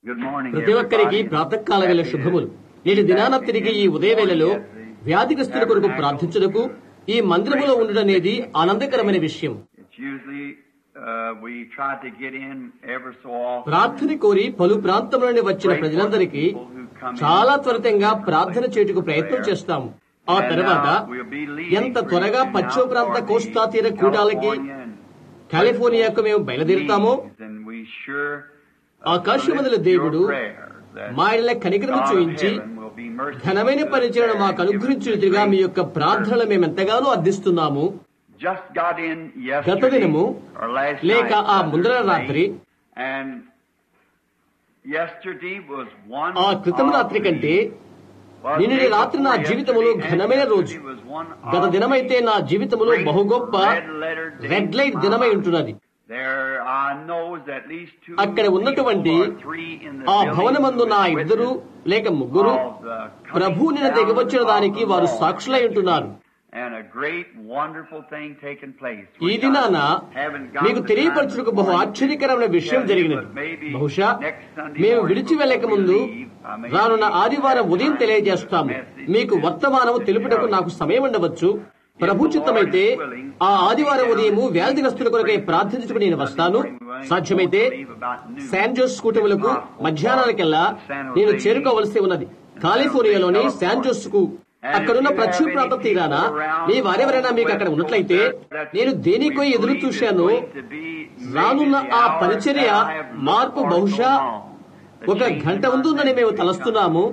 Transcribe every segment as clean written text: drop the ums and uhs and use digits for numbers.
ప్రతి ఒక్కరికి ప్రాతకాల వేళ శుభములు. నేటి దినాన తిరిగి ఈ ఉదయవేళలో వ్యాధిగ్రస్తుల కొరకు ప్రార్థించుటకు ఈ మందిరములో ఉండడం అనేది ఆనందకరమైన విషయం. ప్రార్థన కోరి పలు ప్రాంతముల నుండి వచ్చిన ప్రజలందరికీ చాలా త్వరితంగా ప్రార్థన చేయుటకు ప్రయత్నం చేస్తాము. ఆ తర్వాత ఎంత త్వరగా పశ్చిమ ప్రాంత కోస్తా తీర కూటాలకి కాలిఫోర్నియాకు మేము బయలుదేరుతామో ఆకాశమందుల దేవుడు మా ఇళ్ళ కనికరము చూయించి ఘనమైన పరిచయం మాకు అనుగ్రహించినట్టుగా మీ యొక్క ప్రార్థనలు మేమెంతగానో అర్థిస్తున్నాము. గత దినము లేక ఆ ముందర రాత్రి ఆ క్రితం రాత్రి కంటే నిన్నటి రాత్రి నా జీవితంలో ఘనమైన రోజు. గత దినమైతే నా జీవితంలో బహు గొప్ప రెడ్ లైట్ దినమై ఉంటున్నది. అక్కడ ఉన్నటువంటి ఆ భవనమందు నా ఇద్దరు లేక ముగ్గురు ప్రభువు నిన్న దిగవచ్చిన దానికి వారు సాక్షులై ఉంటున్నారు. ఈ దినాన మీకు తెలియపరచుటకు బహు ఆశ్చర్యకరమైన విషయం జరిగినది. బహుశా మేము విడిచి వెళ్లక ముందు రానున్న ఆదివారం ఉదయం తెలియజేస్తాము. మీకు వర్తమానము తెలుపుటకు నాకు సమయం ఉండవచ్చు. ప్రభు చిత్తమైతే ఆ ఆదివారం ఉదయము వ్యాధిగ్రస్తుల కొరకై ప్రార్థించుకు నేను వస్తాను. సాధ్యమైతే శాన్ జోస్ కూటములకు మధ్యాహ్నానికల్లా నేను చేరుకోవలసి ఉన్నది. కాలిఫోర్నియాలోని శాన్ జోస్ కు అక్కడున్న పశ్చిమ ప్రాంత తీరాన మీ వారెవరైనా మీకు అక్కడ ఉన్నట్లయితే నేను దేనికో ఎదురు చూశాను. రానున్న ఆ పరిచర్య మార్పు బహుశా 1 గంట ఉంటుందని మేము తలస్తున్నాము.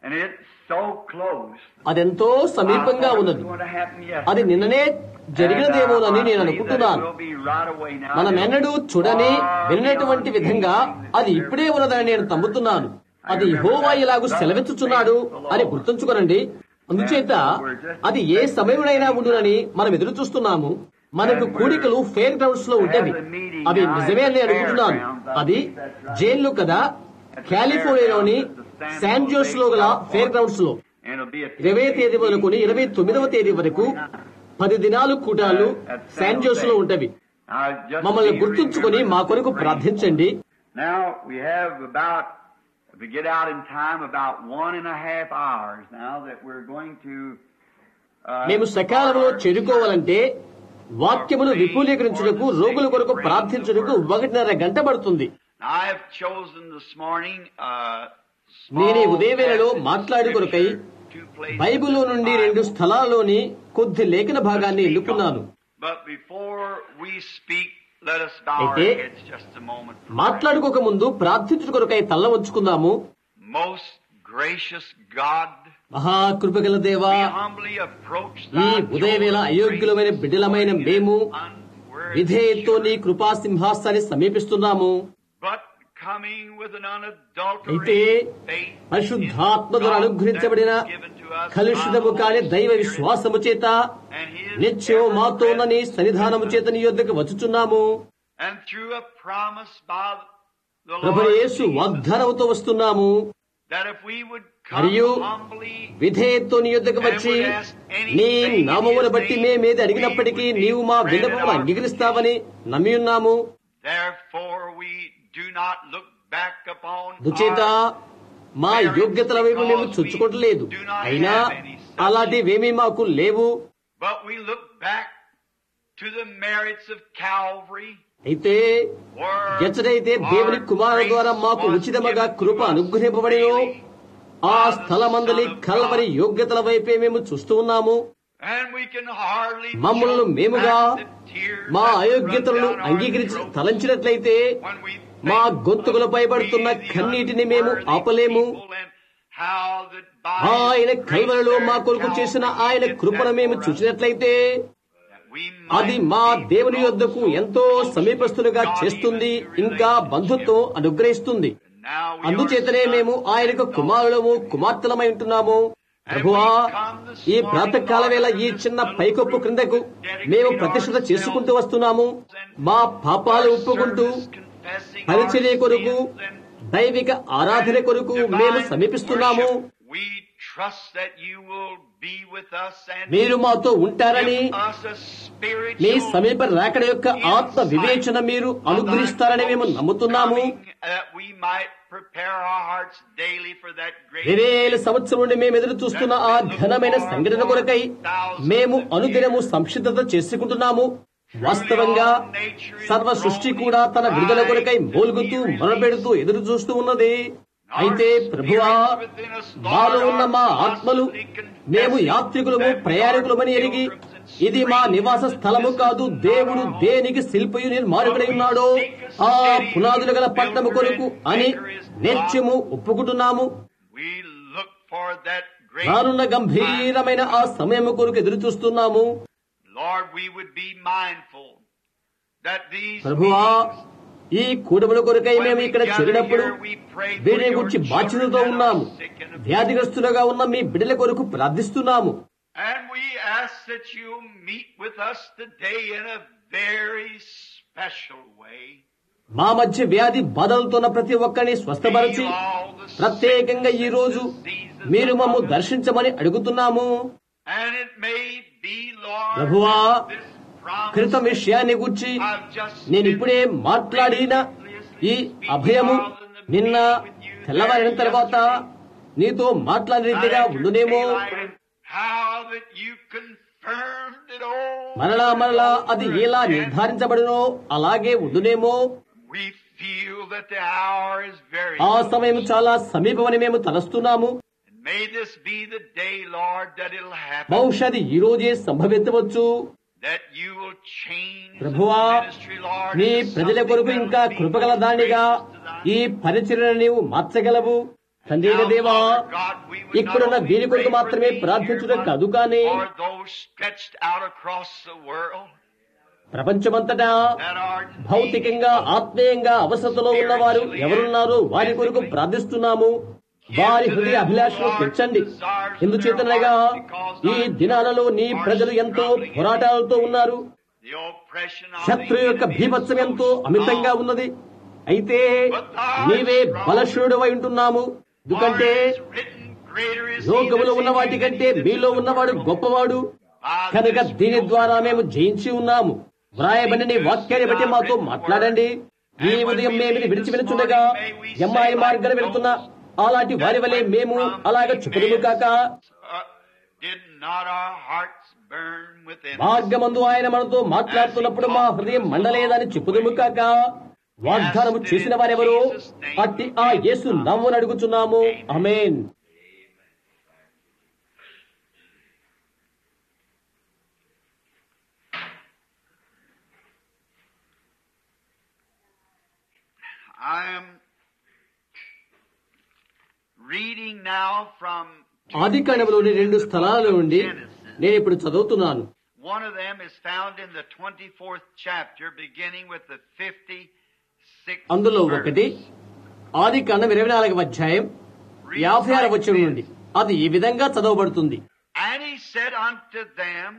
అదెంతో సమీపంగా ఉన్నది. అది నిన్ననే జరిగినదేమోనని నేను అనుకుంటున్నాను. మనమెన్నడూ చూడని విన్నటువంటి విధంగా అది ఇప్పుడే ఉన్నదని నేను నమ్ముతున్నాను. అది యెహోవా ఇలాగూ సెలవిచ్చుచున్నాడు అని గుర్తుంచుకోనండి. అందుచేత అది ఏ సమయంలోనైనా ఉండునని మనం ఎదురు చూస్తున్నాము. మనకు కూడికలు ఫెయిర్ గ్రౌండ్స్ లో ఉండేవి. అవి నిజమే అని అనుకుంటున్నాను. అది జైల్లో కదా, కాలిఫోర్నియాలోని శాన్ జోస్ లో గల ఫెయిర్ గ్రౌండ్స్ లో 20వ తేదీ మొదలుకొని 29వ తేదీ వరకు 10 దినాలు కూటాలు శాన్ జోస్ లో ఉంటవి. మమ్మల్ని గుర్తుంచుకొని మా కొరకు ప్రార్థించండి. We get out in time about 1.5 hours now that we're going to మేము సకాలంలో చేరుకోవాలంటే వాక్యమును విపులీకరించుటకు రోగుల కొరకు ప్రార్థించుటకు 1.5 గంట పడుతుంది. I have chosen this morning నేను ఉదయవేళలో మాట్లాడు కొరకై బైబిల్లో నుండి 2 స్థలాల్లోని కొద్ది లేఖన భాగాన్ని ఎన్నుకున్నాను. But before we speak, let us bow our heads just a moment. మాట్లాడుకోక ముందు ప్రార్థించుట కొరకై తల్ల వంచుకుందాము. Most gracious God, మహాకృపగల దేవా, ఈ ఉదయవేళ అయోగ్యులమైన బిడ్డలమైన మేము విధేయతతో నీ కృపా సింహాసాన్ని సమీపిస్తున్నాము. అయితే పరిశుద్ధాత్మ ద్వారా అనుగ్రహించబడిన కలుషితము కాని దైవ విశ్వాసము చేత నిత్యం మాతో ఉన్న నీ సన్నిధానము చేత నీ యొద్దకు వచ్చుచున్నాము. ప్రభువైన యేసు వాగ్దానముతో వస్తున్నాము. మరియు విధేయతతో నీ యొద్దకు వచ్చి నీ నామమును బట్టి మేమేది అడిగినప్పటికీ నీవు మా విన్నపమును అంగీకరిస్తావని నమ్మి ఉన్నాము. దుచేత మా యోగ్యతల వైపు మేము చూచుకోవట్లేదు. అయినా అలాంటివేమీ మాకు లేవు. అయితే ఎచ్చటైతే దేవుని కుమారుల ద్వారా మాకు ఉచితముగా కృప అనుగ్రహింపబడినో ఆ స్థలమందలి కల్వరి యోగ్యతల వైపే మేము చూస్తూ ఉన్నాము. మమ్మల్ని మేముగా మా అయోగ్యతలను అంగీకరించి తలంచినట్లయితే మా గొంతుకులపై పడుతున్న కన్నీటిని మేము ఆపలేము. ఆయన కల్వరిలో మా కొరకు చేసిన ఆయన కృపను మేము చూసినట్లయితే అది మా దేవుని యొద్దకు ఎంతో సమీపస్తులుగా చేస్తుంది, ఇంకా బంధుత్వం అనుగ్రహిస్తుంది. అందుచేతనే మేము ఆయనకు కుమారులము కుమార్తెలమై ఉంటున్నాము. ప్రభువా, ఈ ప్రాతకాల వేళ ఈ చిన్న పైకొప్పు క్రిందకు మేము ప్రతిష్ఠత చేసుకుంటూ వస్తున్నాము. మా పాపాలు ఒప్పుకుంటూ పరిచర్య కొరకు దైవిక ఆరాధన కొరకు మేము సమీపిస్తున్నాము. మీరు మాతో ఉంటారని, మీ సమీప రాకడ యొక్క ఆత్మ వివేచన మీరు అనుగ్రహిస్తారని మేము నమ్ముతున్నాము. 2000 సంవత్సరం నుండి మేము ఎదురు చూస్తున్న ఆ ఘనమైన సంఘటన కొరకై మేము అనుదినము సంసిద్ధత చేసుకుంటున్నాము. వాస్తవంగా సర్వ సృష్టి కూడా తన విడుదల కొరకై మోల్గుతూ మొరపెడుతూ ఎదురు చూస్తూ ఉన్నది. అయితే ప్రభువా, మాలో ఉన్న మా ఆత్మలు మేము యాత్రికులము ప్రయాణికులమని ఎరిగి, ఇది మా నివాస స్థలము కాదు, దేవుడు దేనికి శిల్పయు నిర్మాణుడై ఉన్నాడో ఆ పునాదులు గల పట్టణము కొరకు అని నిత్యము ఒప్పుకుంటున్నాము. రానున్న గంభీరమైన ఆ సమయము కొరకు ఎదురు చూస్తున్నాము. ప్రభువా, ఈ కూడముల కొరకై మేము ఇక్కడ చేరినప్పుడు వీరిని గురించి బాధ్యతతో ఉన్నాము. వ్యాధిగ్రస్తులుగా ఉన్న మీ బిడ్డల కొరకు ప్రార్థిస్తున్నాము. మా మధ్య వ్యాధి బాధలతో ఉన్న ప్రతి ఒక్కరిని స్వస్థపరిచి ప్రత్యేకంగా ఈ రోజు మీరు మమ్ము దర్శించమని అడుగుతున్నాము. ప్రభువా, క్రితం విషయాన్ని గురించి నేను ఇప్పుడే మాట్లాడిన ఈ అభయము నిన్న తెల్లవారిన తర్వాత నీతో మాట్లాడిన రీతిగా ఉండునేమో. మరలా అది ఎలా నిర్ధారించబడునో అలాగే ఉండునేమో. ఆ సమయం చాలా సమీపమని మేము తలస్తున్నాము. బహుశా ఈ రోజే సంభవించవచ్చు. ప్రభువా, నీ ప్రజల కొరకు ఇంకా కృపగల దానిగా ఈ పరిచర్యను నీవు మార్చగలవు. తండ్రి దేవా, ఇక్కడున్న వీరి కొరకు మాత్రమే ప్రార్థించడం కాదు, కానీ ప్రపంచమంతటా భౌతికంగా ఆత్మీయంగా అవసరతలో ఉన్నవారు ఎవరున్నారో వారి కొరకు ప్రార్థిస్తున్నాము. వారి హృదయ అభిలాషను తెచ్చండి. ఎందుచేతనగా ఈ దినాలలో నీ ప్రజలు ఎంతో పోరాటాలతో ఉన్నారు. శత్రు యొక్క భీభత్సం ఎంతో అమితంగా ఉన్నది. అయితే నీవే బలశూరుడవై ఉంటున్నాము. ఎందుకంటే లోకములో ఉన్న వాటి కంటే మీలో ఉన్నవాడు గొప్పవాడు కనుక దీని ద్వారా మేము జయించి ఉన్నాము. వ్రాయబడిన నీ వాక్యాన్ని బట్టి మాతో మాట్లాడండి. ఈ ఉదయం మేము విడిచి వెళుతుండగా ఎమ్మాయి మార్గాన్ని వెళుతున్నా అలాంటి వారి వలె మేము అలాగ చెప్పుదుము కాక, మార్గమందు ఆయన మనతో మాట్లాడుతున్నప్పుడు మా హృదయం మండలేదని చెప్పుదుము కాక, వాగ్దానము చేసిన వారెవరో అట్టి ఆ యేసు నామమున అడుగుచున్నాము. ఆమేన్. ఆదికాండములోని 2 స్థలాల నుండి నేను ఇప్పుడు చదువుతున్నాను. One of them is found in the 24th chapter, beginning with the 56th అందులో verse. ఒకటి ఆదికాండం 24వ అధ్యాయం 56వ వచనం నుండి. అది ఈ విధంగా చదవబడుతుంది. And he said unto them,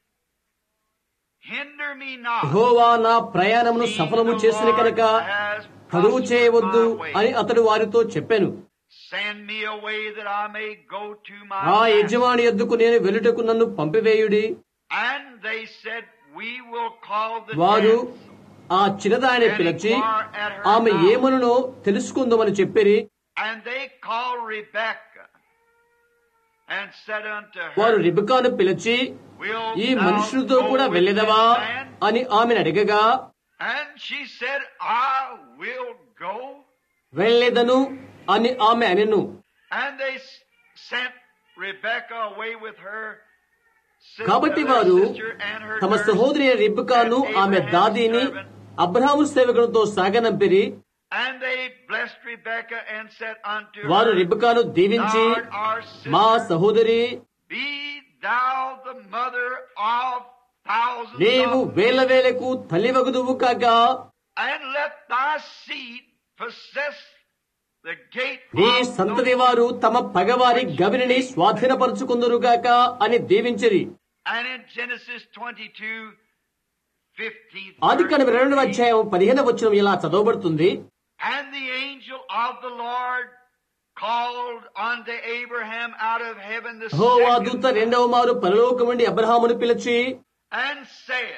Hinder me not, యెహోవా నా ప్రయాణమును సఫలము చేసిన కనుక కలుగు చేయవద్దు అని అతడు వారితో చెప్పాను. Send me away that I may go to my ఆ master. యజమాని యొద్దకు నేను వెళ్ళుటకు నన్ను పంపివేయుడి. And they said, We will call the వారు dead. ఆ చిన్నదాన్ని పిలిచి ఆమె ఏమనునో తెలుసుకుందామని చెప్పిరి. And they called Rebekah and said unto వారు her, రిబెకాను పిలిచి ఈ మనుషులతో కూడా వెళ్ళేదవా అని ఆమెను అడగగా, And she said, I will go. వెళ్ళేదను అని ఆమె అనెను. And they sent Rebekah away with her కాబట్టి వారు తమ సహోదరి రిబెకాను ఆమె దాదీని Abraham సేవకులతో సాగనంపిరి. And they blessed Rebekah and said unto వారు her, రిబెకాను దీవించి, Lord, our sister, మా సహోదరి, be thou the mother of thousands నీవు of వేల వేలకు తల్లివగుదువు కాగా, and let thy seed possess the gate నీ of సంతతి those. వారు తమ పగవారి గవిని స్వాధీనపరుచుకుందురుగాక అని దీవించిరి. And in Genesis 22, 15th ఆదికాండం 2వ అధ్యాయం 15వ వచనం ఇలా చదవబడుతుంది. And the angel of the Lord called unto Abraham out of heaven the Jehovah second దూత రెండవ మారు పరలోకం నుండి అబ్రహామును పిలిచి and said,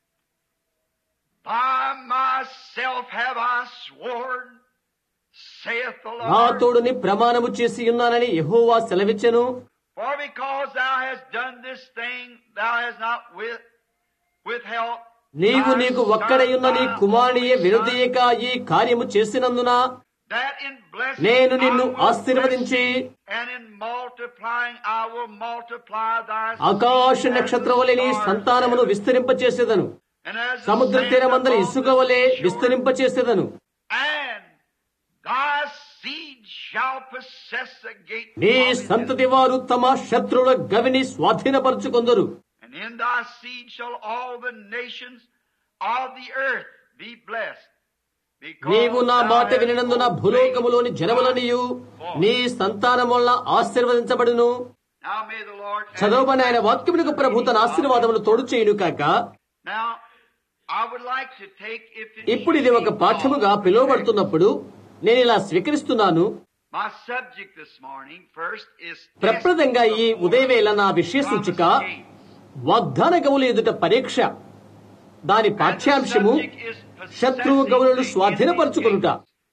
By myself have I sworn, saith the నా Lord, తోడుని ప్రమాణము చేసి ఉన్నానని యెహోవా సెలవిచ్చెను. for because thou hast done this thing, thou hast not withheld నీవు thy నీకు son, ఒక్కడయున్న నీ thy కుమారునియే only son, వినుదీయక ఈ కార్యము చేసినందున that in blessing నేను I నిన్ను will ఆశీర్వదించి bless, and in multiplying I will multiply thy ఆకాశ seed as నక్షత్రం the వలె నీ stars సంతానమును of heaven, విస్తరింపచేసేదను, and as the సముద్ర sand తీరమందల upon ఇసుక the వలె seashore. విస్తరింపచేసేదను. And thy seed shall possess the gate నీ of his సంతతి వారు తమ శత్రువుల గవిని స్వాధీనపరచుకొందరు. and in thy seed shall all the nations of the earth be blessed. నీవు నా మాట వినినందున భూలోకములోని జనములనియు నీ సంతానం వల్ల ఆశీర్వదించబడును. Now may the Lord చదవబడిన ఆయన వాక్యములకు ప్రభు తన ఆశీర్వాదములు తోడు చేయును కాక. Now I would like to take ఇప్పుడు ఇది ఒక పాఠముగా పిలువబడుతున్నప్పుడు నేను ఇలా స్వీకరిస్తున్నాను. my subject this morning first is ప్రప్రదంగా ఈ ఉదయవేళ నా విషయ సూచిక వాగ్దాన గవుల ఎదుట పరీక్ష. దాని పాఠ్యాంశము శత్రువు గవులను స్వాధీనపరచుకొనుట.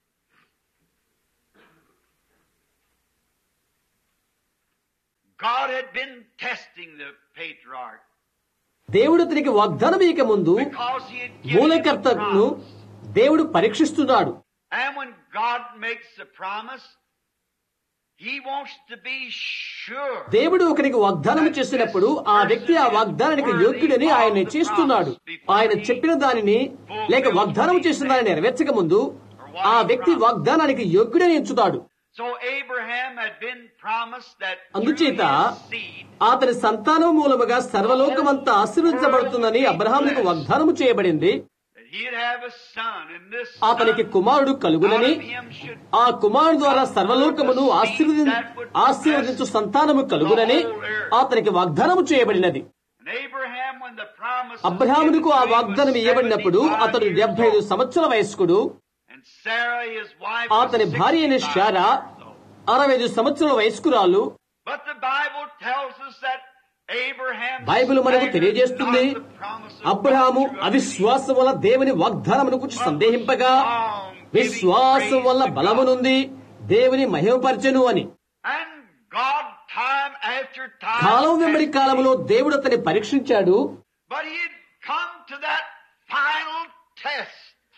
God had been testing the patriarch దేవుడు అతనికి వాగ్దానం ఇయ్యక ముందు because he had given him a మూలకర్తను promise. దేవుడు పరీక్షిస్తున్నాడు. And when God makes a promise, he wants to be sure. దేవుడు ఒకరికి వాగ్దానం చేసినప్పుడు ఆ వ్యక్తి ఆ వాగ్దానానికి యోగ్యుడని ఆయన చేస్తున్నాడు. ఆయన చెప్పిన దానిని లేక వాగ్దానం చేసిన దానిని నెరవేర్చక ముందు ఆ వ్యక్తి వాగ్దానానికి యోగ్యుడని ఎంచుతాడు. So Abraham had been promised that అందుచేత through his seed అతని సంతానం మూలముగా సర్వలోకమంతా ఆశీర్వదించబడుతుందని అబ్రహాముకు వాగ్దానము చేయబడింది. that he'd have a son, and this అతనికి son కుమారుడు out కలుగునని, of him should ఆ కుమారుడు ద్వారా సర్వలోకమును ఆశీర్వదించు సంతానము కలుగునని అతనికి వాగ్దానము చేయబడినది. and Abraham, when the promise was అబ్రహామునకు ఆ given to him, వాగ్దానం was ఇవ్వబడినప్పుడు 75 అతడు years 75 old. సంవత్సరాల వయస్కుడు. And Sarah, his wife, అతని was భార్య అయిన 65 శారా years old. 65 సంవత్సరాల వయస్కురాలు. But the Bible tells us that Abraham Bible మనకు staggered తెలియజేస్తుంది, not the promise of Abraham God through unbelief, అవిశ్వాసం వల్ల దేవుని వాగ్దానమును గురించి సందేహింపగా విశ్వాసం వల్ల బలమునుంది దేవుని మహిమపరచెను అని. And God, time after time, కాలం వెంబడి కాలంలో దేవుడు అతన్ని పరీక్షించాడు. but he had come to that final test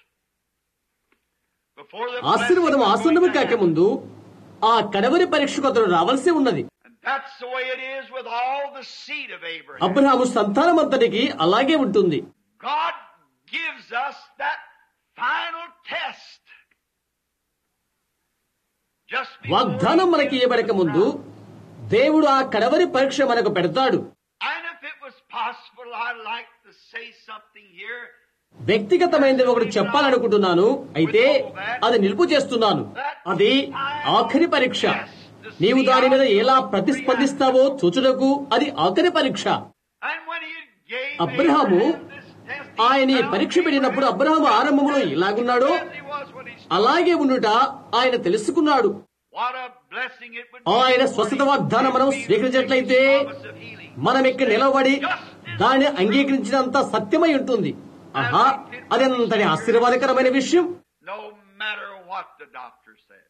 before the ఆశీర్వాదం blessing was ఆసన్నము going to happen. కాకముందు ఆ కడవరి పరీక్షకు అతను రావాల్సి ఉన్నది. And that's the way it is with all the seed of Abraham. Abraham సంతానం అంతటికి అలాగే ఉంటుంది. God gives us that final test. Just before వాగ్దానం మనకి he ఇవ్వబడక gives ముందు us. దేవుడు ఆ కడవరి పరీక్ష మనకు పెడతాడు. And if it was possible, I'd like to say something here. వ్యక్తిగతమైనది ఒకటి చెప్పాలనుకుంటున్నాను, అయితే అది నిలుపు చేస్తున్నాను. అది ఆఖరి పరీక్ష. నీవు దాని మీద ఎలా ప్రతిస్పందిస్తావో చూచుటకు అది ఆఖరి పరీక్ష. And when he gave Abraham Abraham this test, he ఆయన ఈ found పరీక్ష పెట్టినప్పుడు Abraham అబ్రహాము ఆరంభంలో ఎలాగున్నాడో as he was when he started. అలాగే ఉండుట ఆయన తెలుసుకున్నాడు. What a blessing it would ఆయన be స్వస్థత for వాగ్దానం మనం him to స్వీకరించినట్లయితే receive the promise of healing. మనం ఇక్కడ నిలబడి దాన్ని అంగీకరించినంత సత్యమై ఉంటుంది. ఆహా, అదెంతటి ఆశీర్వాదకరమైన విషయం. No matter what the doctor says.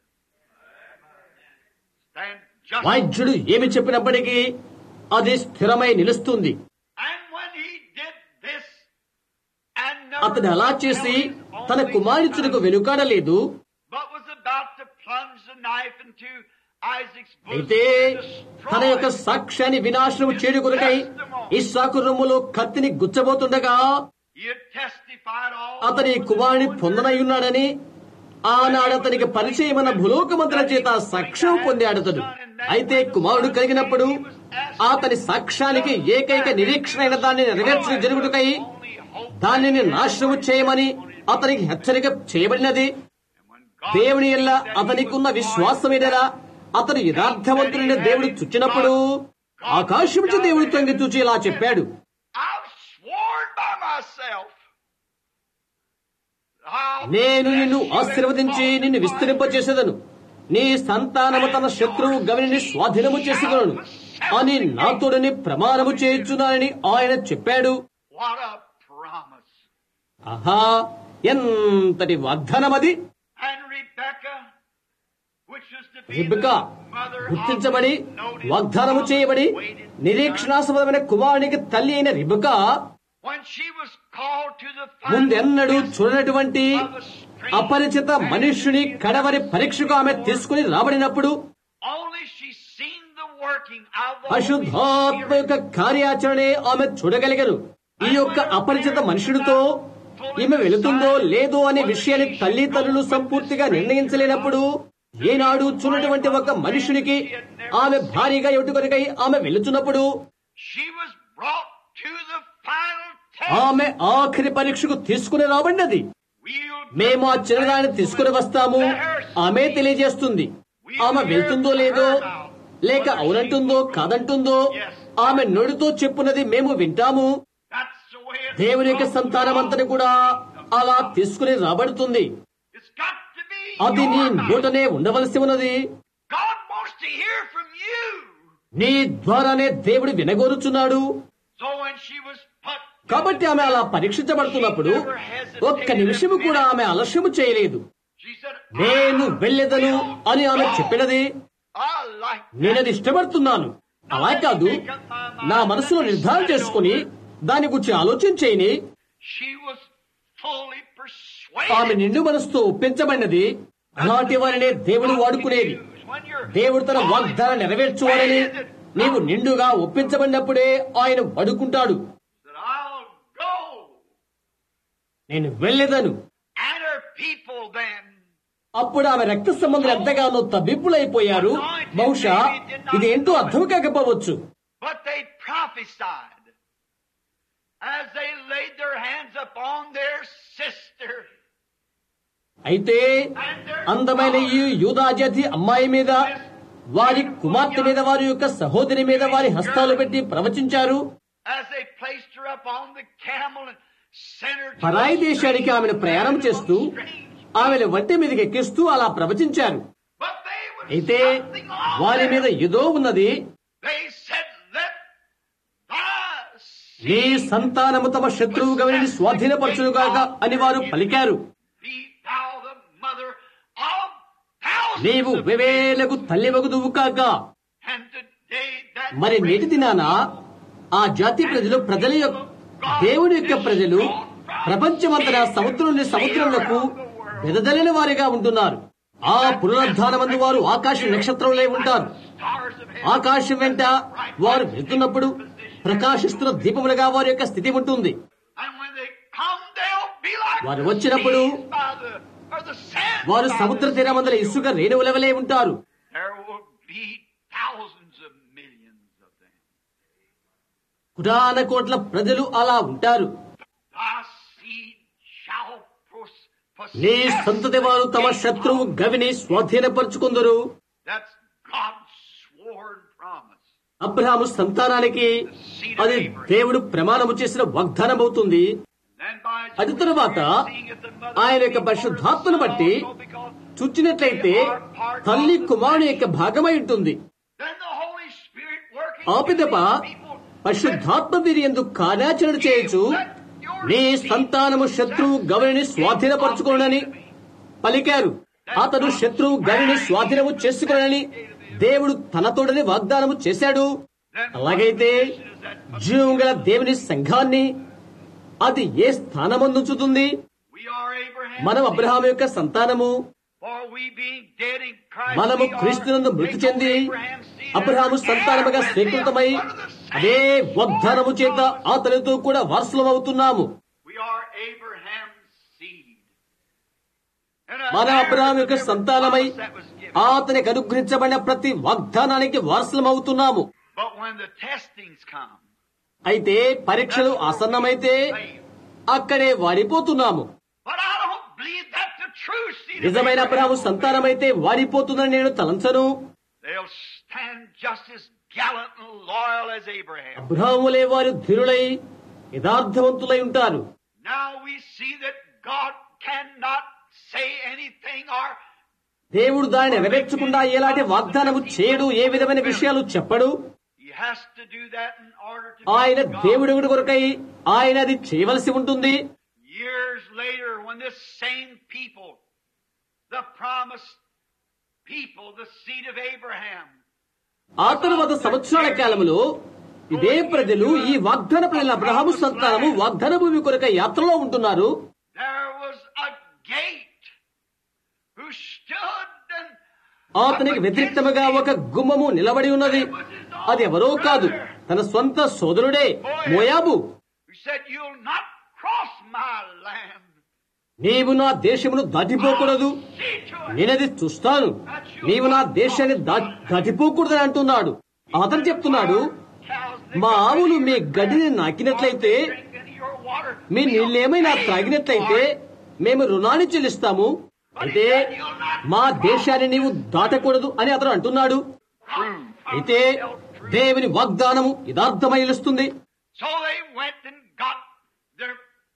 Stand just. వైద్యుడు ఏమి చెప్పినప్పటికీ అది స్థిరమై నిలుస్తుంది. And when he did this, and అతడు అలా చేసి తన కుమారుచునకు వెనుకాడలేదు. but was about to plunge the knife into Isaac's bosom అయితే to తన యొక్క destroy సాక్ష్యాన్ని వినాశనము చేయు కొరకై ఇస్సాకు రొమ్ములో కత్తిని గుచ్చబోతుండగా he had testified all అతని కుమారుని పొందనయ్యున్నాడని ఆనాడు అతనికి పరిచయమైన భూలోకమంతల చేత సాక్ష్యం పొందాడతడు. అయితే కుమారుడు కలిగినప్పుడు అతని సాక్ష్యానికి ఏకైక నిరీక్షణ అయిన దాన్ని నెరవేర్చడం జరుగుటకై దానిని నాశనం చేయమని అతనికి హెచ్చరిక చేయబడినది. దేవుని ఎల్ల అతనికున్న విశ్వాసమేదలా అతను యథార్థవంతుడైన దేవుడు చుచ్చినప్పుడు ఆకాశం నుంచి దేవుడు తొంగి చూచి ఇలా చెప్పాడు, I've sworn by myself. నేను నిన్ను ఆశీర్వదించి నిన్ను విస్తరింపచేసేదను, నీ సంతానము తన శత్రువు గవిని స్వాధీనము చేసుకొనును అని నాతోడని ప్రమాణము చేయుచున్నానని ఆయన చెప్పాడు. What a promise. ఆహా, ఎంతటి వాగ్దానమది! And Rebecca, which was to be రిబెకా the mother of గుర్తించబడి noted వాగ్దానము చేయబడి waited నిరీక్షణాస్పదమైన కుమారునికి తల్లి అయిన రిబెకా when she was called to the ముందెన్నడూ final చూడనటువంటి of a strange అపరిచిత మనుష్యుని కడవరి పరీక్షకు ఆమె తీసుకుని రాబడినప్పుడు only she seen the working of the అశుద్ధాత్మ యొక్క కార్యాచరణే ఆమె చూడగలిగరు. ఈ యొక్క అపరిచిత మనుషుడితో ఈమె వెళుతుందో లేదో అనే విషయాన్ని తల్లిదండ్రులు సంపూర్తిగా నిర్ణయించలేనప్పుడు ఏనాడు చూడటువంటి ఒక మనుషునికి ఆమె భారీగా ఎటుకొరకై ఆమె వెళుతున్నప్పుడు she was brought to the final test. ఆమె ఆఖరి పరీక్షకు తీసుకుని రాబడినది. మేము ఆ చిన్నదాన్ని తీసుకుని వస్తాము, ఆమె తెలియజేస్తుంది. ఆమె వెళ్తుందో లేదో, లేక అవునంటుందో కాదంటుందో, ఆమె నోటితో చెప్పున్నది మేము వింటాము. That's the way it దేవుని యొక్క సంతానమంతని కూడా అలా తీసుకుని రాబడుతుంది. It's got to be అది నీ your mouth. నోటనే ఉండవలసి ఉన్నది. God wants to hear from you. నీ ద్వారానే దేవుడు వినగోరుచున్నాడు. So when she was put, కాబట్టి ఆమె అలా పరీక్షించబడుతున్నప్పుడు ఒక్క నిమిషము కూడా ఆమె ఆలస్యము చేయలేదు. she said, నేను వెళ్ళెదను అని ఆమె చెప్పినది. I like నేనది ఇష్టపడుతున్నాను. అలా కాదు, నా మనసులో నిర్ధారణ చేసుకుని దాని గురించి ఆలోచించేయని she was fully ఆమె persuaded. నిండు మనసుతో ఒప్పించబడినది. అలాంటి వారినే దేవుడు వాడుకునేది. When you're దేవుడు తన వాగ్దానం నెరవేర్చువాలని నీవు నిండుగా ఒప్పించబడినప్పుడే ఆయన వాడుకుంటాడు. that I'll go. నేను వెళ్ళేదను. And her people then, అప్పుడు ఆమె రక్త సంబంధులు ఎంతగానో తబ్బిప్పులైపోయారు. బహుశా ఇదేంటో అర్థం కాకపోవచ్చు. but they prophesied as they laid their hands upon their sister. అయితే అందమైన ఈ యూదా జాతి అమ్మాయి మీద, వారి కుమార్తె మీద, వారి యొక్క సహోదరి మీద వారి హస్తాలు పెట్టి ప్రవచించారు. As they placed her up on the camel and sent her to పరాయి దేశానికి ఆమెను ప్రయాణం చేస్తూ ఆమెను వంటి మీదకి ఎక్కిస్తూ అలా ప్రవచించారు. But they would అయితే something on వారి మీద there. ఏదో ఉన్నది. They said, let నీ సంతానము తమ శత్రువు గవిని స్వాధీనపరచుగాక అని వారు పలికారు. be thou the mother of thousands. నీవు వేవేలకు తల్లివగుదువు కాక. And today that మరి నేటి దినాన ఆ జాతి ప్రజల యొక్క దేవుని యొక్క ప్రజలు ప్రపంచమంతటా సముద్రం నుండి సముద్రములకు వెదజల్లిన వారిగా ఉంటున్నారు. ఆ పునరుద్ధానమందు వారు ఆకాశ నక్షత్రంలో ఉంటారు. stars of heaven, ఆకాశం వెంట వారు వెళ్తున్నప్పుడు ప్రకాశిస్తున్న దీపములుగా వారి యొక్క స్థితి ఉంటుంది. and when they come, they'll be like వారు the వచ్చినప్పుడు seas by the sand వారు by సముద్ర the తీరమందల seashore. ఇసుక రేణువులవలే ఉంటారు. There will be thousands of millions of them. కుటాన కోట్ల ప్రజలు అలా ఉంటారు. Thy seed shall నీ possess. సంతతి వారు తమ శత్రువు గవిని స్వాధీనపరుచుకుందరు. That's God's sworn promise. Abraham సంతానానికి అది దేవుడు ప్రమాణము చేసిన వాగ్దానం అవుతుంది. Then by అది తరువాత ఆయన యొక్క పరిశుద్ధాత్మను బట్టి చూచినట్లయితే తల్లి కుమారుని యొక్క భాగమై ఉంటుంది. then the Holy Spirit working ఆ పిదప in these people, పరిశుద్ధాత్మ వీరి యందు కార్యాచరణ చేయొచ్చు. నీ సంతానము శత్రువు గవిని స్వాధీనపరచుకోనని పలికారు. అతడు శత్రువు గవిని స్వాధీనము చేసుకునని దేవుడు తనతోడని వాగ్దానము చేశాడు. అలాగైతే జీవం గల దేవుని సంఘాన్ని అది ఏ స్థానమందుంచుతుంది? we are Abraham. మనం అబ్రహాము యొక్క సంతానము. For we being dead in Christ, మనము we are క్రీస్తునందు మృతి చెంది Abraham's seed, Abraham and సంతానముగా heirs with స్వీకృతమై him under the same అదే వాగ్దానము చేత అతనితో కూడా వారసులమవుతున్నాము. We are Abraham's seed. And మన heirs అబ్రహాము of యొక్క every సంతానమై promise that was given. అతనికి అనుగ్రహించబడిన ప్రతి వాగ్దానానికి వారసులమవుతున్నాము. But when the testings come, అయితే పరీక్షలు ఆసన్నమైతే అక్కడే వాడిపోతున్నాము. but I don't believe that's the true seed of నిజమైన అబ్రహాము Abraham. సంతానమైతే వాడిపోతుందని నేను తలంచను. They'll stand just as gallant and loyal as Abraham. అబ్రహాములే వారు ధీరులై యథార్థవంతులై ఉంటారు. Now we see that God cannot say anything or దేవుడు దాన్ని నెరవేర్చకుండా ఎలాంటి వాగ్దానము చేయడు, ఏ విధమైన విషయాలు చెప్పడు. He has to do that in order to ఆయన be God. దేవుడి కొరకై ఆయన అది చేయవలసి ఉంటుంది. Years later, when this same people, the promised people, the seed of Abraham, ఆ తరువాత సంవత్సరాల కాలంలో ఇదే ప్రజలు, ఈ వాగ్దాన ప్రజల అబ్రహాము సంతానము వాగ్దాన భూమి కొరకై యాత్రలో ఉంటున్నారు. there was a gate who stood and అతనికి వ్యతిరేక్తముగా ఒక గుమ్మము నిలబడి ఉన్నది. అది ఎవరో కాదు, తన సొంత సోదరుడే మోయాబు. who said, "You'll not cross my land. నీవు నా దేశమును దాటిపోకూడదు, See to it." నేనది చూస్తాను, నీవు నా దేశాన్ని దాటిపోకూడదని అంటున్నాడు. అతను చెప్తున్నాడు, మా ఆవులు మీ గడ్డిని నాకినట్లయితే, మీ నీళ్ళేమైనా త్రాగినట్లయితే మేము రుణాన్ని చెల్లిస్తాము. అయితే మా దేశాన్ని నీవు దాటకూడదు అని అతను అంటున్నాడు. అయితే దేవుని వాగ్దానము యథార్థమై నిలుస్తుంది. So they went and got their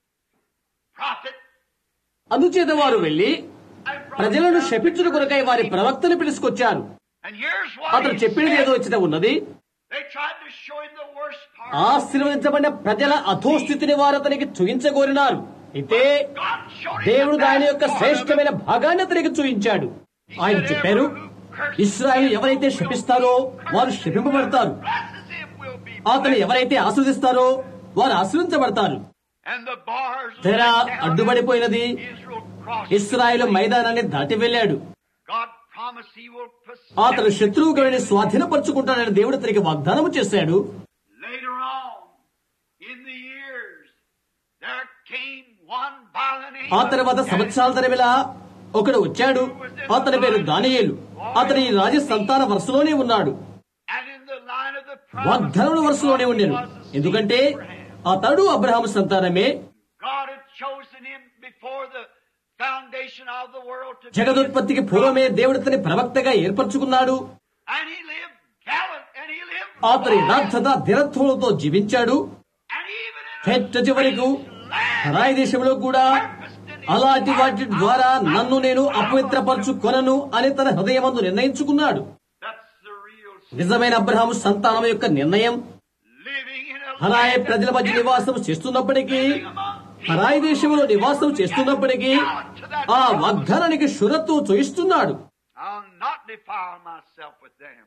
prophet. అందుచేత వారు వెళ్లి ప్రజలను శపించుట కొరకై వారి ప్రవక్తను పిలుచుకొచ్చారు. And here's what అతను he చెప్పినది said. ఏదో వచ్చిన ఉన్నది. They tried to show him the worst part. ఆశీర్వదించబడిన ప్రజల అధోస్థితిని వారు అతనికి చూయించగోరినారు. అయితే God showed him దేవుడు the దాని best యొక్క part of శ్రేష్టమైన it. భాగాన్ని అతనికి చూయించాడు. ఆయన చెప్పారు, ఇశ్రాయేలు ఎవరైతే శపిస్తారో వారు శపింపబడతారు, Blesses him will be అతను ఎవరైతే ఆశీర్వదిస్తారో వారు ఆశీర్వించబడతారు. And the bars of తెర the town అడ్డుపడిపోయినది. Israel crossed. ఇశ్రాయేలు మైదానాన్ని దాటి వెళ్ళాడు. God promised he will possess. అతను శత్రువుని స్వాధీనపరుచుకుంటానని దేవుడు అతనికి వాగ్దానము చేశాడు. Later on, in the years, there came one by the name ఆ తర్వాత సంవత్సరాల తరబిలా ఒకడు వచ్చాడు. అతని పేరు దానియేలు. అతని ఈ రాజ సంతాన వరుసలోనే ఉన్నాడు, and in the line of the వాగ్దానముల వరుసలోనే ఉండేను. ఎందుకంటే అతడు అబ్రహాము సంతానమే. God had chosen him before the foundation of the world to be, జగదుత్పత్తికి పూర్వమే దేవుడు అతని ప్రవక్తగా ఏర్పరచుకున్నాడు. and he lived gallant, and he lived అతని యథార్థత ధిరత్వములతో జీవించాడు. and even in హెచ్చ చివరకు land, పరాయి దేశంలో కూడా అలాంటి వాటి ద్వారా నన్ను నేను అపవిత్రపరచుకొనను అని తన హృదయమందు నిర్ణయించుకున్నాడు. that's the real నిజమైన అబ్రహాము సంతానం యొక్క నిర్ణయం. living in a పరాయి land ప్రజల మధ్య నివాసం చేస్తున్నప్పటికీ, పరాయి దేశంలో నివాసం చేస్తున్నప్పటికీ ఆ వాగ్దానానికి షురత్తు చూయిస్తున్నాడు. I'll not defile myself with them.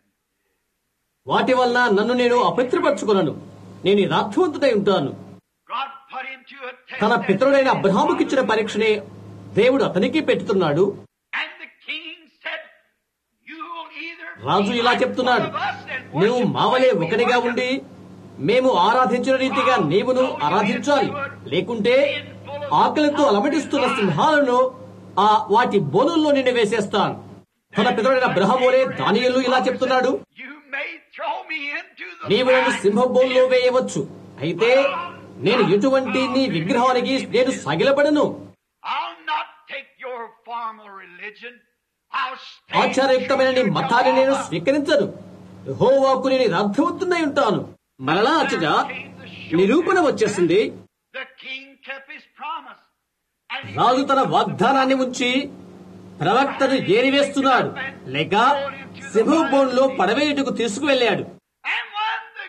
వాటి వలన నన్ను నేను అపవిత్రపరచుకొనను, నేను యథార్థవంతుడై ఉంటాను. God put him to a test. తన పితరుడైన అబ్రహాముకిచ్చిన పరీక్షనే దేవుడు అతనికి పెట్టుతున్నాడు. And the king said, "You'll either Raju be ఇలా like చెప్తున్నాడు, one of us and నువ్వు worship మావలే the way we ఒకటిగా worship." ఉండి మేము ఆరాధించిన రీతిగా నీవును ఆరాధించాలి, లేకుంటే ఆకలితో అలమటిస్తున్న సింహాలను వాటి బోనుల్లో నిన్ను వేసేస్తాను. తన పితరుడైన అబ్రహాములే దానియేలు ఇలా చెప్తున్నాడు, You may throw me into the నీవు నన్ను fire. సింహ బోన్లో వేయవచ్చు, అయితే నేను ఎటువంటి నీ విగ్రహానికి నేను సగిలపడను. I'll not take your formal religion. I'll stay ఆచారయుక్తమైన నీ true to మతాన్ని నేను Jehovah. స్వీకరించను. యెహోవాకు నేను అర్థవంతుడై ఉంటాను. మరలా అచ్చగా నిరూపణ వచ్చేసింది. The king kept his promise. And he రాజు తన వాగ్దానాన్ని ఉంచి ప్రవక్తను ఏరివేస్తున్నాడు, లేక సింహబోన్లో పడవేయుటకు తీసుకువెళ్ళాడు. And when the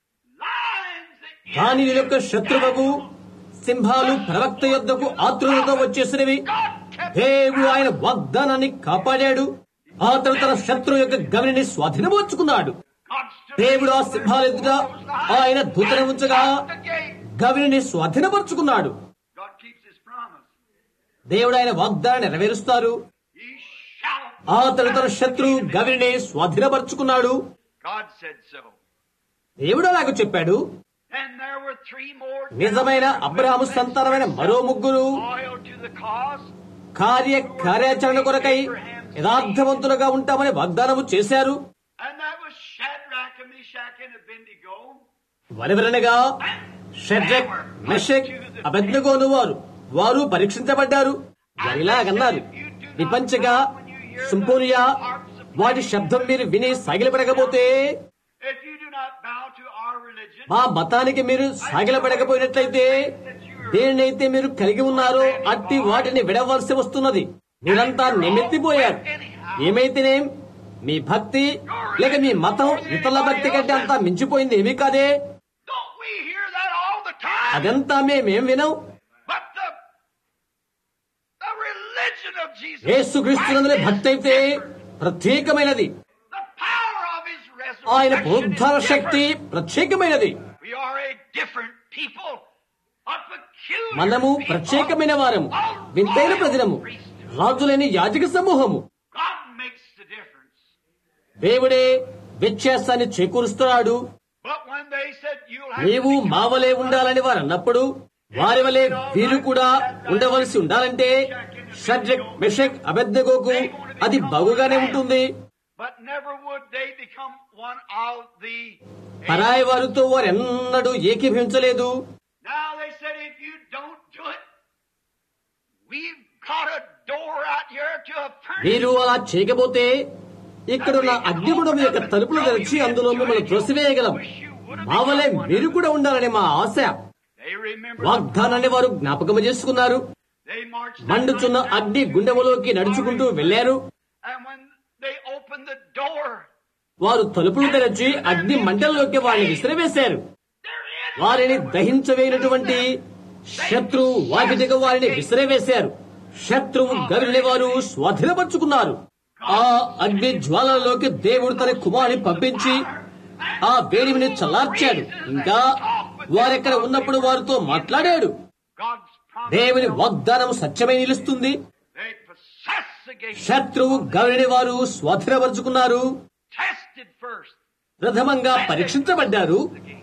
lions, the దాని యొక్క శత్రువుకు సింహాలు ప్రవక్త యొద్దకు ఆతృతతో వచ్చేసినవి. God kept దేవుడు ఆయన వాగ్దానాన్ని కాపాడాడు. అతను తన శత్రువు యొక్క గవిని స్వాధీనమర్చుకున్నాడు. God stood దేవుడు ఆ సింహాల ఎదుట ఆయన దూతను ఉంచగా the gate. Gavini స్వాధీనపరుచుకున్నాడు. God keeps his promise. దేవుడు ఆయన వాగ్దానాన్ని నెరవేరుస్తారు. He shall. అతను తన శత్రువు గవిని స్వాధీనపరుచుకున్నాడు. God said so. దేవుడు అలాగ చెప్పాడు. Then there were three more. నిజమైన అబ్రహాము సంతానమైన మరో ముగ్గురు Loyal to the cause. కార్యాచరణ కొరకై యథార్థవంతులుగా ఉంటామని వాగ్దానము చేశారు. And that was Shadrach and Meshach and Abednego. వరివరనగా Shadrach, Meshach, అబెద్నెగోను వారు పరీక్షించబడ్డారు. వారిలాగన్నారు, విపంచగా సింఫోనియా వాటి శబ్దం మీరు విని సాగిలపడకపోతే, If you do not bow to our religion, మా మతానికి మీరు సాగిలపడకపోయినట్లయితే, దేన్నైతే మీరు కలిగి ఉన్నారో అట్టి వాటిని విడవలసి వస్తున్నది. మీరంతా నిమ్మెత్తిపోయారు. ఏమైతేనేం మీ భక్తి లేక మీ మతం ఇతరుల భక్తి కంటే అంతా మించిపోయింది ఏమీ కాదే. Don't we hear that all the time? అదంతా మేమేం వినం. But the religion of Jesus యేసుక్రీస్తునందునే భక్తి అయితే ప్రత్యేకమైనది. the power of His ఆయన resurrection is పునరుద్ధార శక్తి different. ప్రత్యేకమైనది. We are a different people, a peculiar మనము people, ప్రత్యేకమైన వారము, a వింతైన royal ప్రజలము, priesthood. రాజులేని యాజక సమూహము. God makes the difference. దేవుడే వ్యత్యాసాన్ని చేకూరుస్తున్నాడు. But when they said you'll have నీవు to become మావలే ఉండాలని వారు అన్నప్పుడు వారి వలె వీరు కూడా ఉండవలసి ఉండాలంటే షడ్రక్ మెషక్ అబేద్నెగోకు అది బాగుగానే ఉంటుంది. But never would they become one of the. పరాయి వారితో వారు ఎన్నడూ ఏకీభవించలేదు. Now they said if you don't do it, we've got a door out here to a furnace. మీరు అలా చేయకపోతే ఇక్కడున్న అగ్నిగుండం యొక్క తలుపులు తెరిచి అందులో మిమ్మల్ని త్రోసివేయగలం. మావలే మీరు కూడా ఉండాలని మా ఆశ. They remember. వాగ్దానాన్ని వారు జ్ఞాపకం చేసుకున్నారు. They marched. మండుచున్న అగ్ని గుండెములోకి నడుచుకుంటూ వెళ్లారు. And when they opened the door, వారు తలుపులు తెరచి అగ్ని మంటల్లోకి వారిని విసిరివేశారు. వారిని దహించవేయనటువంటి శత్రువు వాకిటిగా వారిని విసిరివేశారు. శత్రువు గవిని వారు స్వాధీనపరుచుకున్నారు. ఆ అగ్ని జ్వాలలోకి దేవుడు తన కుమారుని పంపించి ఆ వేడిమిని చల్లార్చాడు. ఇంకా వారెక్కడ ఉన్నప్పుడు వారితో మాట్లాడాడు. God's promise. దేవుని వాగ్దానం సత్యమై నిలుస్తుంది. They possess the gate. శత్రువు గవిని వారు స్వాధీనపరుచుకున్నారు. Tested first. ప్రథమంగా పరీక్షించబడ్డారు.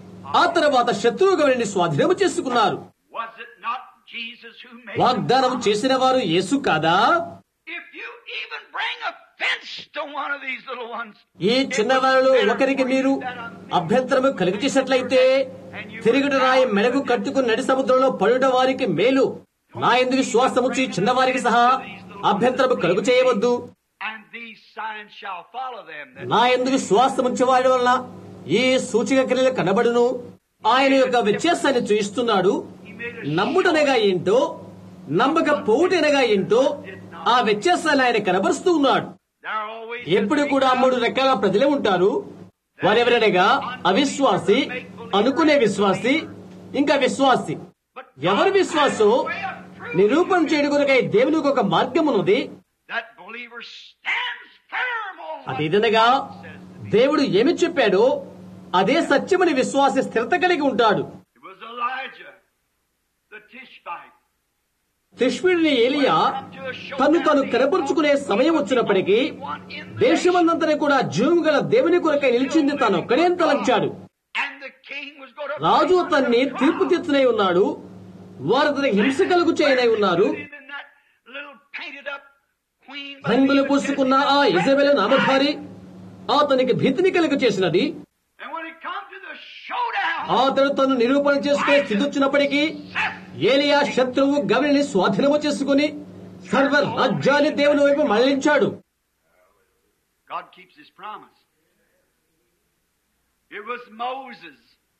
ఆ తర్వాత శత్రువు గవిని స్వాధీనము చేసుకున్నారు. Was it not Jesus who made వాగ్దానం చేసిన వారు యేసు కాదా? If you even bring offense to one of these little ones, ఈ చిన్నవారిలో ఒకరికి మీరు అభ్యంతరము కలిగి చేసినట్లయితే తిరుగుడు రాయి మెడకు కట్టుకుని నడి సముద్రంలో పడుట వారికి మేలు. నా యందు విశ్వాసముచ్చి చిన్నవారికి సహా అభ్యంతరము కలుగు చేయవద్దు. and these signs shall follow them. That నా యందు విశ్వాసముంచే వారి వలన ఈ సూచక క్రియలు కనబడును. ఆయన యొక్క వ్యత్యాసాన్ని చూయిస్తున్నాడు. నమ్ముటనగా ఏంటో, నమ్మకపోవుటనగా ఏంటో ఆ వ్యత్యాసాన్ని ఆయన కనబరుస్తూ ఉన్నాడు. there are always ఎప్పుడు కూడా 3 రకాల ప్రజలే ఉంటారు. వారెవరనగా అవిశ్వాసి, అనుకునే విశ్వాసి, ఇంకా విశ్వాసి. ఎవరు విశ్వాసో నిరూపణ చేయడం కొరకై దేవునికి ఒక మార్గం ఉన్నది. that believer stands firm on what అదేదనగా దేవుడు ఏమి చెప్పాడో అదే సత్యమని విశ్వాసి స్థిరత కలిగి ఉంటాడు. it was Elijah, the Tishbite. తిష్బీయుడైన ఏలియా తను కనపరుచుకునే సమయం వచ్చినప్పటికీ దేశమందంతనే కూడా జీవము గల దేవుని కొరకై నిలిచింది తాను ఒక్కడే తలంచాడు. And the king was going to రాజు అతన్ని తీర్పు తీర్చునై ఉన్నాడు. వారు అతనికి హింస కలుగు చేయనై ఉన్నారు. put him in that little painted up queen. రంగులు పూసుకున్న ఆ ఇజబెల్ నామధారి అతనికి భీతిని కలుగు చేసినది. And when it come to the showdown, అతడు తను నిరూపణ చేసుకునే స్థితి వచ్చినప్పటికీ ఏలియా శత్రువు గవిని స్వాధీనము చేసుకుని సర్వ రాజ్యాన్ని దేవుని వైపు మళ్లించాడు. God keeps His promise. It was Moses.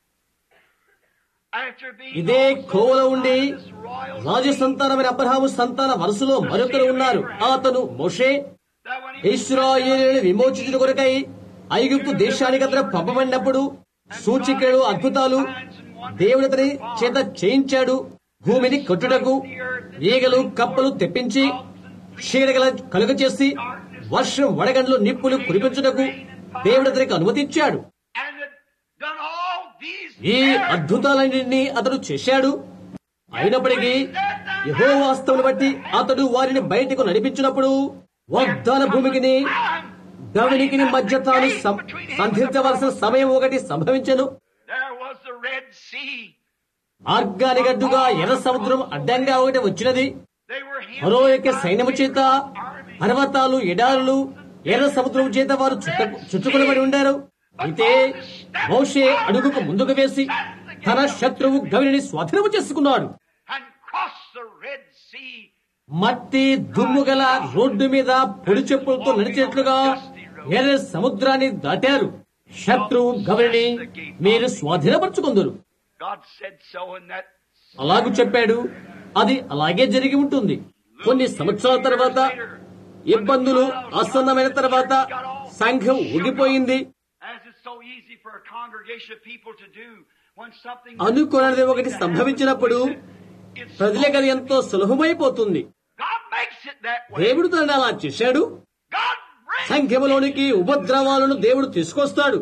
After being ఇదే కోవలో ఉండి this royal రాజు సంతానమైన అబ్రహాము సంతాన వరుసలో మరొకరు ఉన్నారు. అతను మోషే. that when he ఇశ్రాయేలుని విమోచించుట కొరకై ఐగుప్తు దేశానికి అతను పంపబడినప్పుడు సూచికలు, అద్భుతాలు దేవుడు అతని చేత చేయించాడు. భూమిని కొట్టుటకు ఈగలు, కప్పలు తెప్పించి చీడగల కలుగ చేసి వర్షం, వడగండ్లు, నిప్పులు కురిపించుటకు దేవుడు అతనికి అనుమతించాడు. and had done all these ఈ అద్భుతాలన్నింటినీ అతడు చేశాడు. అయినప్పటికీ యెహోవా హస్తమును బట్టి అతడు వారిని బయటకు నడిపించినప్పుడు వాగ్దాన భూమికిని గవినికి మధ్య తాను సంధించవలసిన సమయం ఒకటి సంభవించెను. there was the Red Sea. మార్గానికి అడ్డుగా ఎర్ర సముద్రం అడ్డంగా ఒకటి వచ్చినది. They were ఫరో యొక్క సైన్యము చేత పర్వతాలు, ఎడారులు ఎర్ర సముద్రం చేత వారు చుట్టుకొనబడి ఉండారు. అయితే మోషే అడుగుకు ముందుకు వేసి తన శత్రువు గవిని స్వాధీనము చేసుకున్నాడు. and crossed the Red Sea. మట్టి దుమ్ము గల రోడ్డు మీద పొడి చెప్పులతో నడిచేట్లుగా ఎర్ర సముద్రాన్ని దాటారు. శత్రువు గవిని మీరు స్వాధీనపరచుకుందరు. God said so, and that అలాగూ చెప్పాడు. అది అలాగే జరిగి ఉంటుంది. కొన్ని సంవత్సరాల తర్వాత ఇబ్బందులు ఆసన్నమైన తర్వాత సంఘం ఊగిపోయింది. అనుకున్నది ఒకటి సంభవించినప్పుడు ప్రజలకు అది ఎంతో సులభమైపోతుంది. దేవుడు తనని అలా చేశాడు. సంఖ్యలోనికి ఉపద్రవాలను దేవుడు తీసుకొస్తాడు.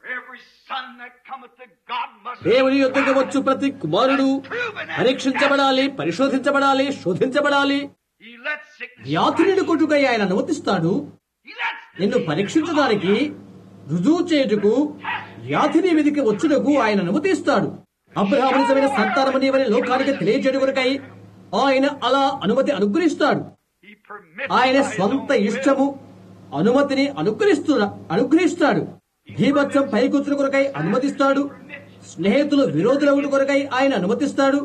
దేవుని యొద్దకు వచ్చు ప్రతి కుమారుడు పరీక్షించబడాలి, పరిశోధించబడాలి, శోధించబడాలి. వ్యాధుని కొట్టుకై ఆయన అనుమతిస్తాడు. నిన్ను పరీక్షించడానికి, రుజువు చేయుటకు, వ్యాధిని మీదికి వచ్చుటకు ఆయన అనుమతిస్తాడు. అబ్రహాము నిజమైన సంతానమని వారి లోకానికి తెలియజేయడం కొరకై ఆయన అలా అనుమతి అనుగ్రహిస్తాడు. ఆయన స్వంత ఇష్టము అనుమతిని అనుగ్రహిస్తాడు. భీభత్సం పైకొచ్చుట కొరకై అనుమతిస్తాడు. స్నేహితులు విరోధుల కొరకై ఆయన అనుమతిస్తాడు.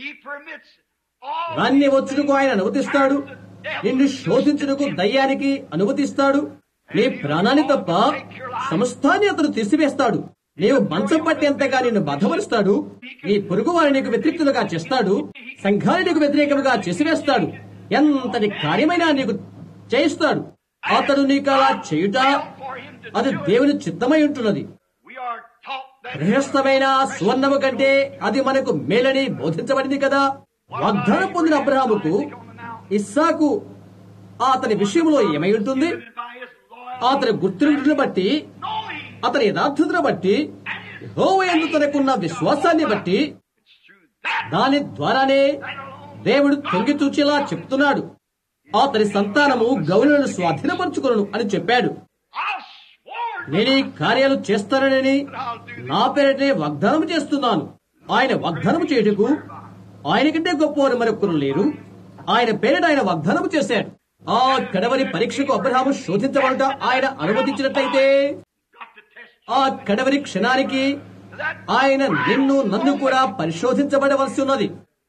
రాన్ని వచ్చుటకు ఆయన అనుమతిస్తాడు. నిన్ను శోధించుటకు దయ్యానికి అనుమతిస్తాడు. నీ ప్రాణాన్ని తప్ప సమస్తాన్ని అతను తీసివేస్తాడు. నీవు మంచం పట్టేంతగా నిన్ను బాధపరుస్తాడు. నీ పొరుగు వారిని నీకు వ్యతిరేక్తులుగా చేస్తాడు. సంఘాన్ని నీకు వ్యతిరేకముగా చేసివేస్తాడు. ఎంతటి కార్యమైనా నీకు చేయిస్తాడు. అతడు నీకు అలా చేయుట అది దేవుని చిత్తమై ఉంటున్నది. గృహస్థమైన సువర్ణము కంటే అది మనకు మేలని బోధించబడింది కదా. వాగ్దానం పొందిన అబ్రహాముకు ఇస్సాకు అతని విషయంలో ఏమై ఉంటుంది? అతని గుర్తింపును బట్టి, అతని యథార్థతను బట్టి, యెహోవా యందు తనకున్న విశ్వాసాన్ని బట్టి, దాని ద్వారానే దేవుడు తొంగి చూచేలా చెప్తున్నాడు. అతని సంతానము గౌరవను స్వాధీనపరచుకొను అని చెప్పాడు. నేను ఈ కార్యాలు చేస్తానని నా పేరిటనే వాగ్దానం చేస్తున్నాను. ఆయన వాగ్దానం చేయుటకు ఆయన కంటే గొప్పవారు మరొకరు లేరు. ఆయన పేరిట ఆయన వాగ్దానం చేశాడు. ఆ కడవరి పరీక్షకు అబ్రహాము శోధించబడుట ఆయన అనుమతించినట్లయితే ఆ కడవరి క్షణానికి ఆయన నిన్ను నన్ను కూడా పరిశోధించబడవలసి ఉన్నది.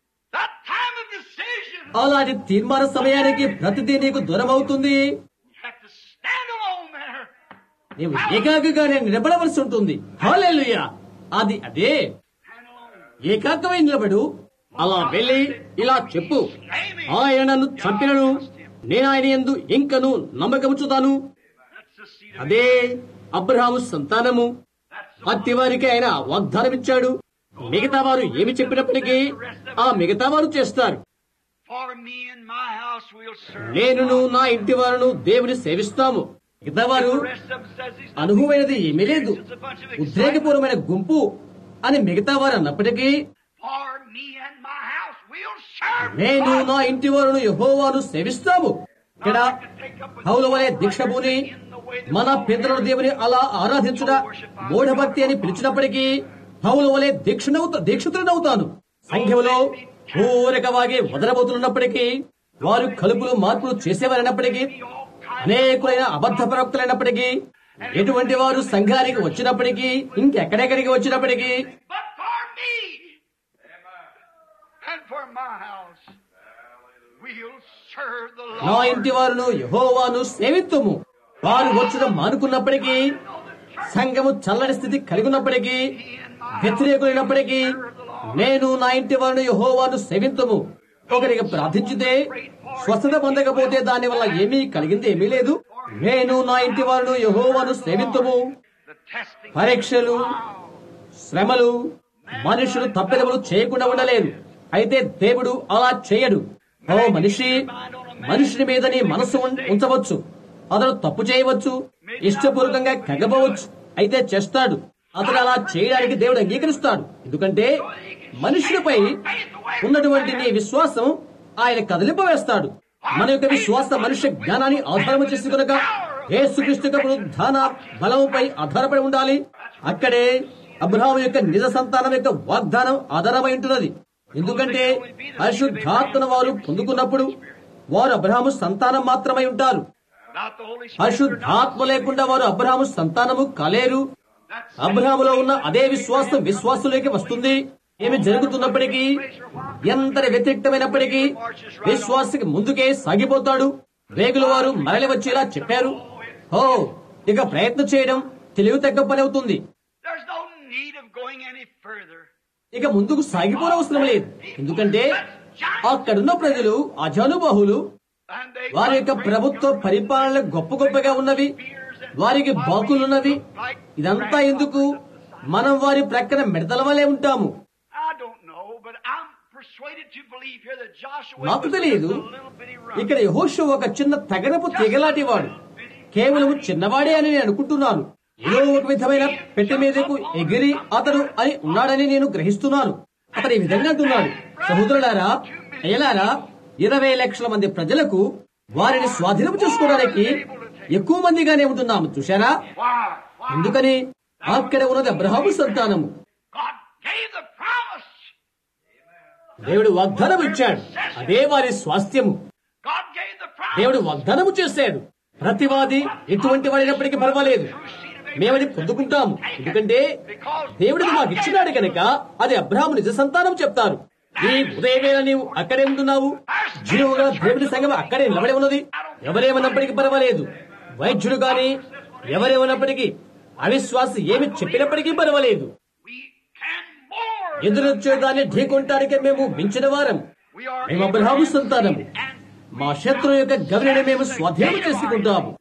అలాంటి తీర్మాన సమయానికి ప్రతిదీ నీకు దూరం అవుతుంది. నీవు ఏకాకిగానే నిలబడవలసి ఉంటుంది. హల్లెలూయా. అదే ఏకాకమై నిలబడు. అలా వెళ్ళి ఇలా చెప్పు, ఆయన నన్ను చంపినను నేను ఆయన యందు ఇంకను నమ్మకముచుతాను. అదే అబ్రహాము సంతానము. అట్టి వారికి ఆయన వాగ్దానం ఇచ్చాడు. మిగతా వారు ఏమి చెప్పినప్పటికీ ఆ మిగతా వారు చేస్తారు. నేనును నా ఇంటి వారును దేవుని సేవిస్తాము. మిగతా వారు అనుభవమైనది ఏమీ లేదు, ఉద్రేకపూర్వమైన గుంపు అని మిగతా వారు అన్నప్పటికీ నేను నా ఇంటి వారును యెహోవాను సేవిస్తాము. ఇక్కడ పౌలు వలె దీక్షభూని మన పితరుల దేవుని అలా ఆరాధించుట మూఢభక్తి అని పిలిచినప్పటికీ పౌలు వలె దీక్షితుడనవుతాను. సంఘంలో ఊరకవాగే వదలబోతున్నప్పటికీ, వారు కలుపులు మార్పులు చేసేవారైనప్పటికీ, అనేకులైన అబద్ధ ప్రవక్తలైనప్పటికీ, ఎటువంటి వారు సంఘానికి వచ్చినప్పటికీ, ఇంకెక్కడెక్కడికి వచ్చినప్పటికీ, నా ఇంటి వారును యెహోవాను సేవిత్తుము. వారు వచ్చడం మానుకున్నప్పటికీ, సంఘము చల్లని స్థితి కలిగి ఉన్నప్పటికీ, వ్యతిరేకులైనప్పటికీ, నేను నా ఇంటి వారిని యెహోవాను సేవింతుము. ఒకరికి ప్రార్థించితే స్వస్థత పొందకపోతే దాని వల్ల ఏమీ కలిగింది ఏమీ లేదు. నేను నా ఇంటి వారిని యెహోవాను సేవింతుము. పరీక్షలు, శ్రమలు మనుషులు తప్పిదములు చేయకుండా ఉండలేదు. అయితే దేవుడు అలా చేయడు. ఓ మనిషిని మీద నీ మనస్సు ఉంచవచ్చు. అతను తప్పు చేయవచ్చు, ఇష్టపూర్వకంగా కగ్గబోవచ్చు. అయితే చేస్తాడు. అతను అలా చేయడానికి దేవుడు అంగీకరిస్తాడు. ఎందుకంటే మనుషులపై ఉన్నటువంటి నీ విశ్వాసం ఆయన కదిలింపవేస్తాడు. మన యొక్క విశ్వాస మనుష్య జ్ఞానాన్ని ఆధారం చేసి కనుక యేసుక్రీస్తు పునరుద్ధాన బలముపై ఆధారపడి ఉండాలి. అక్కడే అబ్రహాము యొక్క నిజ సంతానం యొక్క వాగ్దానం ఆధారమై ఉంటున్నది. ఎందుకంటే పరిశుద్ధాత్మను వారు పొందుకున్నప్పుడు వారు అబ్రహాము సంతానం మాత్రమై ఉంటారు. పరిశుద్ధాత్మ లేకుండా వారు అబ్రహాము సంతానము కాలేరు. అబ్రహాములో ఉన్న అదే విశ్వాసులోకి వస్తుంది. ఏమి జరుగుతున్నప్పటికీ, ఎంతటి వ్యతిరేక్తమైనప్పటికీ విశ్వాసకి ముందుకే సాగిపోతాడు. వేగుల వారు మరలి వచ్చేలా చెప్పారు. ఇక ప్రయత్నం చేయడం తెలివి తగ్గ పని అవుతుంది. ఇక ముందుకు సాగిపోనవసరం లేదు. ఎందుకంటే అక్కడున్న ప్రజలు అజానుబాహులు, వారి యొక్క ప్రభుత్వ పరిపాలన గొప్ప గొప్పగా ఉన్నవి, వారికి బాకులున్నవి. ఇదంతా ఎందుకు? మనం వారి ప్రక్కన మిడతల వలె ఉంటాము. నాకు తెలియదు. ఇక్కడ యెహోషువ ఒక చిన్న తగరపు తీగలాంటి వాడు, కేవలం చిన్నవాడే అని నేను అనుకుంటున్నాను. ఏదో ఒక విధమైన పెట్టె మీదకు ఎగిరి అతడు అని ఉన్నాడని నేను గ్రహిస్తున్నాను. అతడు ఈ విధంగా అంటున్నాడు, సహోదరులారా, అయ్యలారా, 20 లక్షల మంది ప్రజలకు వారిని స్వాధీనం చేసుకోవడానికి ఎక్కువ మందిగానే ఉంటున్నాము. చూశారా? ఎందుకని? అక్కడ ఉన్నది అబ్రహాము సంతానము. దేవుడు వాగ్దానం ఇచ్చాడు, అదే వారి స్వాస్థ్యము. దేవుడు వాగ్దానము చేశాడు. ప్రతివాది ఎటువంటి వాడినప్పటికీ పర్వాలేదు, మేమది పొందుకుంటాము. ఎందుకంటే దేవుడిని మాకు ఇచ్చినాడు కనుక అది అబ్రహాము నిజ సంతానం చెప్తారు. ఈ ఉదయవేళ నీవు అక్కడే ఉంటున్నావు, జీవుగా దేవుడి సంఘం అక్కడే నిలబడి ఉన్నది. ఎవరేమన్నప్పటికీ పర్వాలేదు, వైద్యుడు గాని ఎవరేమన్నప్పటికీ, అవిశ్వాసి ఏమి చెప్పినప్పటికీ పర్వాలేదు, ఎదురొచ్చేదాన్ని ఢీకొంటానికే మేము మించిన వారం. మేము అబ్రహాము సంతానము. మా శత్రువు యొక్క గవిని మేము స్వాధీనం చేసుకుంటాము.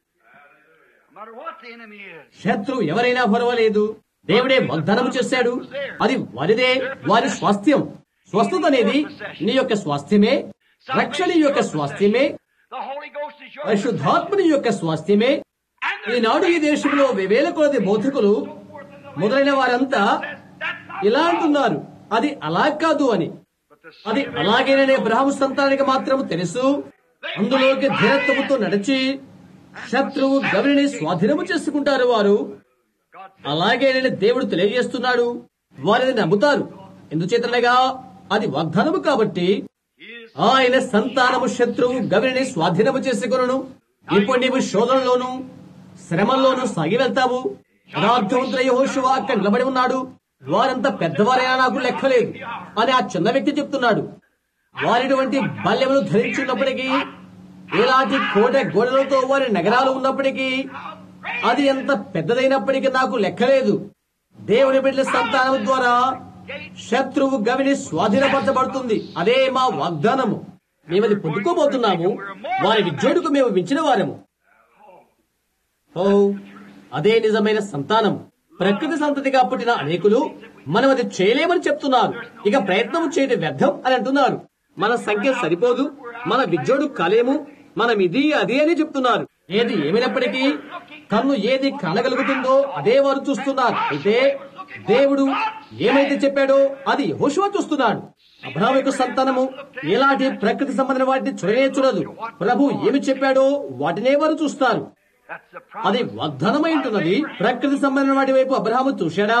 శత్రువు ఎవరైనా పర్వాలేదు, దేవుడే వాగ్దానం చేశాడు, అది వారిదే, వారి స్వాస్థ్యం. స్వస్థత అనేది నీ యొక్క స్వాస్థ్యమే, రక్షణ యొక్క స్వాస్థ్యమే, పరిశుద్ధాత్మని యొక్క స్వాస్థ్యమే. ఈనాడు ఈ దేశంలో వేల కొలది బోధకులు మొదలైన వారంతా ఇలా అంటున్నారు, అది అలా కాదు అని. అది అలాగేననే అబ్రహాము సంతానానికి మాత్రం తెలుసు. అందులోకి ధీరత్వముతో నడిచి శత్రువు గవిని స్వాధీనము చేసుకుంటారు వారు. అలాగేనని దేవుడు తెలియజేస్తున్నాడు. వారిని నమ్ముతారు. ఎందుచేతనగా అది వాగ్దానము కాబట్టి. ఆయన సంతానము శత్రువు గవిని స్వాధీనము చేసుకొనును. ఇప్పుడు నీవు శోధనలోను శ్రమల్లోనూ సాగి వెళ్తావు. యథార్థవంతుడైన యెహోషువ అక్కడ నిలబడి ఉన్నాడు. వారంతా పెద్దవారైనా నాకు లెక్కలేదు అని ఆ చిన్న వ్యక్తి చెప్తున్నాడు. వారిటువంటి బల్యములు ధరించున్నప్పటికీ, ఇలాంటి కోట గోడలతో వారి నగరాలు ఉన్నప్పటికీ, అది ఎంత పెద్దదైనప్పటికీ నాకు లెక్కలేదు. దేవుని బిడ్డల సంతానం ద్వారా శత్రువు గవిని స్వాధీనపరచబడుతుంది. అదే మా వాగ్దానము. మేమది పొందుకోబోతున్నాము. వారి విద్యుడుకు మేము మించిన వారము. ఓ, అదే నిజమైన సంతానం. ప్రకృతి సంతతిగా పుట్టిన అనేకులు మనం అది చేయలేమని చెప్తున్నారు. ఇక ప్రయత్నం చేయడం వ్యర్థం అని అంటున్నారు. మన సంఖ్య సరిపోదు, మన విద్యోడు కాలేము, మనం ఇది అది అని చెప్తున్నారు. ఏది ఏమైనప్పటికీ కన్ను ఏది కానగలుగుతుందో అదే వారు చూస్తున్నారు. అయితే దేవుడు ఏమైతే చెప్పాడో అది యెహోషువ చూస్తున్నాడు. అబ్రహాము యొక్క సంతానము ఎలాంటి ప్రకృతి సంబంధమైన వాటిని చూడదు. ప్రభు ఏమి చెప్పాడో వాటినే వారు చూస్తారు. అది వాగ్దానమై ఉంటున్నది. ప్రకృతి సంబంధమైన వాటి వైపు అబ్రహాము చూశాడా?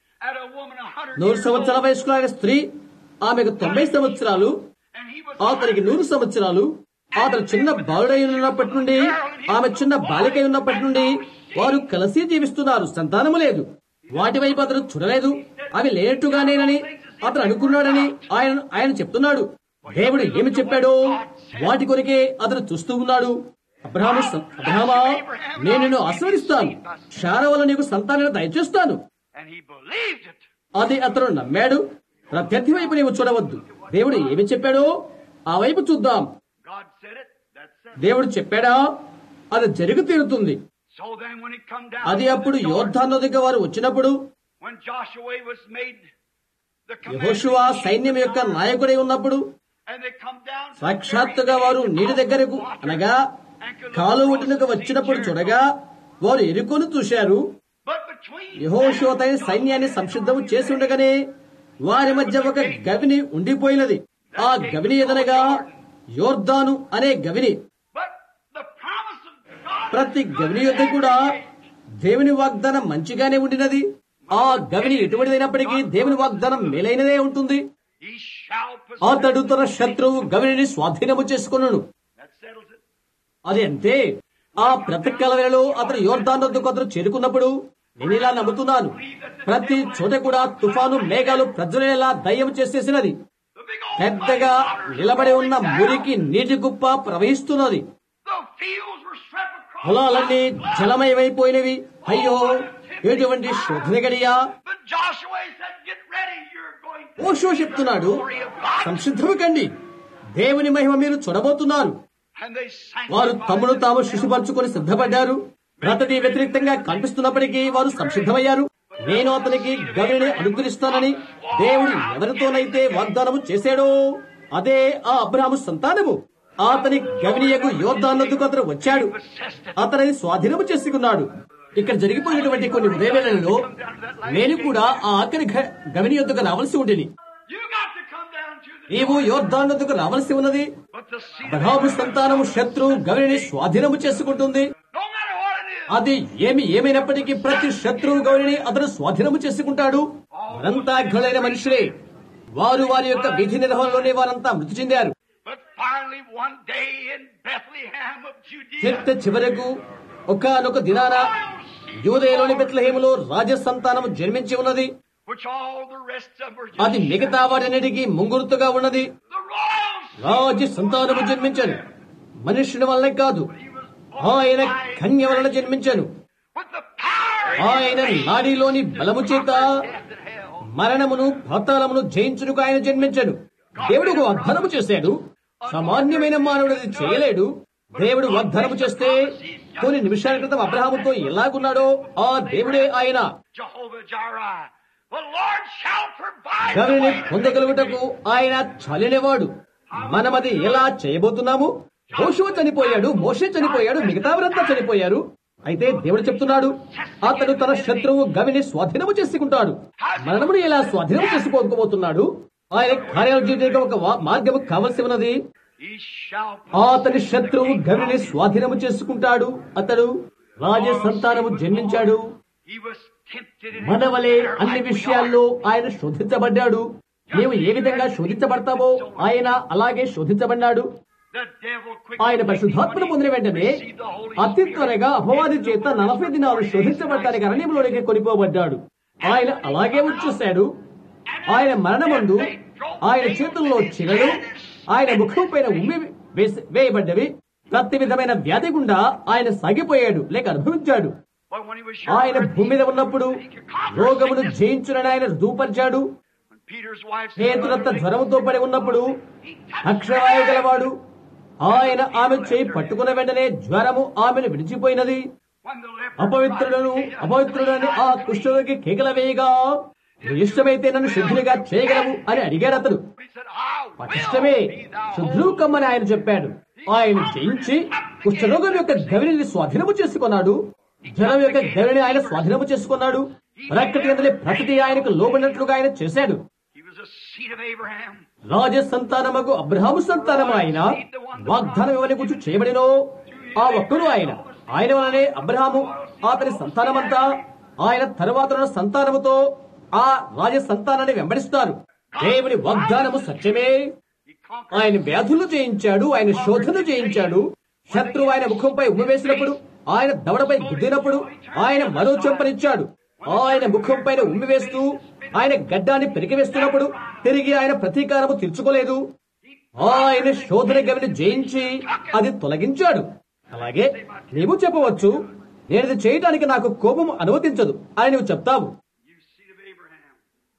100 సంవత్సరాల వయస్కులైన స్త్రీ, ఆమెకు 90 సంవత్సరాలు, అతనికి 100 సంవత్సరాలు. అతను చిన్న బాలుడై ఉన్నప్పటి నుండి, ఆమె చిన్న బాలికై ఉన్నప్పటి నుండి వారు కలిసి జీవిస్తున్నారు. సంతానము లేదు. వాటి వైపు అతను చూడలేదు. అవి లేనట్టుగానేనని అతను అనుకున్నాడని ఆయన చెప్తున్నాడు. దేవుడు ఏమి చెప్పాడో వాటి కొరికే అతను చూస్తూ ఉన్నాడు. అబ్రహామా, నేను నిన్ను ఆశీర్వదిస్తాను, శారా వల్ల నీకు సంతానాన్ని దయచేస్తాను. అది అతను నమ్మాడు. ప్రత్యర్థి వైపు నీవు చూడవద్దు. దేవుడు ఏమి చెప్పాడో ఆ వైపు చూద్దాం. దేవుడు చెప్పాడా, అది జరిగి తీరుతుంది. అది అప్పుడు యోర్దాను నదికి వారు వచ్చినప్పుడు యెహోషువ సైన్యం యొక్క నాయకుడై ఉన్నప్పుడు సాక్షాత్తుగా వారు నీటి దగ్గరకు అనగా కాలు ఒడ్డునకు వచ్చినప్పుడు చూడగా వారు ఎరుకొని చూశారు. యెహోషువ తన సైన్యాన్ని సంసిద్ధం చేసి ఉండగానే వారి మధ్య ఒక గవిని ఉండిపోయినది. ఆ గవిని ఎదనగా యోర్దాను అనే గవిని. ప్రతి గవిని యొద్ద కూడా దేవుని వాగ్దానం మంచిగానే ఉండినది. ఆ గవిని ఎటువంటిదైనప్పటికీ దేవుని వాగ్దానం మేలైనదే ఉంటుంది. అతడు తన శత్రువు గవిని స్వాధీనము చేసుకున్నాను. అది అంతే. ఆ బ్రతకాల వేళలో అతను యోర్దాను వద్దకు అతను చేరుకున్నప్పుడు నేను ఇలా నమ్ముతున్నాను, ప్రతి చోట కూడా తుఫాను మేఘాలు ప్రజ్వలేలా దయ్యం చేసేసినది. పెద్దగా నిలబడి ఉన్న మురికి నీటి గుప్ప ప్రవహిస్తున్నది. పొలాలన్నీ జలమయమైపోయినవి. అయ్యో, ఎటువంటి శోధన గడియా! యెహోషువ చెప్తున్నాడు, సంసిద్ధము కండి, దేవుని మహిమ మీరు చూడబోతున్నారు. And they వారు sanctified తమను తాము శిశుపరచుకొని సిద్ధపడ్డారు. ప్రతిదీ వ్యతిరేకంగా కనిపిస్తున్నప్పటికీ వారు సంసిద్ధమయ్యారు. నేను అతనికి గవిని అనుగ్రహిస్తానని దేవుడు ఎవరితోనైతే వాగ్దానము చేశాడో అదే ఆ అబ్రహాము సంతానము. అతని గవినియకు యోర్దాను నదుకు అతను వచ్చాడు. అతనిని స్వాధీనము చేసుకున్నాడు. ఇక్కడ జరిగిపోయినటువంటి కొన్ని ఉదయవేళలలో నేను కూడా ఆ ఆఖరి గవిని యొద్దకు రావాల్సి ఉండేది. You got to come down to the నీవు యోర్దాను నదుకు రావాల్సి ఉన్నది. but the seed of Abraham సంతానము శత్రువు గవిని స్వాధీనము చేసుకుంటుంది. no matter what it is. అది ఏమైనప్పటికీ ప్రతి శత్రువు గౌరిని అతను స్వాధీనము చేసుకుంటాడు. వారంతా ఘనులైన మనుషులే. వారు వారి యొక్క విధి నిర్వహణలోనే వారంతా మృతి చెందారు. But finally one day in Bethlehem of Judea, చిట్ట చివరకు ఒకానొక దినాన యూదయలోని బెత్లెహేములో రాజ సంతానము జన్మించి ఉన్నది. which all the rest of were అది మిగతా వాటన్నిటికీ ముంగుర్తుగా ఉన్నది. the royals. రాజ సంతానము జన్మించను. మనుష్యుని వల్లే కాదు, ఆయన కన్య వలన జన్మించను. With the power ఆయన నాడిలోని బలము చేత death and hell. మరణమును పాతాళమును జయించుటకు ఆయన జన్మించను. దేవుడు ఒక వాగ్దానము చేశాడు. సామాన్యమైన మానవుడు అది చేయలేడు. దేవుడు వాగ్దానము చేస్తే కొన్ని నిమిషాల క్రితం అబ్రహాముతో ఎలాగున్నాడో ఆ దేవుడే ఆయన. Jehovah Jireh. The Lord shall provide the Gavini way. పొందగలుగుటకు ఆయన చాలినవాడు. మనమది ఎలా చేయబోతున్నాము? యెహోషువ చనిపోయాడు, మోషే చనిపోయాడు, మిగతా వారంతా చనిపోయారు. అయితే దేవుడు చెప్తున్నాడు, అతడు తన శత్రువు గవిని స్వాధీనము చేసుకుంటాడు. మరణమును ఎలా స్వాధీనము చేసుకోబోతున్నాడు? ఆయన కార్యాలు చేయడానికి ఒక మార్గము కావలసి ఉన్నది. He shall అతని శత్రువు గవిని స్వాధీనము చేసుకుంటాడు. అతడు రాజ సంతానము జన్మించాడు. He was tempted in మన వలె every అన్ని like we విషయాల్లో are. ఆయన శోధించబడ్డాడు. నీవు ఏ విధంగా శోధించబడతావో ఆయన అలాగే శోధించబడ్డాడు. The devil quickly ఆయన పరిశుద్ధాత్మను పొందిన వెంటనే received the Holy అతి Spirit. త్వరగా అపవాది చేత 40 దినాలు శోధించబడటానికి అరణ్యంలోనికి కొనిపోబడ్డాడు. ఆయన అలాగే వచ్చేశాడు. ఆయన మరణమందు ఆయన చేతుల్లో చిరలు, ఆయన ముఖం పైన ఉమ్మి వేయబడ్డవి. ప్రతి విధమైన వ్యాధి గుండా ఆయన సాగిపోయాడు లేక అనుభవించాడు. But when he was ఆయన sure భూమి మీద ఉన్నప్పుడు రోగమును జయించునని ఆయన రుజువుపరిచాడు. when Peter's wife పేతురంత జ్వరముతో పడి ఉన్నప్పుడు అక్షరాయు గలవాడు. ఆయన ఆమె చేయి పట్టుకున్న వెంటనే జ్వరము ఆమెను విడిచిపోయినది. when the leper అపవిత్రులని ఆ కుష్ఠరోగి కేకల వేయగా, "నీ ఇష్టమైతే నన్ను శుద్ధునిగా చేయగలవు" అని అడిగాడు అతడు. he said, I will పటిష్టమే be thou శుద్ధులు కమ్మని ఆయన చెప్పాడు. ఆయన జయించి కుష్ఠరోగం యొక్క గవిని స్వాధీనము చేసుకున్నాడు. జనం యొక్క గవిని ఆయన స్వాధీనము చేసుకున్నాడు. ప్రకృతి ఆయనకు లోబడినట్లుగా ఆయన చేశాడు. He was a seed of Abraham. రాజ సంతానముకు అబ్రహాము సంతానము ఆయన. వాగ్దానం ఎవరి గురించి చేయబడినో ఆ ఒక్కడు ఆయన. ఆయన వలనే అబ్రహాము అతని సంతానమంతా ఆయన తరువాత ఉన్న సంతానముతో ఆ రాజ సంతానాన్ని వెంబడిస్తారు. దేవుని వాగ్దానము సత్యమే. He conquered. ఆయన వ్యాధులు జయించాడు. ఆయన శోధనలు జయించాడు. శత్రువు ఆయన ముఖంపై ఉమ్మి వేసినప్పుడు, ఆయన దవడపై గుద్దినప్పుడు ఆయన మరో చెంపనిచ్చాడు. ఆయన ముఖం పైన ఉమ్మి వేస్తూ ఆయన గడ్డాన్ని పెరిగివేస్తున్నప్పుడు తిరిగి ఆయన ప్రతీకారము తీర్చుకోలేదు. ఆయన శోధన గవిని జయించి అది తొలగించాడు. అలాగే నీవు చెప్పవచ్చు, నేను ఇది చేయడానికి నాకు కోపం అనుమతించదు అని నువ్వు చెప్తావు. You seed of Abraham.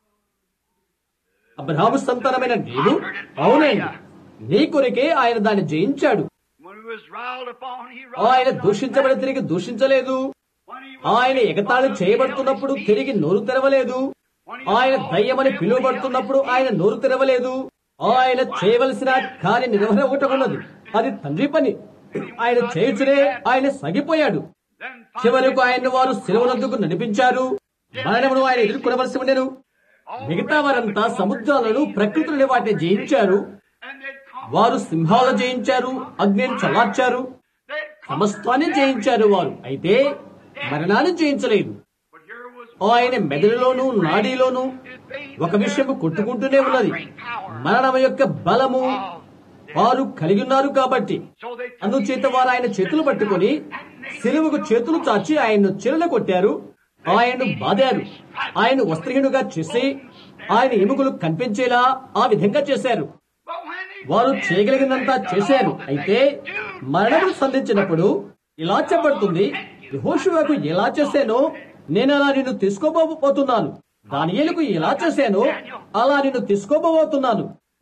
Abraham సంతానమైన నీవు, అవునండి, నీ కొరికే ఆయన దాన్ని జయించాడు. When he was riled upon, he ఆయన riled దూషించబడి తిరిగి దూషించలేదు. When he ఆయన ఎగతాళి చేయబడుతున్నప్పుడు తిరిగి నోరు తెరవలేదు. ఆయన దయ్యమని పిలువబడుతున్నప్పుడు ఆయన నోరు తెరవలేదు. ఆయన చేయవలసిన కార్య నిర్వహణ ఒకటి ఉన్నది, అది తండ్రి పని. ఆయన చేయుచునే ఆయన సగిపోయాడు. then చివరకు ఆయన్ను వారు శిలువనందుకు నడిపించారు. మరణమును ఆయన ఎదుర్కొనవలసి ఉండెను. మిగతా వారంతా సముద్రాలను ప్రకృతిని వాటిని జయించారు. and they'd conquered. వారు సింహాలను జయించారు, అగ్నిని చల్లార్చారు, They'd సమస్తాన్ని జయించారు వారు. అయితే మరణాన్ని జయించలేదు. But here was ఆయన మెదడులోను నాడీలోను ఒక విషయం కొట్టుకుంటూనే ఉన్నది, మరణం యొక్క బలము. వారు కలిగి ఉన్నారు కాబట్టి so they అందుచేత వారు ఆయన చేతులు పట్టుకొని సిలువకు చేతులు చాచి ఆయన్ను చిరల కొట్టారు. ఆయన్ను బాదారు. ఆయన వస్త్రహీనుగా చేసి ఆయన ఎముకలు కనిపించేలా ఆ విధంగా చేశారు. But when he వారు చేయగలిగినంతా చేశారు. అయితే మరణమును సంధించినప్పుడు ఇలా చెప్పబడుతుంది, యెహోషువకు ఎలా చేశానో నేను అలా నిన్ను తీసుకోబోతున్నాను, దానియేలుకు ఎలా చేశానో అలా నిన్ను తీసుకోబోతున్నాను.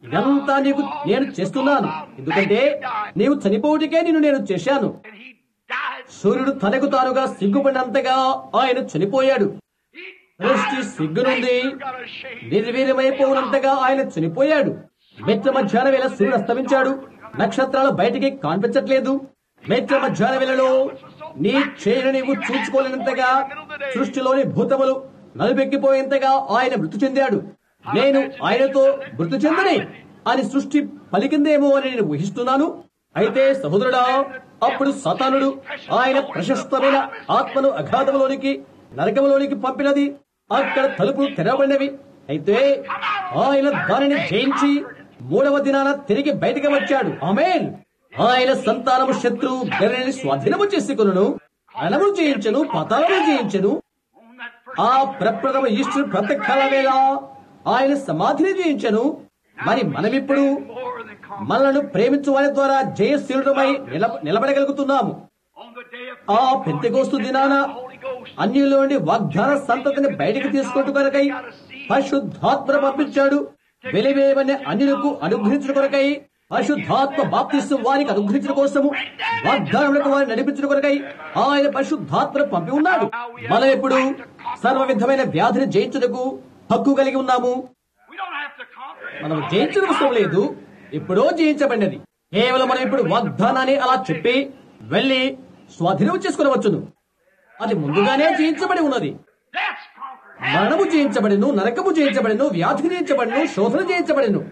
ఇదంతా నీకు నేను చేస్తున్నాను, ఎందుకంటే నీవు చనిపోవటికే నేను చేశాను. సూర్యుడు తనకు తానుగా సిగ్గుపడినంతగా ఆయన చనిపోయాడు. సృష్టి సిగ్గు నుండి నిర్వీర్యమైపోయినంతగా ఆయన చనిపోయాడు. మిట్ట మధ్యాహ్న వేళ సూర్యుడు అస్తమించాడు. నక్షత్రాలు బయటికి కనిపించట్లేదు. మిట్ట మధ్యాహ్న వేళలో నీ చేయను నీవు చూసుకోలేనంతగా సృష్టిలోని భూతములు నలుపెక్కిపోయేంతగా ఆయన మృతి చెందాడు. నేను ఆయనతో మృతి చెందని అని సృష్టి పలికిందేమో అని నేను ఊహిస్తున్నాను. అయితే సహోదరుడా, అప్పుడు సాతానుడు ఆయన ప్రశస్తమైన ఆత్మను అగాధములోనికి నరకములోనికి పంపినది. అక్కడ తలుపులు తెరవబడినవి. అయితే ఆయన దానిని జయించి 3వ దినాన తిరిగి బయటకు వచ్చాడు. ఆమేన్. ఆయన సంతానము శత్రువు గర్రెని స్వాధీనము చేసుకొనును, అనమును జయించను, పతాళమును జయించను. ఆ ప్రప్రథమ ఈస్టర్ ప్రాతకాల వేళ ఆయన సమాధిని జయించను. మరి మనమిప్పుడు మనలను ప్రేమించు వారి ద్వారా జయశీలుడమై నిలబడగలుగుతున్నాము. ఆ పెంతెకోస్తు దినాన అన్యులోని వాగ్దాన సంతతిని బయటికి తీసుకుంటూ కొరకై పరిశుద్ధాత్మ పంపించాడు. వెలివేయబడిన అన్యులకు అనుగ్రహించడం కొరకై పరిశుద్ధాత్మ బాప్తిస్తు వారికి అనుగ్రహించడం కోసము వాగ్దానములకు వారిని నడిపించడం కొరకై ఆయన పరిశుద్ధాత్మను పంపి ఉన్నాడు. మనం ఇప్పుడు సర్వ విధమైన వ్యాధిని జయించుటకు హక్కు కలిగి ఉన్నాము. మనం జయించడం అవసరం లేదు, ఎప్పుడో జయించబడినది. కేవలం మనం ఇప్పుడు వాగ్దానాన్ని అలా చెప్పి వెళ్లి స్వాధీనం చేసుకునవచ్చును. అది ముందుగానే జయించబడి ఉన్నది. మరణము జయించబడిను, నరకము జయించబడిను, వ్యాధి జయించబడిను, శోధన జయించబడిను,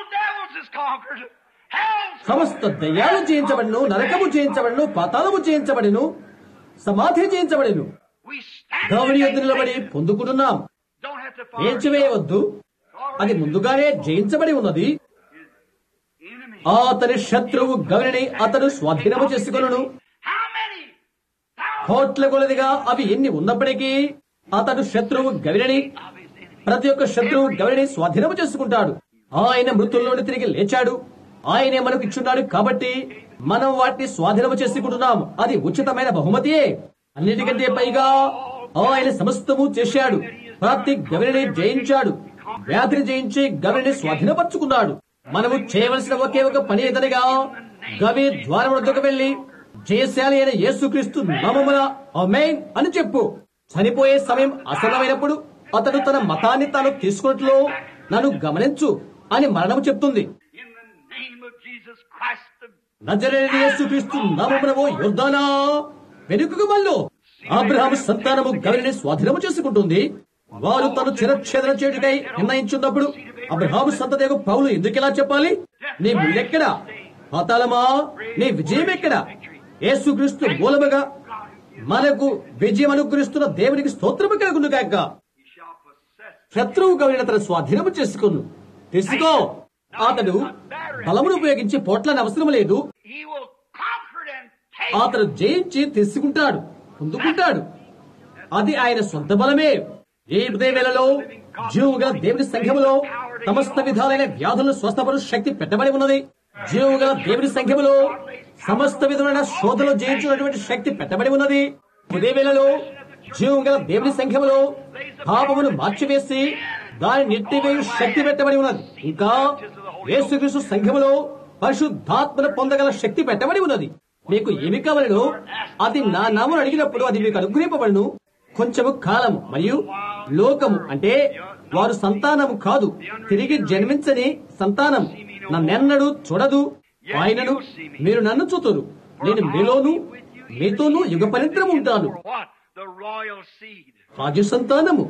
సమస్త దయ్యాలు జయించబడిను, నరకము జయించబడిను, పాతాళము జయించబడిను, సమాధి జయించబడిను. దేవుని యొద్ద నిలబడి పొందుకుంటున్నాం. వేయవద్దు, అది ముందుగానే జయించబడి ఉన్నది. అతని శత్రువు గవిని అతను స్వాధీనము చేసుకొనును. కోట్ల కొలదిగా అవి ఎన్ని ఉన్నప్పటికీ అతడు శత్రువు గవిని, ప్రతి ఒక్క శత్రువు గవిని స్వాధీనము చేసుకుంటాడు. ఆయన మృతుల్లోని తిరిగి లేచాడు. ఆయనే మనకు ఇచ్చున్నాడు కాబట్టి మనం వాటిని స్వాధీనము చేసుకుంటున్నాం. అది ఉచితమైన బహుమతియే. అన్నిటికంటే పైగా ఆయన సమస్తము చేశాడు. ప్రతి గవిని జయించాడు. వ్యాధిని జయించి గవిని స్వాధీనపరుచుకున్నాడు. మనము చేయవలసిన ఒకే ఒక పని ఏదనగా గవి ద్వారం వద్దకు వెళ్లి జయశాలి అయిన యేసుక్రీస్తు నామమున ఆమేన్ అని చెప్పు. చనిపోయే సమయం ఆసన్నమైనప్పుడు అతడు తన మతాన్ని తాను తీసుకున్నట్లు నన్ను గమనించు అని మరణం చెప్తుంది. నజరేయుడైన యేసుక్రీస్తు నామమున యోర్దానా వెనుకకు మళ్ళు. అబ్రహాము సంతానము గవిని స్వాధీనము చేసుకుంటుంది. వారు తను చిరఛేదన చేయుటకై నిర్ణయించున్నప్పుడు అబ్రహాము సంతతియగు పౌలు ఎందుకెలా చెప్పాలి? నీ ముళ్ళెక్కడా? పాతాళమా నీ విజయం ఎక్కడా? యేసుక్రీస్తు మూలముగా మనకు విజయం అనుగ్రహిస్తున్న దేవునికి స్తోత్రము కలుగును గాక. శత్రువు గవిని తన స్వాధీనము చేసుకును. తీసుకో. అతడు బలమును ఉపయోగించి పోట్లని అవసరం లేదు. అతడు జయించి తీసుకుంటాడు, పొందుకుంటాడు. అది ఆయన సొంత బలమే. ఈ వేళలో జీవుగా దేవుని సంఘములో సమస్త విధాలైన వ్యాధులను స్వస్థపరు శక్తి పెట్టబడి ఉన్నది. జీవుగా దేవుని సంఘములో సమస్త విధమైన శోధనలు జయించినటువంటి శక్తి పెట్టబడి ఉన్నది. ఉదయ వేళలో జీవుగా దేవుని సంఘములో పాపమును మార్చివేసి దాని నెట్టివేయు శక్తి పెట్టబడి ఉన్నది. ఇంకా యేసుక్రీస్తు సంఘములో పరిశుద్ధాత్మను పొందగల శక్తి పెట్టబడి ఉన్నది. మీకు ఏమి కావాలను అది నా నామమును అడిగినప్పుడు అది మీకు అనుగ్రహింపబడును. కొంచెము కాలము మరియు లోకము అంటే వారు సంతానము కాదు, తిరిగి జన్మించని సంతానం నన్నెన్నడూ చూడదు. ఆయనను మీరు నన్ను చూతురు. నేను మీలోను మీతోనూ యుగ పర్యంతం ఉంటాను. రాజు సంతానము.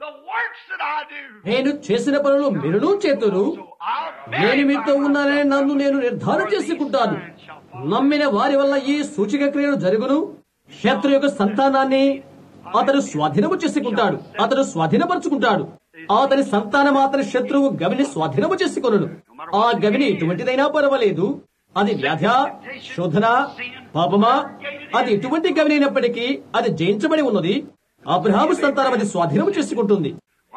నేను చేసిన పనులు మీరును చేతురు. నేను మీతో ఉన్నానని నన్ను నేను నిర్ధారణ చేసుకుంటాను. నమ్మిన వారి వల్ల ఈ సూచక క్రియలు జరుగును. శత్రు యొక్క సంతానాన్ని అతడు స్వాధీనము చేసుకుంటాడు, అతడు స్వాధీనపరుచుకుంటాడు. అతని సంతానం అతని శత్రువు గవిని స్వాధీనము చేసుకొనును. ఆ గవిని ఎటువంటిదైనా పర్వాలేదు. అది వ్యాధ, శోధన, పాపమా, అది ఎటువంటి గవినైనప్పటికీ అది జయించబడి ఉన్నది. అబ్రహాము సంతానం అది స్వాధీనము చేసుకుంటుంది.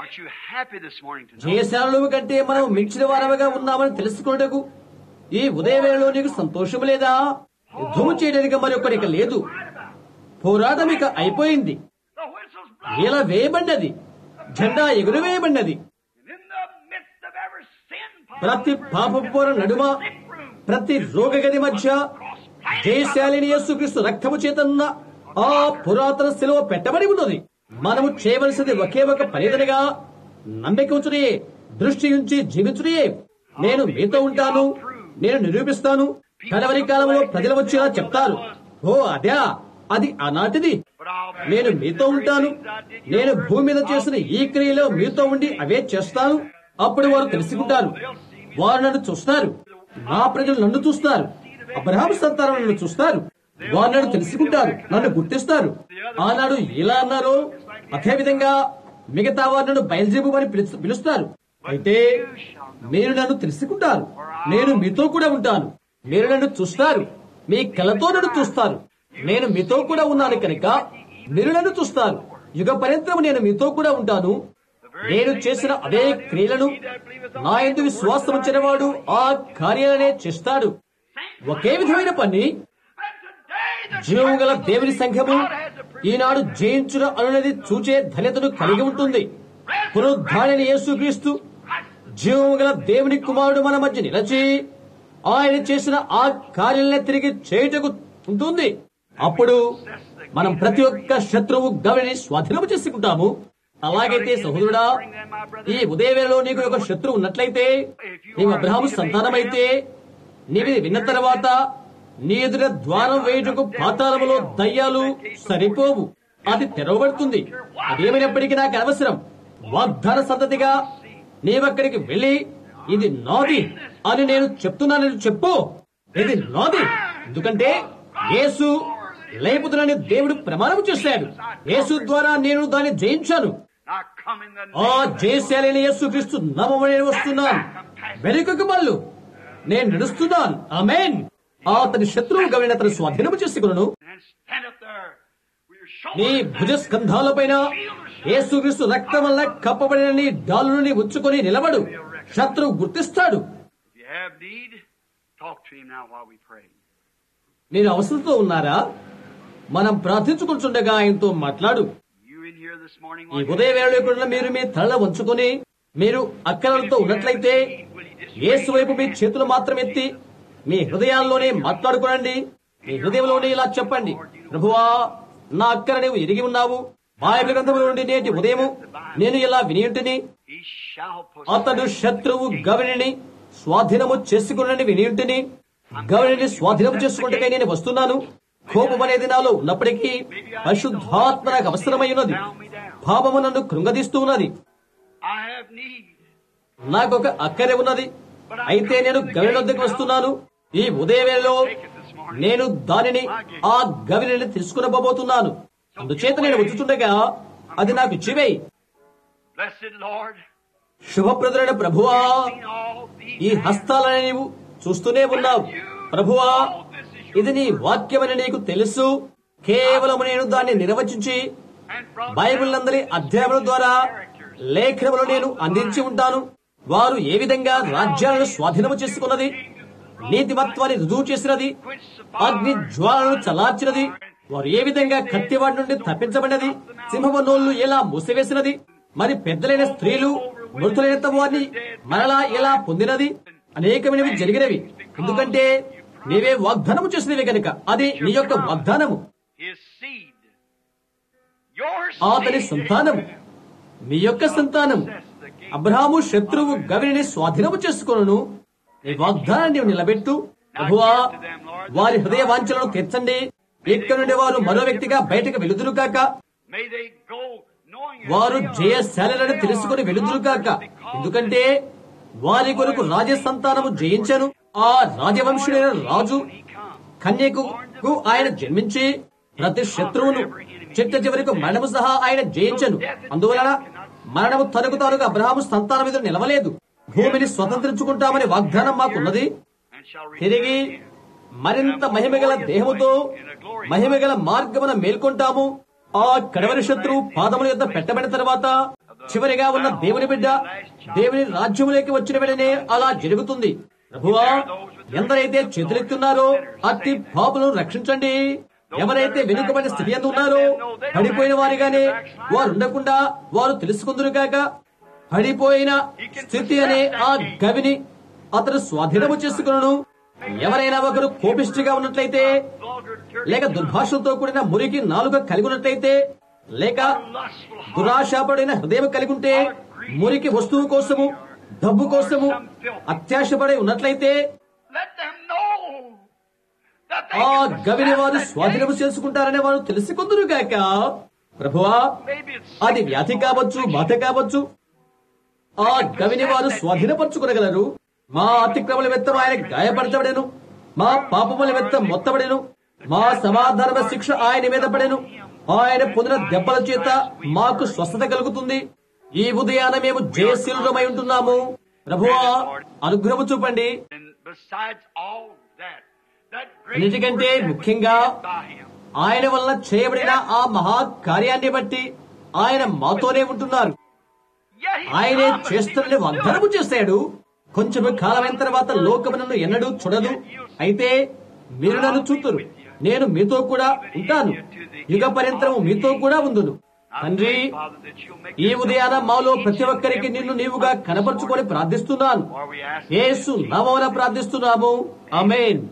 జయశాలలో కంటే మనం మించిన వారముగా ఉన్నామని తెలుసుకున్నటకు ఈ ఉదయవేళలో నీకు సంతోషం లేదా? యుద్ధము చేయడానికి మరొకరిక లేదు. పోరాటం ఇక అయిపోయింది. ఇలా వేయబడినది, జెండా ఎగురవేయబడినది. ప్రతి పాపపోర నడుమ, ప్రతి రోగగది మధ్య జయశాలిని యేసుక్రీస్తు రక్తము చేతన్న ఆ పురాతన శిలువ పెట్టబడి ఉన్నది. మనము చేయవలసింది ఒకే ఒక పనిదనగా నమ్మిక ఉంచునే, దృష్టి ఉంచి జీవించునే. నేను మీతో ఉంటాను, నేను నిరూపిస్తాను. కడవరి కాలంలో ప్రజలు వచ్చేలా చెప్తారు, ఓ అదే, అది ఆనాటిది. నేను మీతో ఉంటాను, నేను భూమి మీద చేసిన ఈ క్రియలో మీతో ఉండి అవే చేస్తాను. అప్పుడు వారు తెలుసుకుంటారు, వారు నన్ను చూస్తారు, నా ప్రజలు నన్ను చూస్తారు, అబ్రహాము సంతానం నన్ను చూస్తారు, వారు నన్ను తెలుసుకుంటారు, నన్ను గుర్తిస్తారు. ఆనాడు ఇలా అన్నారో అదే విధంగా మిగతా వారు నన్ను బయలుదేరమని పిలుస్తారు. అయితే మీరు నన్ను తెలుసుకుంటారు, నేను మీతో కూడా ఉంటాను. మీరు నన్ను చూస్తారు, మీ కళ్ళతో నన్ను చూస్తారు. నేను మీతో కూడా ఉన్నాను కనుక మీరు నన్ను చూస్తారు. యుగ పర్యంతం నేను మీతో కూడా ఉంటాను. నేను చేసిన అదే క్రియలను నా యందు విశ్వాసం ఉంచిన వాడు ఆ కార్యాలనే చేస్తాడు. ఒకే విధమైన పని జీవము గల దేవుని సంఘము ఈనాడు జయించుట అనున్నది చూచే ధన్యతను కలిగి ఉంటుంది. పునరుద్ధారణ యేసుక్రీస్తు జీవము గల దేవుని కుమారుడు మన మధ్య నిలచి ఆయన చేసిన ఆ కార్యాలనే తిరిగి చేయుటకు ఉంటుంది. అప్పుడు మనం ప్రతి ఒక్క శత్రువు గవిని స్వాధీనము చేసుకుంటాము. అలాగైతే సహోదరుడా, ఈ ఉదయవేళలో నీకు ఒక శత్రువు ఉన్నట్లయితే, నీవు అబ్రహాము సంతానమైతే, నీవి విన్న తర్వాత నీ ఎదుట ద్వారం వేయుటకు పాతాళములో దయ్యాలు సరిపోవు. అది తెరవబడుతుంది. అదేమైనప్పటికీ నాకు అవసరం. వాగ్దాన సంతతిగా నీవక్కడికి వెళ్లి ఇది నాది అని నేను చెప్తున్నానని చెప్పు. ఇది నాది, ఎందుకంటే యేసు లేపుతునని దేవుడు ప్రమాణం చేశాడు. యేసు ద్వారా నేను దాన్ని జయించాను. ఆ జయశాలిని యేసుక్రీస్తు నామమున నేను వస్తున్నాను. వెనుకకు మళ్ళు నేను నడుస్తున్నాను. ఆమేన్. అతని శత్రువు గవిని అతను స్వాధీనము చేసుకును. నీ భుజస్కంధాలపైన యేసుక్రీస్తు రక్తం వల్ల కప్పబడిన నీ డాలుని ఉంచుకొని నిలబడు. శత్రువు గుర్తిస్తాడు. మీరు అవసరంతో ఉన్నారా? మనం ప్రార్థించుకుంటుండగా ఆయనతో మాట్లాడు. ఈ ఉదయ వేళ మీరు మీ తల వంచుకొని మీరు అక్కరలతో ఉన్నట్లయితే యేసు వైపు మీ చేతులు మాత్రం ఎత్తి మీ హృదయాల్లోనే మాట్లాడుకోనండి. మీ హృదయంలోనే ఇలా చెప్పండి, ప్రభువా, నా అక్కర నీవు ఎరిగి ఉన్నావు. బైబిల్ గ్రంథముల నుండి నేటి ఉదయము నేను ఇలా వినియుంటిని. అతడు శత్రువు గవిని స్వాధీనము చేసుకుని వినియుంటిని. గవిని స్వాధీనము చేసుకుంటే నేను వస్తున్నాను. కోపం అనేది నాలో ఉన్నప్పటికీ పరిశుద్ధాత్మ నాకు అవసరమై ఉన్నది. పాపము నన్ను కృంగదీస్తూ ఉన్నది. నాకొక అక్కరే ఉన్నది. అయితే నేను గవిని వద్దకు వస్తున్నాను. ఈ ఉదయవేళలో నేను దానిని ఆ గవిని తీసుకునబోతున్నాను. అందుచేత నేను వచ్చుతుండగా అది నాకు ఇచ్చివేయి. శుభప్రదుడైన ప్రభువా, ఈ హస్తాలని నీవు చూస్తూనే ఉన్నావు. ప్రభువా, ఇది నీ వాక్యమని నీకు తెలుసు. కేవలం నేను దాన్ని నిర్వచించి బైబిల్ అందరి అధ్యాయముల ద్వారా లేఖనములు నేను అందించి ఉంటాను. వారు ఏ విధంగా రాజ్యాలను స్వాధీనము చేసుకున్నది, నీతిమత్వాన్ని రుజువు చేసినది, అగ్ని జ్వాలను చలార్చినది, వారు ఏ విధంగా కత్తివాడి నుండి తప్పించబడినది, సింహపు నోళ్లు ఎలా మూసివేసినది, మరి పెద్దలైన స్త్రీలు మృతులైన వారిని మరలా ఎలా పొందినది, అనేకమైనవి జరిగినవి. ఎందుకంటే నీవే వాగ్దానము చేసినవి కనుక అది నీ యొక్క వాగ్దానము. అతని సంతానము మీ యొక్క సంతానం. అబ్రహాము శత్రువు గవిని స్వాధీనము చేసుకొనును. నీ వాగ్దానాన్ని నీవు నిలబెట్టు. ప్రభువా, వారి హృదయ వాంఛలను తీర్చండి. ఇక్కడ నుండి వారు మరో వ్యక్తిగా బయటకు వెలుదురు కాక, వారు జయశాలని తెలుసుకుని వెలుదురు కాక. ఎందుకంటే వారి కొరకు రాజ సంతానము జయించను. ఆ రాజవంశుడైన రాజు కన్యకు ఆయన జన్మించి ప్రతి శత్రువును చిట్ట చివరికి మరణము సహా ఆయన జయించను. అందువలన మరణము తనకు తానుగా అబ్రహాము సంతానం మీద నిలవలేదు. భూమిని స్వతంత్రించుకుంటామని వాగ్దానం మాకున్నది. తిరిగి మరింత మహిమగల దేహముతో మహిమగల మార్గమున మేల్కొంటాము. ఆ కడవరి శత్రువు పాదముల యొద్ద పెట్టబడిన తర్వాత చివరిగా ఉన్న దేవుని బిడ్డ దేవుని రాజ్యములోకి వచ్చిన వెంటనే అలా జరుగుతుంది. ప్రభువా, ఎందరైతే చేతులెత్తున్నారో అట్టి పాపులను రక్షించండి. ఎవరైతే వెనుకబడిన స్థితి యందు ఉన్నారో పడిపోయిన వారిగానే వారు ఉండకుండా వారు తెలుసుకుందరు కాక, పడిపోయిన స్థితి అనే ఆ గవిని అతడు స్వాధీనము చేసుకును. ఎవరైనా ఒకరు కోపిష్టిగా ఉన్నట్లయితే, లేక దుర్భాషలతో కూడిన మురికి నాలుక కలిగి ఉన్నట్లయితే, లేక దురాశాపడిన హృదయం కలిగి ఉంటే, మురికి వస్తువు కోసము, డబ్బు కోసము అత్యాశపడి ఉన్నట్లయితే, ఆ గవిని వారు స్వాధీనము చేసుకుంటారనే వారు తెలుసుకుందరు గాక. ప్రభువా, అది వ్యాధి కావచ్చు, బాధ కావచ్చు, ఆ గవిని వారు స్వాధీనపరచుకోగలరు. మా అతిక్రమల నిమిత్తం ఆయన గాయపరచబడెను, మా పాపముల నిమిత్తం మొత్తబడెను, మా సమాధాన శిక్ష ఆయన మీద పడెను, ఆయన పొందిన దెబ్బల చేత మాకు స్వస్థత కలుగుతుంది. ఈ ఉదయాన మేము జయశీలురమై ఉంటున్నాము. ప్రభువా, అనుగ్రహము చూపండి. ఎందుకంటే ముఖ్యంగా ఆయన వల్ల చేయబడిన ఆ మహా కార్యాన్ని బట్టి ఆయన మాతోనే ఉంటున్నారు. ఆయనే చేస్తున్న వాగ్దానము చేశాడు. కొంచెం కాలమైన తర్వాత లోకము నన్ను ఎన్నడూ చూడదు, అయితే మీరు నన్ను చూతురు. నేను మీతో కూడా ఉంటాను, యుగ పర్యంతరము మీతో కూడా ఉందును. తండ్రి, ఈ ఉదయాన మాలో ప్రతి ఒక్కరికి నిన్ను నీవుగా కనపరుచుకొని ప్రార్థిస్తున్నాను. యేసు నామమున ప్రార్థిస్తున్నాము. ఆమేన్.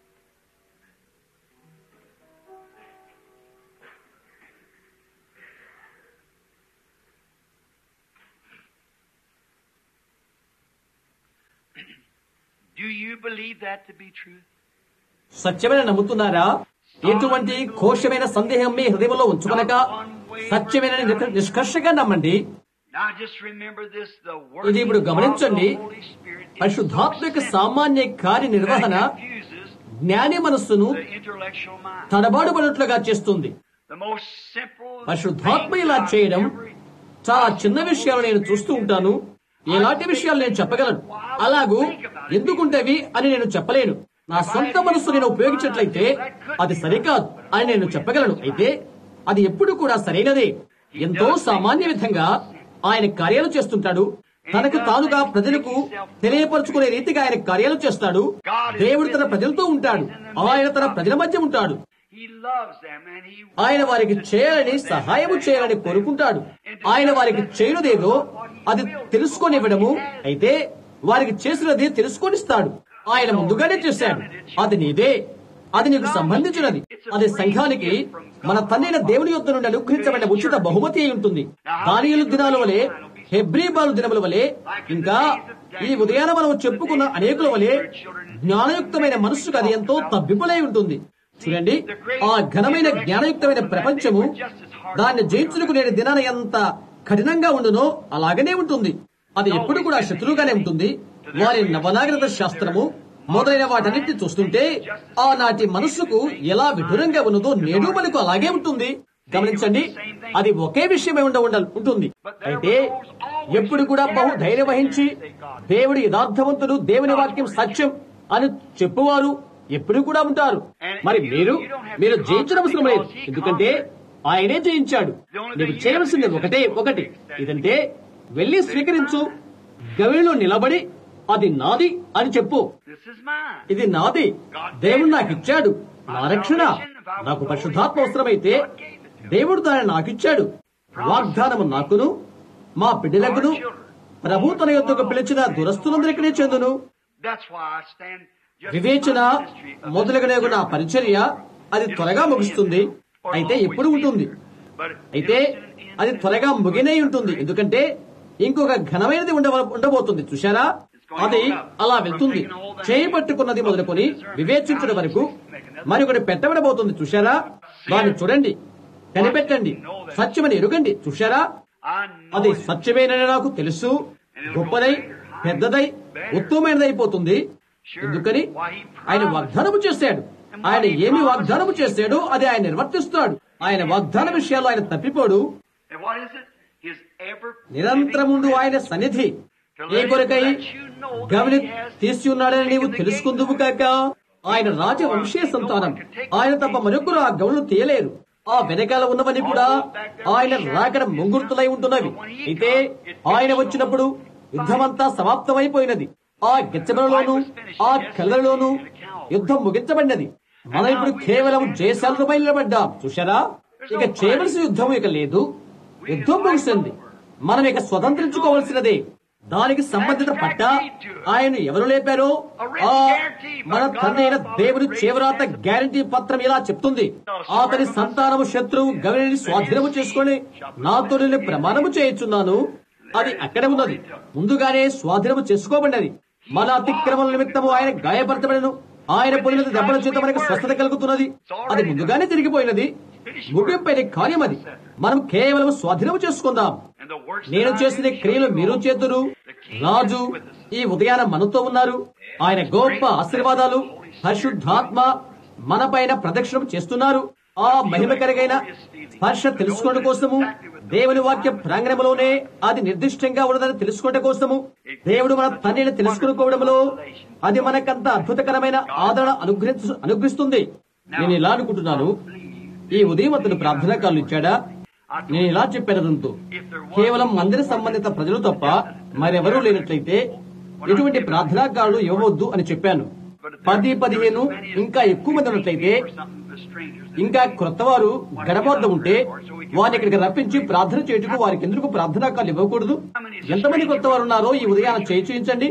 Do you believe that to be true? సత్యమైన నమ్ముతున్నారా? ఎటువంటి కోశమైన సందేహం మీ హృదయంలో ఉంచుకొనక సత్యమైన నిష్కర్షగా నమ్మండి. Now just remember this, the word ఇది ఇప్పుడు గమనించండి. of the Holy Spirit is పరిశుద్ధాత్మక సామాన్య కార్యనిర్వహణ confuses జ్ఞాని మనస్సును the intellectual mind. తడబాటుపడినట్లుగా చేస్తుంది. The most simple పరిశుద్ధాత్మ ఇలా చేయడం చాలా చిన్న విషయాలు నేను చూస్తూ ఉంటాను. ఎలాంటి విషయాలు నేను చెప్పగలను, అలాగూ ఎందుకుంటేవి అని నేను చెప్పలేను. నా సొంత మనస్సు నేను ఉపయోగించినట్లయితే అది సరికాదు అని నేను చెప్పగలను. అయితే అది ఎప్పుడు కూడా సరైనదే. ఎంతో సామాన్య విధంగా ఆయన కార్యాలు చేస్తుంటాడు. తనకు తానుగా ప్రజలకు తెలియపరుచుకునే రీతిగా ఆయన కార్యాలు చేస్తాడు. దేవుడు తన ప్రజలతో ఉంటాడు, ఆయన తన ప్రజల మధ్య ఉంటాడు. He loves them and he ఆయన వారికి చేయాలని, సహాయము చేయాలని కోరుకుంటాడు. ఆయన వారికి చేయనిదేదో అది తెలుసుకొనివ్వడము, అయితే వారికి చేసినది తెలుసుకొనిస్తాడు. ఆయన ముందుగానే చేశాడు. అది నీదే, అది నీకు సంబంధించినది. అది సంఘానికి మన తండ్రైన దేవుని యొద్ద నుండి అనుగ్రహించబడిన ఉచిత బహుమతి అయి ఉంటుంది. దానియేలు దినాల వలె, హెబ్రీబాలు దినముల వలె, ఇంకా ఈ ఉదయాన మనం చెప్పుకున్న అనేకుల వలె జ్ఞానయుక్తమైన మనస్సుకు అది ఎంతో తబ్బింపులై ఉంటుంది. చూడండి, ఆ ఘనమైన జ్ఞానయుక్తమైన ప్రపంచము దాన్ని జయించుటకు నేటి దినాన ఎంత కఠినంగా ఉండునో అలాగనే ఉంటుంది. అది ఎప్పుడు కూడా శత్రువుగానే ఉంటుంది. వారి నవనాగరిక శాస్త్రము మొదలైన వాటన్నిటిని చూస్తుంటే ఆనాటి మనస్సుకు ఎలా విడ్డూరంగా ఉన్నదో నేడు మనకు అలాగే ఉంటుంది. గమనించండి, అది ఒకే విషయమై ఉంటుంది. అయితే ఎప్పుడు కూడా బహు ధైర్యం వహించి దేవుడి యథార్థవంతుడు, దేవుని వాక్యం సత్యం అని చెప్పువారు ఎప్పుడు కూడా ఉంటారు. మరి మీరు జయించడం అవసరం లేదు, ఎందుకంటే ఆయనే జయించాడు. నీకు చేయవలసింది ఒకటి ఇదంటే వెళ్లి స్వీకరించు, గవిలో నిలబడి అది నాది అని చెప్పు. This is mine. ఇది నాది, దేవుడు నాకు ఇచ్చాడు, నా రక్షణ. నాకు పరిశుద్ధాత్మ అవసరమైతే దేవుడు దాన్ని నాకిచ్చాడు. వాగ్దానము నాకును మా బిడ్డలకును ప్రభు తన యొద్దకు పిలిచిన దురస్తులందరికీ చెందును. That's why I stand just వివేచన మొదలగునగు నా పరిచర్య అది త్వరగా ముగుస్తుంది. అయితే ఎప్పుడు ఉంటుంది, అయితే అది త్వరగా ముగినే ఉంటుంది. ఎందుకంటే ఇంకొక ఘనమైనది ఉండబోతుంది. చూశారా, అది అలా వెళ్తుంది. చేయబట్టుకున్నది మొదలుకొని వివేచించడం వరకు మరొకటి పెట్టబడబోతుంది. చూశారా, దాన్ని చూడండి, కనిపెట్టండి, సత్యమని ఎరుగండి. చూశారా, అది సత్యమేనని నాకు తెలుసు. గొప్పదై, పెద్దదై, ఉత్తమమైనది అయిపోతుంది. ఎందుకని ఆయన వాగ్దానము చేశాడు. ఆయన ఏమి వాగ్దానము చేశాడో అది ఆయన నిర్వర్తిస్తాడు. ఆయన వాగ్దాన విషయాల్లో ఆయన తప్పిపోడు. And what is it? His ever నిరంతరముండు ఆయన సన్నిధి ఏ కొరకై గమని తీసి ఉన్నాడని నీవు తెలుసుకుందువు కాక. ఆయన రాజవంశీయ సంతానం. ఆయన తప్ప మరొకరు ఆ గౌను తీయలేరు. ఆ వెనకాల ఉన్నవని కూడా ఆయన రాకడ ముంగుర్తులై ఉంటున్నవి. అయితే ఆయన వచ్చినప్పుడు యుద్ధమంతా సమాప్తమైపోయినది. ఆ గెచ్చబలలోను ఆ కళ్ళలోనూ యుద్ధం ముగించబడినది. మనం ఇప్పుడు కేవలం జయశాలను బయలుపడ్డాం. చూశారా, ఇక చేయవలసిన యుద్ధం ఇక లేదు. యుద్ధం ముగిసింది. మనం ఇక స్వతంత్రించుకోవలసినదే. దానికి సంబంధిత పట్ట ఆయన ఎవరు లేపారో ఆ మన తండ్రి అయిన దేవుని చేవరాత గ్యారంటీ పత్రం ఇలా చెప్తుంది. అతని సంతానము శత్రువు గవిని స్వాధీనము చేసుకుని నాతో నేను ప్రమాణము చేయుచున్నాను. అది అక్కడ ఉన్నది, ముందుగానే స్వాధీనము చేసుకోబడినది. మన అతిక్రమల నిమిత్తము ఆయన గాయపరచబడను, ఆయన పొందిన దెబ్బల చేత మనకు స్వస్థత కలుగుతున్నది. అది ముందుగానే జరిగిపోయినది, ముగింపైన కార్యం అది. మనం కేవలం స్వాధీనము చేసుకుందాం. నేను చేసిన క్రియలు మీరు చేతురు. రాజు ఈ ఉదయాన మనతో ఉన్నారు. ఆయన గొప్ప ఆశీర్వాదాలు పరిశుద్ధాత్మ మన పైన ప్రదక్షిణం చేస్తున్నారు. ఆ మహిమ కలిగైన స్పర్శ తెలుసుకోవడం కోసము, దేవుని వాక్య ప్రాంగణంలోనే అది నిర్దిష్టంగా ఉన్నదని తెలుసుకోవడం కోసము, దేవుడు మన తండ్రిని తెలుసుకోవడంలో అది మనకంత అద్భుతకరమైన ఆదరణ అనుగ్రహిస్తుంది. నేను ఇలా అనుకుంటున్నాను, ఈ ఉదయం అతను ప్రార్థనా కాళ్ళు ఇచ్చాడా? నేను ఇలా చెప్పాను, కేవలం మందిర సంబంధిత ప్రజలు తప్ప మరెవరూ లేనట్లయితే ఎటువంటి ప్రార్థనా కాళ్ళు ఇవ్వవద్దు అని చెప్పాను. 10-15 ఇంకా ఎక్కువ మంది ఉన్నట్లయితే, ఇంకా క్రొత్త వారు గడప వద్ద ఉంటే వారిని ఇక్కడికి రప్పించి ప్రార్థన చేయుటకు వారికి ఎందుకు ప్రార్థనా కాళ్ళు ఇవ్వకూడదు? ఎంతమంది కొత్త వారు ఉన్నారో ఈ ఉదయాన్ని చూపించండి.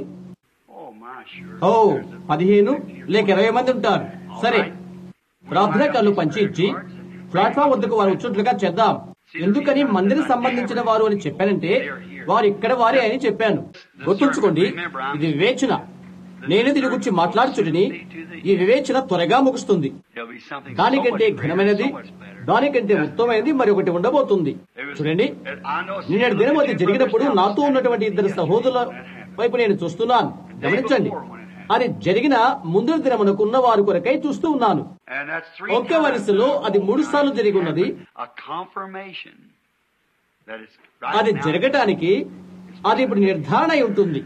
15 లేక 20 మంది ఉంటారు. సరే, ప్రార్థనా కాళ్ళు పంచి ఇచ్చి ప్లాట్ఫామ్ వద్దకు వారు వచ్చినట్లుగా చేద్దాం. ఎందుకని మందిరం సంబంధించిన వారు అని చెప్పానంటే వారు ఇక్కడ వారే అని చెప్పాను. గుర్తుంచుకోండి, ఇది వివేచన. నేను దీని గురించి మాట్లాడుచుడిని. ఈ వివేచన త్వరగా ముగుస్తుంది. దానికంటే ఘనమైనది, దానికంటే ఉత్తమమైనది మరి ఒకటి ఉండబోతుంది. చూడండి, నిన్నటి దినం అది జరిగినప్పుడు నాతో ఉన్నటువంటి 2 సహోదరుల వైపు నేను చూస్తున్నాను. గమనించండి, అది జరిగిన ముందు దినమునకు ఉన్న వారి కొరకై చూస్తూ ఉన్నాను. ఒకే వరుసలో అది 3 సార్లు జరిగి ఉన్నది. అది జరగటానికి అది ఇప్పుడు నిర్ధారణ అయి ఉంటుంది.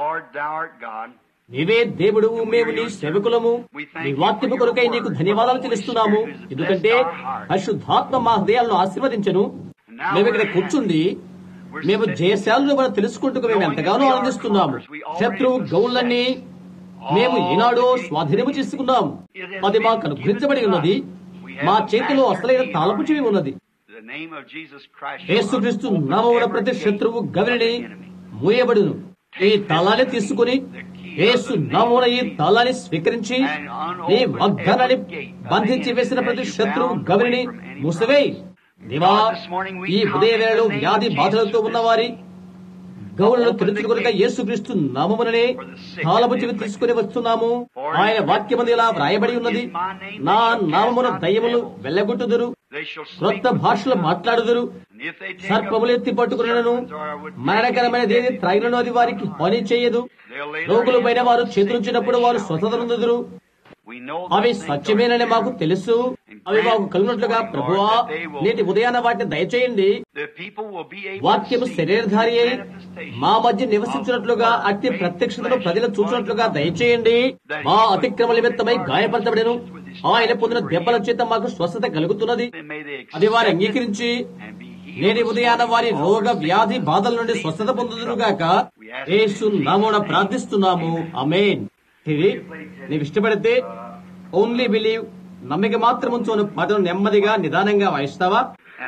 నీవే దేవుడు, మేము నీ సేవకులము. నీ వాక్యము కొరకై నీకు ధన్యవాదాలు చెల్లిస్తున్నాము. ఎందుకంటే పరిశుద్ధాత్మ మా హృదయాలను ఆశీర్వదించను. మేము ఇక్కడ కూర్చుంది, మేము జయశాలను మనం తెలుసుకుంటూ మేము ఎంతగానో ఆనందిస్తున్నాము. శత్రువు గౌళ్ళన్నీ మేము ఈనాడో స్వాధీనము చేసుకున్నాం. అది మాకు అనుగ్రహించబడి ఉన్నది. మా చేతిలో అసలైన తాళపు చెవి ఉన్నది. యేసుక్రీస్తు నామమున ప్రతి శత్రువు గవిని మూయబడును. ఈ తాళాన్ని తీసుకుని యేసు నామమున ఈ తాళాన్ని స్వీకరించి ఈ వాగ్దానాన్ని బంధించి వేసిన ప్రతి శత్రువు గవిని మూసివేయి. దేవా, ఈ ఉదయ వేళలో వ్యాధి బాధలతో ఉన్నవారి గౌరవం తెలుసుకొనక యేసుక్రీస్తు నామముననే తాళపు చెవి తీసుకుని వస్తున్నాము. ఆయన వాక్యమందు ఇలా వ్రాయబడి ఉన్నది, నా నామమున దయ్యములు వెళ్ళగొట్టుదురు, క్రొత్త భాషలు మాట్లాడుదురు, సర్పములు ఎత్తి పట్టుకున్నను, మరణకరమైన దేని త్రాగినను అది వారికి హాని చేయదు. రోగుల పైన వారు చేతులుంచినప్పుడు వారు స్వస్థత పొందుదురు. అవి సత్యమేనని మాకు తెలుసు. అవి మాకు కలిగినట్లుగా ప్రభువా నేటి ఉదయాన వాటిని దయచేయండి. వాక్యము శరీరధారి అయి మా మధ్య నివసించినట్లుగా అట్టి ప్రత్యక్షతను ప్రజలు చూసినట్లుగా దయచేయండి. మా అతిక్రమ నిమిత్తమై గాయపరచబడెను, ఆయన పొందిన దెబ్బల చేత మాకు స్వస్థత కలుగుతున్నది. అది వారు అంగీకరించి నేటి ఉదయాన వారి రోగ వ్యాధి బాధల నుండి స్వస్థత పొందుదురుగాక యేసు నామమున ప్రార్థిస్తున్నాము. ఆమేన్. ఇది నీవు ఇష్టపడితే ఓన్లీ బిలీవ్, నమ్మిక మాత్రం ఉంచు పాటను నెమ్మదిగా నిదానంగా వాయిస్తావా?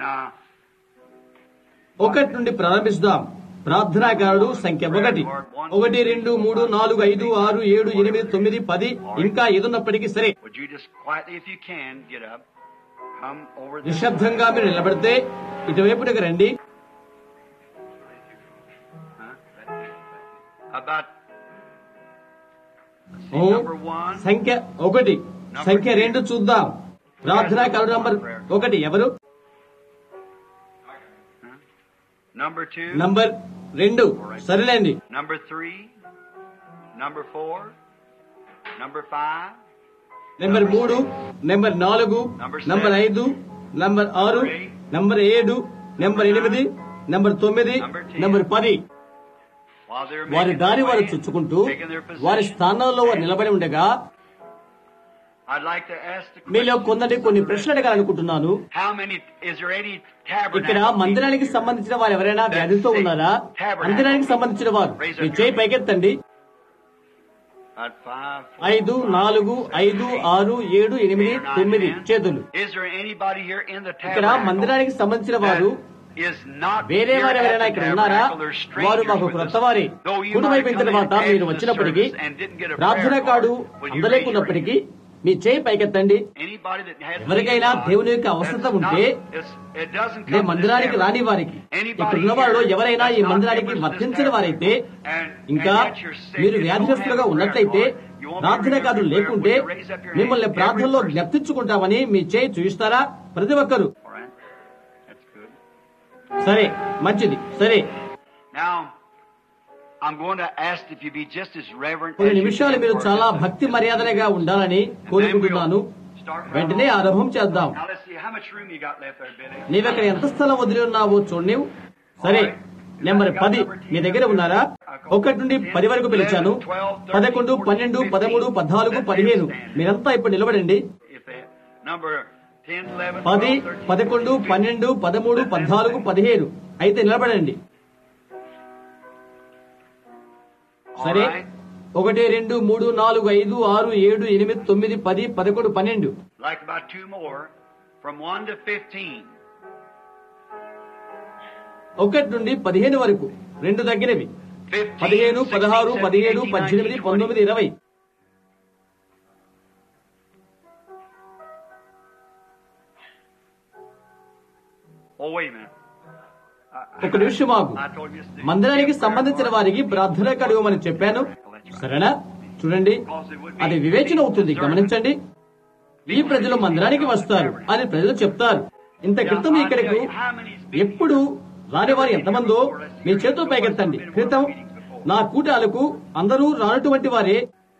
1 నుండి ప్రారంభిస్తాం. ప్రార్థనాకారుడు సంఖ్య 1, 1, 2, 3, 4, 5, 6, 7, 8, 9, 10 ఇంకా ఏదున్నప్పటికీ సరే నిశ్శబ్దంగా మీరు నిలబడితే ఇటువైపుకి రండి. సంఖ్య 1, సంఖ్య 2 చూద్దాం. ప్రార్థనాకారుడు నంబర్ 1 ఎవరు? నంబర్ 2 సరేనండి. Number 3, number 4, number 5, number 3, number 4, number 5, number 6, number 7, number 8, number 9, number 10. వారి దారి వారు చుచ్చుకుంటూ వారి స్థానాల్లో వారు నిలబడి ఉండగా మీలో కొన్ని ప్రశ్నలు అడగాలనుకుంటున్నాను. ఇక్కడ మందిరానికి సంబంధించిన వారు ఎవరైనా వ్యాధితో ఉన్నారా? మందిరానికి సంబంధించిన వారు మీ చేయి పైకెత్తండి. 5, 4, 5, 6, 7, 8, 9 చేతులు. ఇక్కడ మందిరానికి సంబంధించిన వారు వేరే వారు ఎవరైనా ఇక్కడ ఉన్నారా? వారు మాకు క్రొత్త వారి కుటుంబైపోయిన తర్వాత మీరు వచ్చినప్పటికీ ప్రార్థన కార్డు అందలేకున్నప్పటికీ మీ చేయి పైకెత్తండి. ఎవరికైనా దేవుని యొక్క అవసరం ఉంటే నేను మందిరానికి రాని వారికి, ఇక్కడ ఉన్న వాళ్ళు ఎవరైనా ఈ మందిరానికి వర్తించిన వారైతే, ఇంకా మీరు వ్యాధిగ్రస్తులుగా ఉన్నట్లయితే, ప్రార్థన కార్డు లేకుంటే మిమ్మల్ని ప్రార్థనలో జ్ఞప్తించుకుంటామని మీ చేయి చూపిస్తారా? ప్రతి ఒక్కరు. సరే, మంచిది. సరే, కొన్ని నిమిషాలు మీరు చాలా భక్తి మర్యాదలుగా ఉండాలని కోరుకుంటున్నాను. వెంటనే ఆరంభం చేద్దాం. నీవెక్కడ ఎంత స్థలం వదిలి ఉన్నావో చూడండి. సరే, నెంబర్ 10 మీ దగ్గర ఉన్నారా? 1 నుండి 10 వరకు పిలిచాను. 11, 12, 13, 14, 15 మీరంతా ఇప్పుడు నిలబడండి. 10, 11, 12, 13, 14, 15 అయితే నిలబడండి. సరే, 1, 2, 3, 4, 5, 6, 7, 8, 9, 10, 11, 12. Like about 2 more from 1 to 15. 1 నుండి 15 వరకు 2 తగ్గినవి. 15, 16, 17, 18, 19, 20. Oh, wait a minute. ఒక నిమిషం ఆగు. మందిరానికి సంబంధించిన వారికి ప్రార్థన కడగమని చెప్పాను. సరేనా? చూడండి, అది వివేచన అవుతుంది. గమనించండి. ఈ ప్రజలు మందిరానికి వస్తారు అని ప్రజలు చెప్తారు. ఇంత క్రితం ఇక్కడకు ఎప్పుడు రాని వారు ఎంతమందో మీ చేతులు పైకెత్తండి. క్రితం నా కూటాలకు అందరూ రానటువంటి వారే.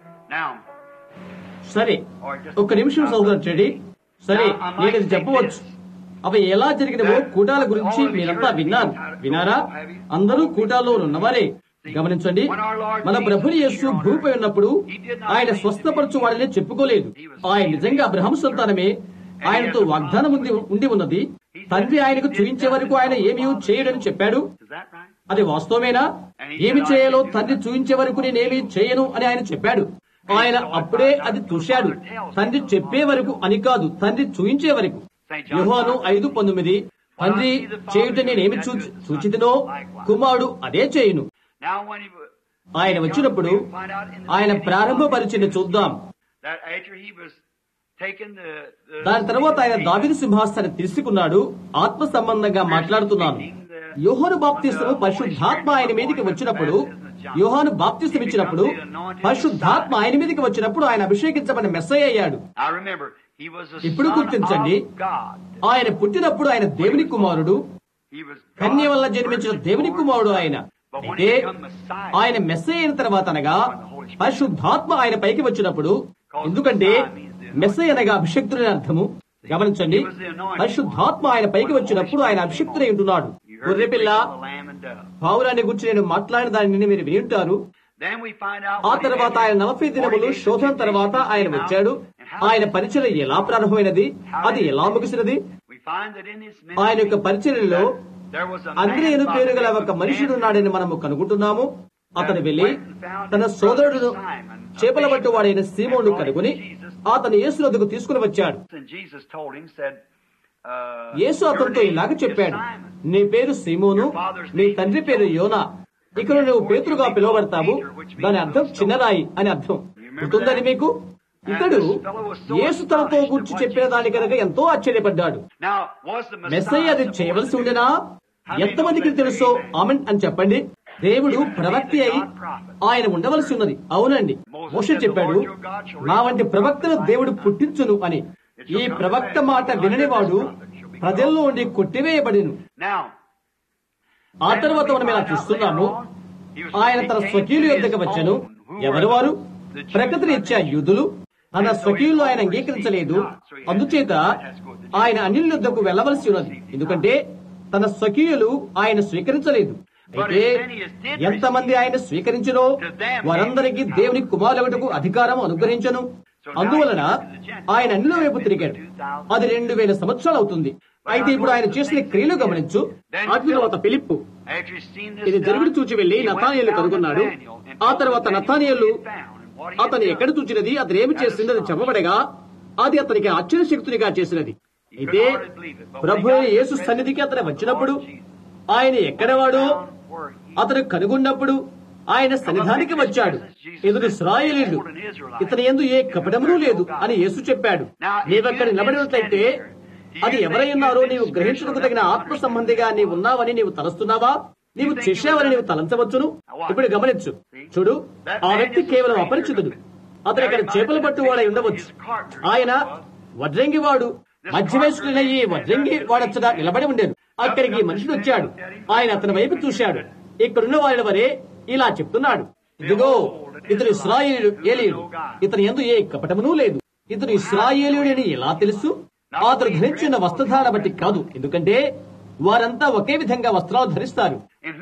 సరే, 1 నిమిషం సహోదరుడు. సరే, నేను ఇది చెప్పవచ్చు. అవి ఎలా జరిగినవో కూటాల గురించి మీరంతా వినారా? అందరూ కూటాల్లో ఉన్నవారే. గమనించండి, మన ప్రభుని యేసు భూమిపై ఉన్నప్పుడు ఆయన స్వస్థపరచు వాడిని చెప్పుకోలేదు. ఆయన నిజంగా అబ్రహాము సంతానమే. ఆయనతో వాగ్దానం ఉండి ఉన్నది. తండ్రి ఆయనకు చూపించే వరకు ఆయన ఏమీ చేయడని చెప్పాడు. అది వాస్తవమేనా? ఏమి చేయాలో తండ్రి చూపించే వరకు నేనేమీ చేయను అని ఆయన చెప్పాడు. ఆయన అప్పుడే అది చూశాడు. తండ్రి చెప్పే వరకు అని కాదు, తండ్రి చూపించే వరకు. యోహాను 5:19 తండ్రి చేయుట నేనేమి సూచితనో కుమారుడు అదే చేయును. ఆయన వచ్చినప్పుడు ఆయన ప్రారంభ పరిచయం చూద్దాం. దాని తర్వాత ఆయన దావీదు సింహాసనాన్ని తీసుకున్నాడు. ఆత్మ సంబంధంగా మాట్లాడుతున్నాను. యోహాను బాప్తిస్మము పరిశుద్ధాత్మ ఆయన మీదకి వచ్చినప్పుడు, యోహాను బాప్తిస్మం ఇచ్చినప్పుడు పరిశుద్ధాత్మ ఆయన మీదకి వచ్చినప్పుడు ఆయన అభిషేకించబడిన మెస్సయ్య అయ్యాడు. ఇప్పుడు గుర్తించండి, ఆయన పుట్టినప్పుడు ఆయన దేవుని కుమారుడు, కన్య వల్ల జన్మించిన దేవుని కుమారుడు ఆయన. అయితే ఆయన మెస్సయ్య అయిన తర్వాత అనగా పరిశుద్ధాత్మ ఆయన పైకి వచ్చినప్పుడు, ఎందుకంటే మెస్సయ్య అనగా అభిషక్తుడని అర్థము. గమనించండి, పరిశుద్ధాత్మ ఆయన పైకి వచ్చినప్పుడు ఆయన అభిషక్తుడై ఉంటున్నాడు. గొర్రెపిల్ల పావురాన్ని గురించి నేను మాట్లాడిన దానిని మీరు వింటారు. ఆ తర్వాత ఆయన 40 దినములు శోధన తర్వాత ఆయన వచ్చాడు. ఆయన పరిచర్య ఎలా ప్రారంభమైనది, అది ఎలా ముగిసినది? ఆయన యొక్క పరిచర్యలో అంద్రేయును పేరు గల ఒక మనుషుడు ఉన్నాడని మనము కనుగొంటున్నాము. అతను వెళ్లి తన సోదరుడు చేపల పట్టు వాడైన సీమోను కనుగొని అతను యేసు వద్దకు తీసుకుని వచ్చాడు. యేసు అతనితో ఇలాగ చెప్పాడు, నీ పేరు సీమోను, నీ తండ్రి పేరు యోనా. ఇక్కడ నువ్వు పేతురుగా పిలువబడతావు. దాని అర్థం చిన్నరాయి అని అర్థం. గుర్తుందని మీకు? ఇతడు యేసు తనతో గురించి చెప్పిన దాని కనుక ఎంతో ఆశ్చర్యపడ్డాడు. మెస్సయ్య అది చేయవలసి ఉండేనా? ఎంతమందికి తెలుసో ఆమెన్ అని చెప్పండి. దేవుడు ప్రవక్త అయి ఆయన ఉండవలసి ఉన్నది. అవునండి, మోషే చెప్పాడు, నా వంటి ప్రవక్తను దేవుడు పుట్టించును అని. ఈ ప్రవక్త మాట విననివాడు ప్రజల్లో ఉండి కొట్టివేయబడిను. ఆ తర్వాత మనం ఇలా చూస్తున్నాము, ఆయన తన స్వకీయుల యొద్దకు వచ్చాను. ఎవరు వారు? ప్రకృతిరీత్యా యూదులు. తన స్వకీయులు ఆయన అంగీకరించలేదు. అందుచేత ఆయన అన్యుల యొద్దకు వెళ్లవలసి ఉన్నది. ఎందుకంటే తన స్వకీయులు ఆయన స్వీకరించలేదు. అయితే ఎంతమంది ఆయన స్వీకరించినో వారందరికీ దేవుని కుమారులకు అధికారం అనుగ్రహించను. అందువలన ఆయన అన్యుల వైపు తిరిగాడు. అది 2000 సంవత్సరాలు అవుతుంది. అయితే ఇప్పుడు ఆయన చేసిన క్రియలు గమనించు. ఆ తర్వాత ఫిలిప్పు ఇది జరుగుడు చూచి వెళ్లి నతానియేలు కనుగొన్నాడు. ఆ తర్వాత నతానియేలు అతను ఎక్కడ చూచినది, అతను ఏమి చేసింది అది చెప్పబడగా అది అతనికి ఆశ్చర్యశక్తునిగా చేసినది. అయితే ప్రభు యేసు సన్నిధికి అతను వచ్చినప్పుడు ఆయన ఎక్కడవాడో అతను కనుగొన్నప్పుడు ఆయన సన్నిధానికి వచ్చాడు. ఇతడు ఇశ్రాయేలీయుడు, ఇతని యందు ఏ కపటమును లేదు అని యేసు చెప్పాడు. నీవక్కడ నిలబడినట్లయితే అది ఎవరై ఉన్నారో నీవు గ్రహించుటకు తగిన ఆత్మ సంబంధిగా నీవు ఉన్నావని నీవు తలస్తున్నావా? నీవు చేశావని నీవు తలంచవచ్చును. ఇప్పుడు గమనించు, చూడు, ఆ వ్యక్తి కేవలం అపరిచితుడు. అతను ఇక్కడ చేపలు పట్టువాడై ఉండవచ్చు. ఆయన వడ్రంగివాడు, మధ్యవయస్కుడైన ఈ వడ్రంగి వాడచ్చట నిలబడి ఉండేది. అక్కడికి మనుషుడు వచ్చాడు. ఆయన అతని వైపు చూశాడు. ఇక్కడున్న వారి వరే ఇలా చెప్తున్నాడు, ఇదిగో ఇతడు ఇశ్రాయేలీయుడు, ఇతని యందు ఏ కపటమునూ లేదు. ఇతడు ఇశ్రాయేలీయుడు అని ఎలా తెలుసు? అతడు ధరించిన వస్త్రధారణ బట్టి కాదు, ఎందుకంటే వారంతా ఒకే విధంగా వస్త్రాలు ధరిస్తారు.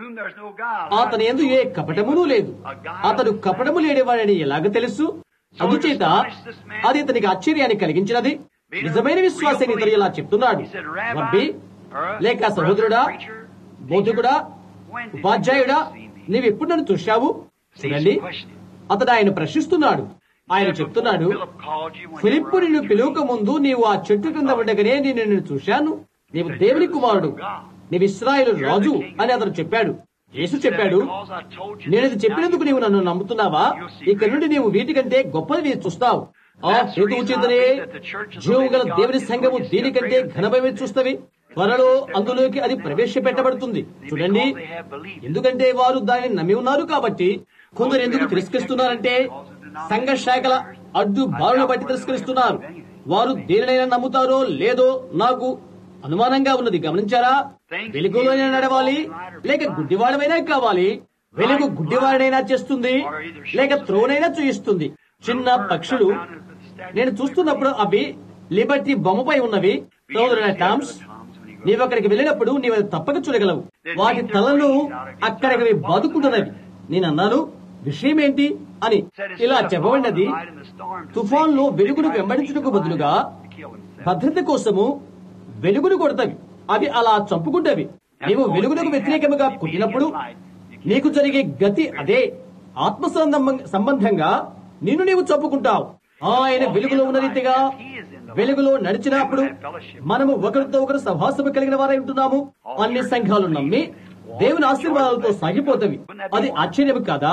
అతని యందు ఏ కపటమునూ లేదు. అతడు కపటము లేనివాడని ఎలాగ తెలుసు? అందుచేత అది ఇతనికి ఆశ్చర్యాన్ని కలిగించినది. నిజమైన విశ్వాసాన్ని ఇతడు ఇలా చెప్తున్నాడు, రబ్బీ లేక సహోదరుడా, బోధకుడా, ఉపాధ్యాయుడా, నీవెప్పుడు నన్ను చూశావు? చూడండి, అతడు ఆయన ప్రశ్నిస్తున్నాడు. ఆయన చెప్తున్నాడు, ఫిలిప్పు నిన్ను పిలువక ముందు నీవు ఆ చెట్టు కింద ఉండగానే నేను నిన్ను చూశాను. నీవు దేవుని కుమారుడు, నీవు ఇశ్రాయేలు రాజు అని అతను చెప్పాడు. యేసు చెప్పాడు, నేనది చెప్పినందుకు నీవు నన్ను నమ్ముతున్నావా? ఇక్కడ నుండి నీవు వీటికంటే గొప్పవి చూస్తావు. ఆ హేతువు చేతనే జీవము గల దేవుని సంఘము దీనికంటే ఘనమైనవి చూస్తవి. త్వరలో అందులోకి అది ప్రవేశపెట్టబడుతుంది. చూడండి, ఎందుకంటే వారు దానిని నమ్మి ఉన్నారు కాబట్టి. కొందరు ఎందుకు తిరస్కరిస్తున్నారంటే సంఘ శాఖల అడ్డు బారును బట్టి తిరస్కరిస్తున్నారు. వారు దేనినైనా నమ్ముతారో లేదో నాకు అనుమానంగా ఉన్నది. గమనించారా? వెలుగులోనే నడవాలి, లేక గుడ్డివాడమైనా కావాలి. వెలుగు గుడ్డివాడైనా చేస్తుంది, లేక త్రోనైనా చూయిస్తుంది. చిన్న పక్షులు నేను చూస్తున్నప్పుడు అవి లిబర్టీ బొమ్మపై ఉన్నవి. సోదరుడైన టామ్స్, నీవు అక్కడికి వెళ్ళినప్పుడు నీవు తప్పక చూడగలవు. వాటి తలను అక్కడికి బాదుకుంటున్నవి. నేను అన్నాను, విషయం ఏంటి అని. ఇలా చెప్పబడినది, తుఫాన్లో వెలుగును వెంబడించుటకు బదులుగా భద్రత కోసము వెలుగును కొడతవి. అవి అలా చంపుకుంటవి. నీవు వెలుగునకు వ్యతిరేకముగా కొట్టినప్పుడు నీకు జరిగే గతి అదే. ఆత్మ సంబంధంగా నిన్ను నీవు చంపుకుంటావు. ఆయన వెలుగులో ఉన్న రీతిగా వెలుగులో నడిచినప్పుడు మనము ఒకరితో ఒకరు సహవాసము కలిగిన వారై ఉంటున్నాము. అన్ని సంఘాలు నమ్మి దేవుని ఆశీర్వాదాలతో సాగిపోతవి. అది ఆశ్చర్యం కాదా?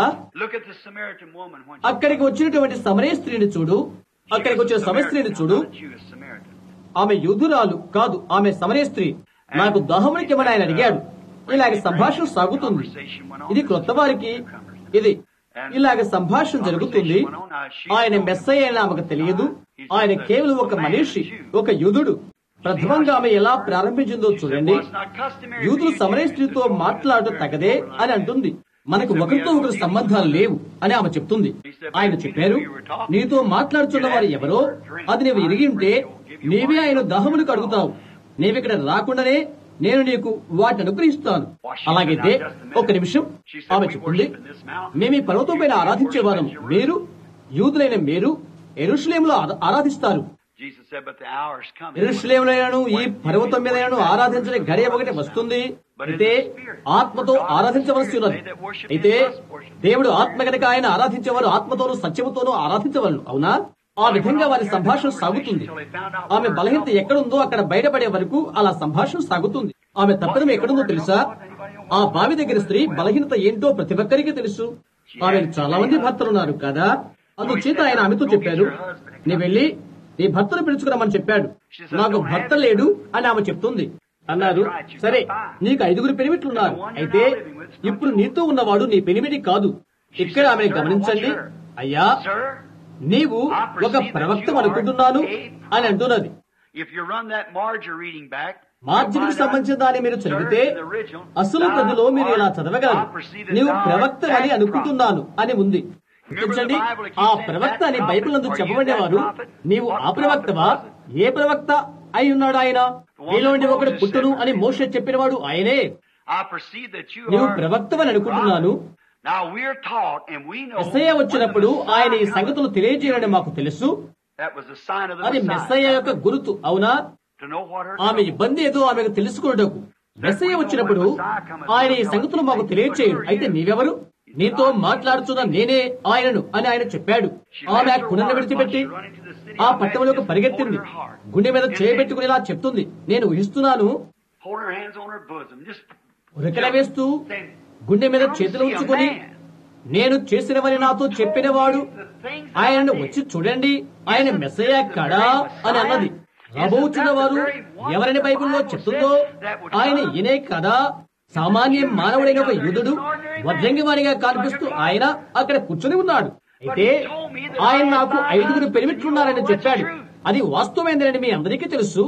అక్కడికి వచ్చినటువంటి సమరయ స్త్రీని చూడు. అక్కడికి వచ్చిన సమరయ స్త్రీని చూడు. ఆమె యూదురాలు కాదు, ఆమె సమరయ స్త్రీ. నాకు దాహమునికేమని ఆయన అడిగాడు. ఇలాగ సంభాషణ సాగుతుంది. ఇది క్రొత్త వారికి ఇది ఇలాగ సంభాషణ జరుగుతుంది. ఆయన మెస్సయ్య అని ఆమెకు తెలియదు. ఆయన కేవలం ఒక మనిషి, ఒక యూదుడు. ప్రథమంగా ఆమె ఎలా ప్రారంభించిందో చూడండి. యూదులు సమరయ స్త్రీతో మాట్లాడటం తగదే అని అంటుంది. మనకు ఒకరితో ఒకరు సంబంధాలు లేవు అని ఆమె చెప్తుంది. ఆయన చెప్పారు, నీతో మాట్లాడుతున్న వారు ఎవరో అది నీవు ఎరిగి ఉంటే నీవే ఆయన దాహములకు అడుగుతావు. నీవిక్కడ రాకుండానే నేను నీకు వాటిని అనుగ్రహిస్తాను. అలాగైతే ఒక నిమిషం, ఆమె చెప్తుంది, మేము ఈ పర్వతం పైన ఆరాధించేవారం. మీరు యూదులైన మీరు యెరూషలేములో ఆరాధిస్తారు. యెరూషలేములోనూ ఈ పర్వతం మీదను ఆరాధించని గడియ ఒకటి వస్తుంది. అయితే ఆత్మతో ఆరాధించవలసి ఉన్నది. అయితే దేవుడు ఆత్మ కనుక ఆయన ఆరాధించేవారు ఆత్మతోనూ సత్యముతోనూ ఆరాధించవలను. అవునా? ఆ విధంగా వారి సంభాషణ సాగుతుంది. ఆమె బలహీనత ఎక్కడుందో అక్కడ బయటపడే వరకు అలా సంభాషణ సాగుతుంది. ఆమె తప్పడం ఎక్కడుందో తెలుసా? ఆ బావి దగ్గర స్త్రీ బలహీనత ఏంటో ప్రతి ఒక్కరికి తెలుసు. ఆమెకు చాలా మంది భర్తలున్నారు కదా. అందుచేత ఆయన ఆమెతో చెప్పారు, నీ వెళ్లి నీ భర్తను పిలుచుకురమ్మని చెప్పాడు. నాకు భర్త లేడు అని ఆమె చెప్తుంది. అన్నారు, సరే నీకు 5 పెనిమిట్లున్నారు. అయితే ఇప్పుడు నీతో ఉన్నవాడు నీ పెనిమిటి కాదు. ఇక్కడ ఆమె గమనించండి, అయ్యా నీవు ఒక ప్రవక్త అనుకుంటున్నాను అని అంటున్నది. మార్జిన్కి సంబంధించిన దాన్ని మీరు చదివితే అసలు ప్రజలో మీరు ఇలా చదవగలరు, నీవు ప్రవక్త అని అనుకుంటున్నాను అని ఉంది. గుర్తించండి, ఆ ప్రవక్త అని బైబిల్ నందు చెప్పబడేవారు. నీవు ఆ ప్రవక్తవా? ఏ ప్రవక్త అయి ఉన్నాడు ఆయన? నీలోండి ఒకడు పుట్టును అని మోషే చెప్పినవాడు ఆయనే. నీవు ప్రవక్తవని అనుకుంటున్నాను. మెస్సయ్య వచ్చినప్పుడు ఆయన ఈ సంగతులు తెలియజేయాలని మాకు తెలుసు. అది మెస్సయ్య యొక్క గుర్తు. అవునా? ఆమె ఇబ్బంది ఏదో ఆమెకు తెలుసుకున్నటకు మెస్సయ్య వచ్చినప్పుడు ఆయన ఈ సంగతులు మాకు తెలియజేయడు. అయితే నీవెవరు? నీతో మాట్లాడుతున్న నేనే ఆయనను అని ఆయన చెప్పాడు. ఆమె ఆ కుండను విడిచిపెట్టి ఆ పట్టణంలోకి పరిగెత్తింది. గుండె మీద చేయబెట్టుకునేలా చెప్తుంది, నేను ఊహిస్తున్నాను ఉరకల వేస్తూ గుండె మీద చేతులు ఉంచుకొని, నేను చేసినవని నాతో చెప్పినవాడు ఆయనను వచ్చి చూడండి, ఆయన మెస్సయ్య కాడా అని అన్నది. రాబోచున్న వారు ఎవరని బైబిల్లో చెప్తుందో ఆయన ఈయనే కదా. సామాన్య మానవుడైన ఒక యూదుడు వడ్రంగివాడిగా కనిపిస్తూ ఆయన అక్కడ కూర్చొని ఉన్నాడు. అయితే ఆయన నాకు 5 పెనిమిట్లున్నారని చెప్పాడు. అది వాస్తవమైందని మీ అందరికీ తెలుసు.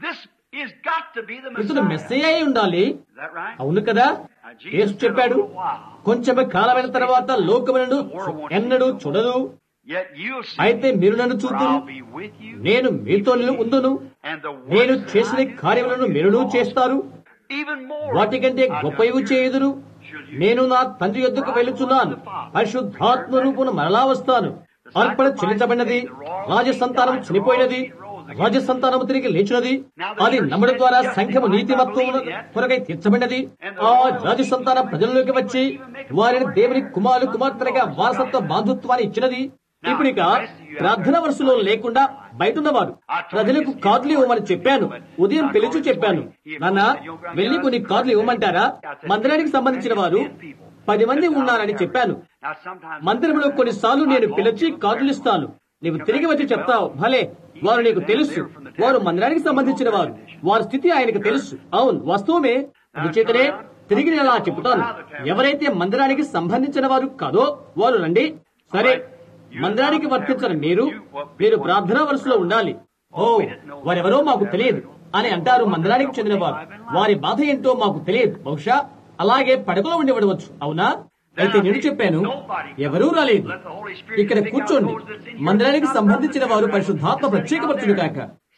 ఇతను మెస్సయ్య అయి ఉండాలి. అవును కదా. యేసు చెప్పాడు, కొంచెం కాలమైన తర్వాత లోకములను ఎన్నడూ చూడదు, అయితే మీరు నన్ను చూతురు, నేను మీతో ఉందును, నేను చేసిన కార్యములను మీరును చేస్తారు, వాటికంటే గొప్పవి చేయుదురు. నేను నా తండ్రి యొద్దకు వెళ్ళుచున్నాను, పరిశుద్ధాత్మ రూపున మరలా వస్తాను. అర్పణ చెల్లించబడినది, రాజసంతానం చనిపోయినది, రాజసంతానము తిరిగి లేచినది. అది నమ్మడం ద్వారా సంఘము నీతిమత్వం కొరకై తీర్చబడినది. ఆ రాజసంతానం ప్రజల్లోకి వచ్చి వారిని దేవుని కుమార్తెలుగా వారసత్వ బాంధుత్వాన్ని ఇచ్చినది. ఇప్పుడిక ప్రార్థన వరుసలో లేకుండా బయట ఉన్నవారు ప్రజలకు కార్డులు ఇవ్వమని చెప్పాను. ఉదయం పిలిచి చెప్పాను, నాన్న వెళ్లి కొన్ని కార్డులు ఇవ్వమంటారా? మందిరానికి సంబంధించిన వారు 10 మంది ఉన్నారని చెప్పాను. మందిరంలో కొన్నిసార్లు నేను పిలిచి కార్డులు ఇస్తాను. నీవు తిరిగి వచ్చి చెప్తావు, భలే, వారు నీకు తెలుసు, వారు మందిరానికి సంబంధించిన వారు, వారి స్థితి ఆయనకు తెలుసు. అవును, వాస్తవమే. అందుచేతనే తిరిగి నేను అలా చెప్తాను. ఎవరైతే మందిరానికి సంబంధించిన వారు కాదో వారు రండి. సరే, మందిరానికి వర్తించిన మీరు ప్రార్థనా వరుసలో ఉండాలి. ఓ, వారెవరో మాకు తెలియదు అని అంటారు మందిరానికి చెందిన వారు. వారి బాధ ఏంటో మాకు తెలియదు. బహుశా అలాగే పడకలో ఉండి ఉండవచ్చు. అవునా? అయితే నేను చెప్పాను, ఎవరూ రాలేదు, ఇక్కడ కూర్చోండి. మందిరానికి సంబంధించిన వారు పరిశుద్ధాత్మ ప్రత్యేకపరచును కాక.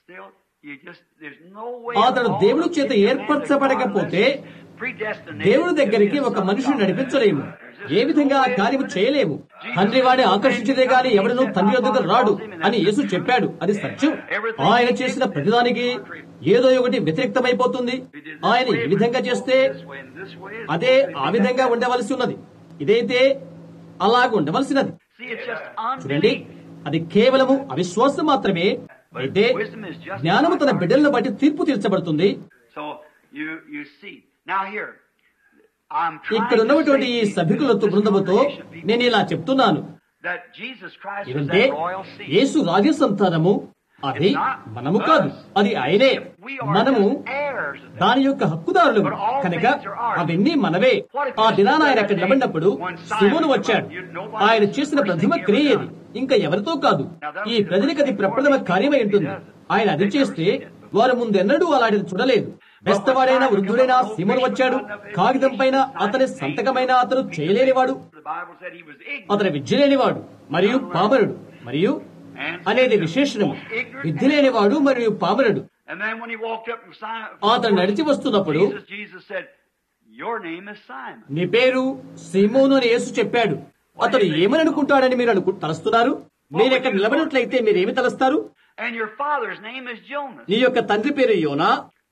అతడు దేవుడి చేత ఏర్పరచబడకపోతే దేవుడి దగ్గరికి ఒక మనిషిని నడిపించలేము. ఏ విధంగా ఆ కార్యము చేయలేము. తండ్రి వాడిని ఆకర్షించదే గాని ఎవడనూ తండ్రి వద్దకు రాడు అని యేసు చెప్పాడు. అది సత్యం. ఆయన చేసిన ప్రతిదానికి ఏదో ఒకటి వ్యతిరేక్తమైపోతుంది. ఆయన ఈ విధంగా చేస్తే అదే ఆ విధంగా ఉండవలసి ఉన్నది. ఇదైతే అలాగ ఉండవలసినది. చూడండి, అది కేవలము అవిశ్వాసం మాత్రమే. అయితే జ్ఞానము తన బిడ్డలను బట్టి తీర్పు తీర్చబడుతుంది. ఇక్కడ ఉన్నటువంటి ఈ సభికులతో బృందముతో నేను ఇలా చెప్తున్నాను, ఏదంటే యేసు రాజ సంతానము, అది మనము కాదు, అది ఆయనే. మనము దాని యొక్క హక్కుదారులు కనుక అవన్నీ మనవే. ఆ దినాన ఆయన అక్కడ నిలబడినప్పుడు సిమోను వచ్చాడు. ఆయన చేసిన ప్రథమ క్రియ ఏది? ఇంకా ఎవరితో కాదు, ఈ ప్రజలకు అది ప్రప్రథమ కార్యమై ఉంటుంది. ఆయన అది చేస్తే వారు ముందెన్నడూ అలాంటిది చూడలేదు. బెస్తవాడైన వృద్ధుడైన సిమోను వచ్చాడు. కాగితం పైన అతని సంతకమైన అతను చేయలేనివాడు, అతని విద్య లేనివాడు మరియు పామరుడు. మరియు అనేది విశేషణము, విద్య లేనివాడు మరియు పామరుడు. అతను నడిచి వస్తున్నప్పుడు, నీ పేరు సీమోను అని యేసు చెప్పాడు. అతడు ఏమని అనుకుంటాడని మీరు తలస్తున్నారు? మీరు ఎక్కడ నిలబడినట్లయితే మీరేమి తలస్తారు? నీ యొక్క తండ్రి పేరు యోనా,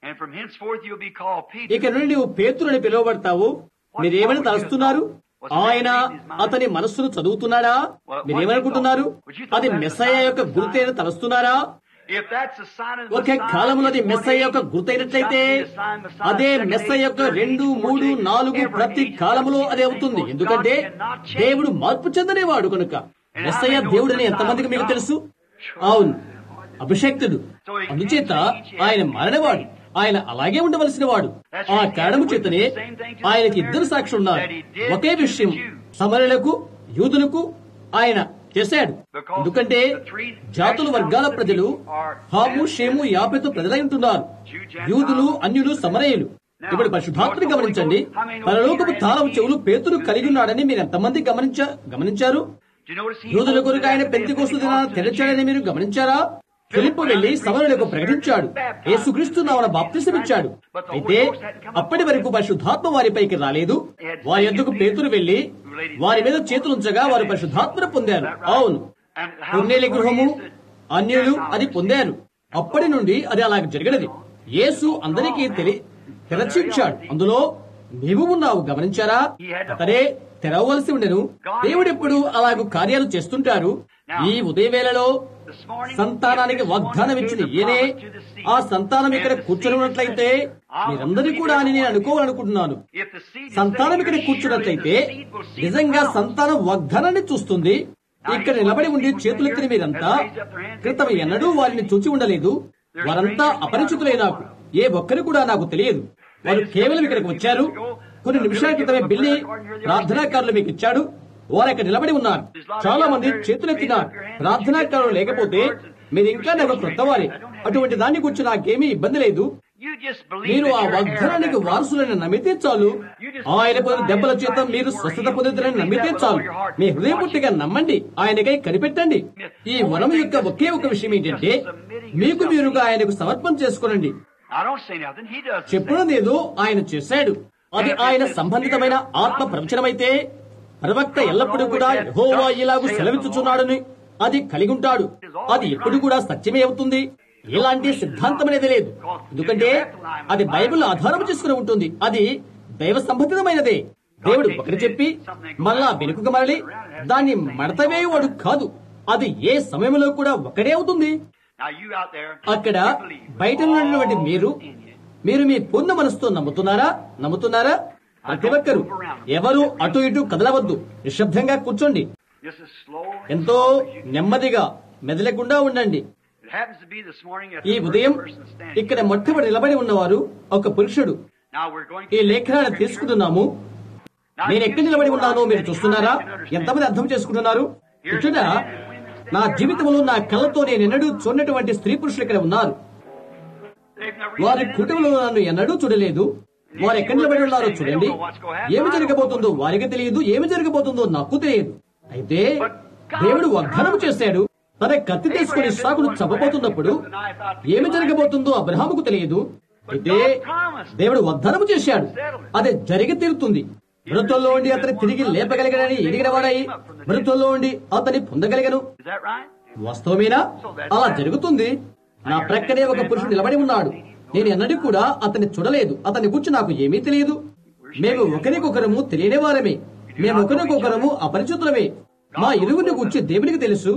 ఇక నుండి నువ్వు పేతురు అని పిలువబడతావు. మీరేమని తలస్తున్నారు? ఆయన అతని మనస్సును చదువుతున్నాడా? మీరేమనుకుంటున్నారు? అది మెస్సయ్య యొక్క గుర్తైన తలస్తున్నారా? ఒకే కాలంలో అది మెస్సయ్య యొక్క గుర్తైనట్లయితే అదే మెస్సయ్య యొక్క 2, 3, 4 ప్రతి కాలంలో అదే అవుతుంది. ఎందుకంటే దేవుడు మార్పు చెందనేవాడు కనుక. మెస్సయ్య దేవుడని ఎంతమందికి మీకు తెలుసు? అవును, అభిషక్తుడు. అందుచేత ఆయన మారినవాడు. ఆయన అలాగే ఉండవలసిన వాడు. ఆ కారణము చేతనే ఆయనకి 2 సాక్షులు ఉన్నారు. ఒకే విషయం సమరయులకు, యూదులకు ఆయన చేశాడు. ఎందుకంటే జాతుల వర్గాల ప్రజలు హాము, షేము, యాపెతు ప్రజలై ఉంటున్నారు. యూదులు, అన్యులు, సమరయులు. ఇప్పుడు పరిశుద్ధాత్మని గమనించండి. పరలోకపు తాళం చెవులు పేతురు కలిగి ఉన్నాడని మీరు ఎంతమంది గమనించారు? యూదుల కొరకు ఆయన పెంతెకోస్తు దినాన తెరచాడని మీరు గమనించారా? ఫిలిప్పు వెళ్లి సమరయులకు ప్రకటించాడు. యేసుక్రీస్తు నామమున బాప్తిసమిచ్చాడు. అయితే అప్పటి వరకు పరిశుద్ధాత్మ వారిపైకి రాలేదు. వారి యొద్దకు పేతురు వెళ్లి వారి మీద చేతులుంచగా వారు పరిశుద్ధాత్మను పొందారు. అవును, కొర్నేలి గృహము, అన్యులు అది పొందారు. అప్పటి నుండి అది అలాగ జరిగినది. యేసు అందరికీ తెరచించాడు. అందులో నీవు ఉన్నావు. గమనించారా? అతడే తెరవలసి ఉండెను. దేవుడెప్పుడు అలాగూ కార్యాలు చేస్తుంటారు. ఈ ఉదయవేళలో సంతానానికి వాగ్దానం ఇచ్చిన ఈయనే ఆ సంతానం ఇక్కడ కూర్చొని ఉన్నట్లయితే మీరందరూ కూడా అని నేను అనుకోవాలనుకుంటున్నాను. సంతానం ఇక్కడ కూర్చున్నట్లయితే నిజంగా సంతానం వాగ్దానాన్ని చూస్తుంది. ఇక్కడ నిలబడి ఉండి చేతులెత్తిన మీరంతా క్రితం ఎన్నడూ వారిని చూచి ఉండలేదు. వారంతా అపరిచితులే. నాకు ఏ ఒక్కరు కూడా నాకు తెలియదు. వారు కేవలం ఇక్కడికి వచ్చారు. కొన్ని నిమిషాల క్రితమే బిల్లి ప్రార్థనాకారులు మీకు ఇచ్చాడు. వారు ఇక్కడ నిలబడి ఉన్నారు. చాలా మంది చేతులెత్తిన ప్రార్థనాకారులు లేకపోతే మీరు ఇంకా నాకు క్రొత్తవారే. అటువంటి దాన్ని గురించి నాకేమీ ఇబ్బంది లేదు. మీరు ఆ వాగ్దానానికి వారసులను నమ్మితే చాలు. ఆయన పొందిన దెబ్బల చేత మీరు స్వస్థత పొందుతారని నమ్మితే చాలు. మీ హృదయపూర్తిగా నమ్మండి. ఆయనకై కనిపెట్టండి. ఈ వరం యొక్క ఒకే ఒక విషయం ఏంటంటే మీకు మీరుగా ఆయనకు సమర్పణ చేసుకోనండి. చెప్పినదేదో ఆయన చేశాడు. అది ఆయన సంబంధితమైన ఆత్మ ప్రవచనమైతే ప్రవక్త ఎల్లప్పుడూ కూడా యెహోవా ఇలాగూ సెలవిచ్చుచున్నాడని అది కలిగి ఉంటాడు. అది ఎప్పుడు కూడా సత్యమే అవుతుంది. ఇలాంటి సిద్ధాంతం అనేది లేదు. ఎందుకంటే అది బైబిల్ ఆధారం చేసుకుని ఉంటుంది. అది దైవ సంబంధితమైనదే. దేవుడు ఒకటి చెప్పి మళ్ళా వెనుకకు మరలి దాన్ని మడతవేయవాడు కాదు. అది ఏ సమయంలో కూడా ఒకటే అవుతుంది. అక్కడ బయట ఉన్నటువంటి మీరు మీ పూర్ణ మనసుతో నమ్ముతున్నారా? ప్రతి ఒక్కరు ఎవరు అటు ఇటు కదలవద్దు. నిశ్శబ్దంగా కూర్చోండి. ఎంతో నెమ్మదిగా మెదలకుండా ఉండండి. ఈ ఉదయం ఇక్కడ మొట్టమొదటి నిలబడి ఉన్నవారు ఒక పురుషుడు. ఈ లేఖనాన్ని తీసుకుంటున్నాము. నేను ఎక్కడ నిలబడి ఉన్నానో మీరు చూస్తున్నారా? ఎంతమంది అర్థం చేసుకుంటున్నారు? ఇక్కడ నా జీవితంలో నా కళ్ళతో నేను ఎన్నడూ చూడనటువంటి స్త్రీ పురుషులు ఇక్కడ ఉన్నారు. వారి కుటుంబంలో నన్ను ఎన్నడూ చూడలేదు. వారు ఎక్కడ నిలబడి ఉన్నారో చూడండి. ఏమి జరగబోతుందో వారికి తెలియదు. ఏమి జరగబోతుందో నాకు తెలియదు. అయితే దేవుడు వాగ్దానం చేశాడు. తన కత్తి తీసుకుని ఇస్సాకును చంపబోతున్నప్పుడు ఏమి జరగబోతుందో అబ్రహాముకు తెలియదు. అయితే దేవుడు వాగ్దానం చేశాడు. అది జరిగి తీరుతుంది. మృతుల్లో ఉండి అతని తిరిగి లేపగలిగనని ఎదిగినవాడాయి. మృతుల్లో ఉండి అతని పొందగలిగను. వాస్తవమేనా? అలా జరుగుతుంది. నా ప్రక్కనే ఒక పురుషుడు నిలబడి ఉన్నాడు. నేను ఎన్నడూ కూడా అతన్ని చూడలేదు. అతని గురించి నాకు ఏమీ తెలియదు. మేము ఒకరికొకరము తెలియని వారమే. మేము ఒకరికొకరము అపరిచితులమే. మా ఇరువురిని గురించి దేవునికి తెలుసు.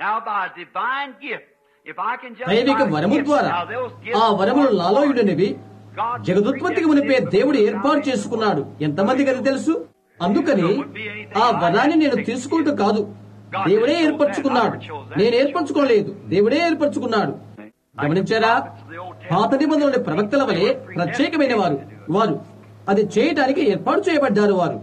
దైవిక వరము ద్వారా ఆ వరములు నాలో ఉండినవి జగదుత్పత్తికి మునిపే దేవుడు ఏర్పాటు చేసుకున్నాడు. ఎంతమందికి అది తెలుసు? అందుకని ఆ వరాన్ని నేను తీసుకుంటూ కాదు, దేవుడే ఏర్పరచుకున్నాడు. నేను ఏర్పరచుకోలేదు, దేవుడే ఏర్పరచుకున్నాడు. గమనించారా? పాత నిబంధనలోని ప్రవక్తల వలె ప్రత్యేకమైన వారు అది చేయడానికి ఏర్పాటు చేయబడ్డారు. వారు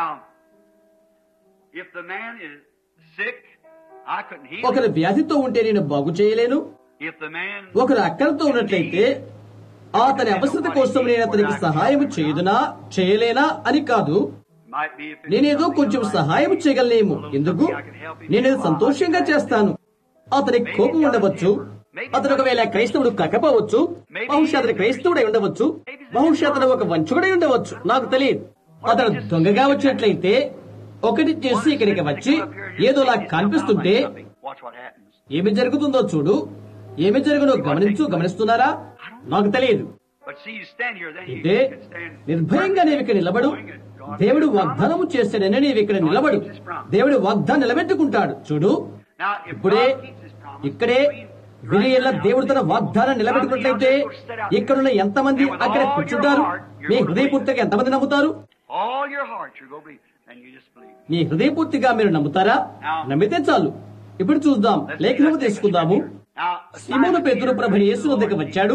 ఒకరు వ్యాధితో ఉంటే నేను బాగు చేయలేను. ఒకరు అక్కరతో ఉన్నట్లయితే అతని అవసరత కోసం నేను అతనికి సహాయం చేయలేనా అని కాదు. నేనేదో కొంచెం సహాయం చేయగలనేమో. ఎందుకు? నేనేదో సంతోషంగా చేస్తాను. అతనికి కోపం ఉండవచ్చు. అతను ఒకవేళ క్రైస్తవుడు కాకపోవచ్చు. బహుశా అతను క్రైస్తవుడై ఉండవచ్చు. బహుశా అతను ఒక వంచుకుడై ఉండవచ్చు. నాకు తెలియదు. అతను దొంగగా వచ్చినట్లయితే ఒకటి చేసి ఇక్కడికి వచ్చి ఏదోలా కనిపిస్తుంటే ఏమి జరుగుతుందో చూడు. ఏమి జరుగునో గమనిస్తున్నారా? నాకు తెలియదు. అంటే నిర్భయంగా నీవు ఇక్కడ నిలబడు. దేవుడు వాగ్దానము చేశాడని నీవు ఇక్కడ నిలబడు. దేవుడు వాగ్దానం నిలబెట్టుకుంటాడు. చూడు, ఇక్కడే వినియల్ల దేవుడు తన వాగ్దానం నిలబెట్టుకున్నట్లయితే ఇక్కడున్న ఎంతమంది అక్కడ కూర్చుంటారు? మీ హృదయపూర్తిగా ఎంతమంది నమ్ముతారు? మీ హృదయపూర్తిగా మీరు నమ్ముతారా? నమ్మితే చాలు. ఇప్పుడు చూద్దాం, లేఖనము తీసుకుందాము. సీమోను పేతురు ప్రభుని యేసు వద్దకు వచ్చాడు.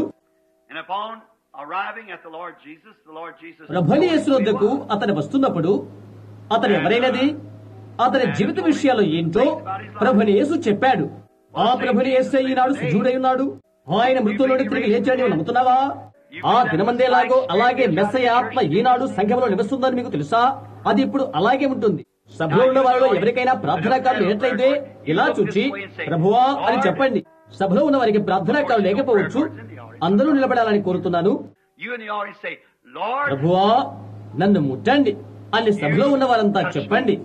ప్రభుని యేసు వద్దకు అతను వస్తున్నప్పుడు అతను ఎవరైనది, అతని జీవిత విషయాలు ఏంటో ప్రభుని యేసు చెప్పాడు. ఆ ప్రభుని యేసు ఈనాడు సజీవుడై ఉన్నాడు. ఆయన మృతుల నుండి తిరిగి లేచాడని నమ్ముతున్నావా? ఆ దినమందేలాగో అలాగే మెస్సయ్య ఆత్మ ఈనాడు సంఘంలో నివస్తుందని మీకు తెలుసా? అది ఇప్పుడు అలాగే ఉంటుంది. సభలో ఉన్న వారిలో ఎవరికైనా ప్రార్థనాకారులు లేనట్లయితే ఇలా చూచి ప్రభువా అని చెప్పండి. సభలో ఉన్న వారికి ప్రార్థనాకారులు లేకపోవచ్చు. అందరూ నిలబడాలని కోరుతున్నాను. ప్రభువా నన్ను ముట్టండి అని సభలో ఉన్న వారంతా చెప్పండి.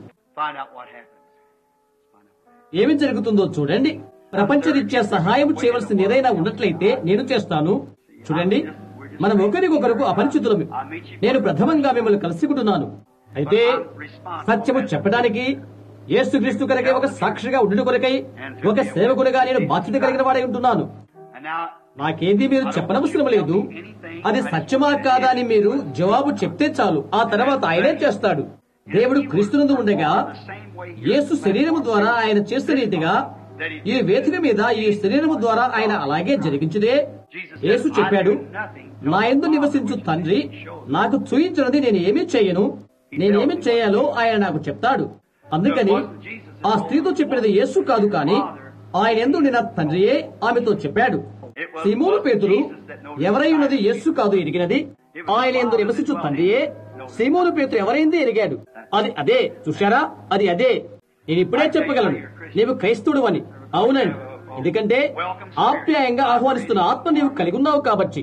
ఏమి జరుగుతుందో చూడండి. ప్రపంచరీత్యా సహాయం చేయవలసిన ఏదైనా ఉన్నట్లయితే నేను చేస్తాను. చూడండి, మనం ఒకరికొకరకు అపరిచితులము. నేను ప్రథమంగా మిమ్మల్ని కలుసుకుంటున్నాను. అయితే సత్యము చెప్పడానికి యేసుక్రీస్తు కొరకై ఒక సాక్షిగా ఉండుట కొరకై ఒక సేవకునిగా నేను బాధ్యత కలిగిన వాడై ఉంటున్నాను. నాకేంది మీరు చెప్పనవసరం లేదు. అది సత్యమా కాదా అని మీరు జవాబు చెప్తే చాలు. ఆ తర్వాత ఆయనే చేస్తాడు. దేవుడు క్రీస్తునందు ఉండగా యేసు శరీరము ద్వారా ఆయన చేసిన రీతిగా ఈ వేదిక మీద ఈ శరీరము ద్వారా ఆయన అలాగే జరిగించుదే. యేసు చెప్పాడు, నా యందు నివసించు తండ్రి నాకు చూయించినది నేను ఏమీ చేయను, నేనేమి చేయాలో ఆయన నాకు చెప్తాడు. అందుకని ఆ స్త్రీతో చెప్పినది యేసు కాదు, కానీ ఆయన యందు నిన్న తండ్రియే ఆమెతో చెప్పాడు. సీమోను పేతురు ఎవరై ఉన్నది యేసు కాదు ఎరిగినది, ఆయన యందు నివసించు తండ్రియే. సీమోను పేతురు ఎవరైంది ఎరిగాడు. అది అదే. చూశారా, అది అదే. నేను ఇప్పుడే చెప్పగలను, నీవు క్రైస్తవుడు అని. అవునండి, ఎందుకంటే ఆప్యాయంగా ఆహ్వానిస్తున్న ఆత్మ నీవు కలిగి ఉన్నావు కాబట్టి.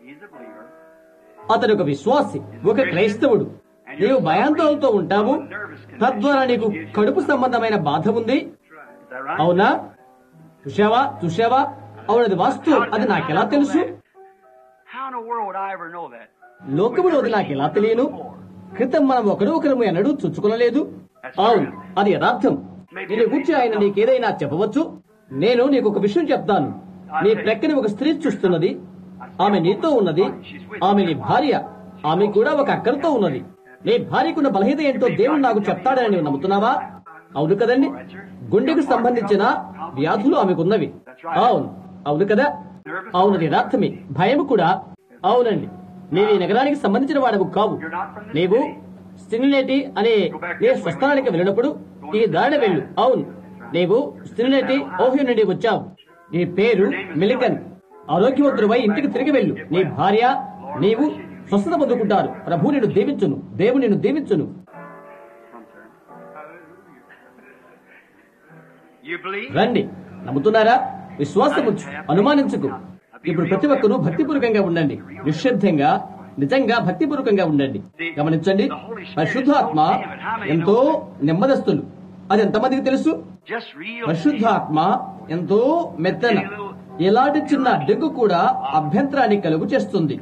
అతడు ఒక విశ్వాసి, ఒక క్రైస్తవుడు. నీవు భయాందోళనతో ఉంటావు, తద్వారా నీకు కడుపు సంబంధమైన బాధ ఉంది. అవునా? చూశావా? అవునది వాస్తవం. అది నాకెలా తెలుసు? లోకములోది నాకెలా తెలియను? క్రితం మనం ఒకరు ఎన్నడూ చుచ్చుకొనలేదు. అవును, అది యథార్థం. నేను గురించి ఆయన నీకేదైనా చెప్పవచ్చు. నేను నీకు ఒక విషయం చెప్తాను. నీ ప్రక్కన ఒక స్త్రీ చూస్తున్నది, ఆమె నీతో ఉన్నది, ఆమె నీ భార్య. ఆమె కూడా ఒక అక్కడితో ఉన్నది. నీ భార్యకున్న బలహీనత ఏంటో దేవుడు నాకు చెప్తాడని నీవు నమ్ముతున్నావా? అవును కదండి. గుండెకు సంబంధించిన వ్యాధులు ఆమెకున్నవి. అవును కదా. అవునది యథార్థమే. భయం కూడా. అవునండి, నీవు ఈ నగరానికి సంబంధించిన వాడవు కావు. నీవు స్టినిలేటి అనే నీ స్వస్థానానికి వెళ్ళినప్పుడు ఈ దారిన వెళ్ళు. అవును, నీవు స్టినిలేటి ఓహియో నుండి వచ్చావు. నీ పేరు మిలికన్. ఆరోగ్యవంతుడివై ఇంటికి తిరిగి వెళ్ళు. నీ భార్య నీవు స్వస్థత పొందుకుంటారు. ప్రభు నిన్ను దీవించును. దేవుడు నిన్ను దీవించును. రండి, నమ్ముతున్నారా? విశ్వాసముంచు, అనుమానించుకు. ఇప్పుడు ప్రతి ఒక్కరూ భక్తిపూర్వకంగా ఉండండి. నిశ్శబ్దంగా, నిజంగా భక్తిపూర్వకంగా ఉండండి. గమనించండి, పరిశుద్ధాత్మ ఎంతో నెమ్మదస్తులు. అది ఎంతమందికి తెలుసు? పరిశుద్ధాత్మ ఎంతో మెత్తన. ఎలాంటి చిన్న అడ్డుకు కూడా అభ్యంతరాన్ని కలుగు చేస్తుంది.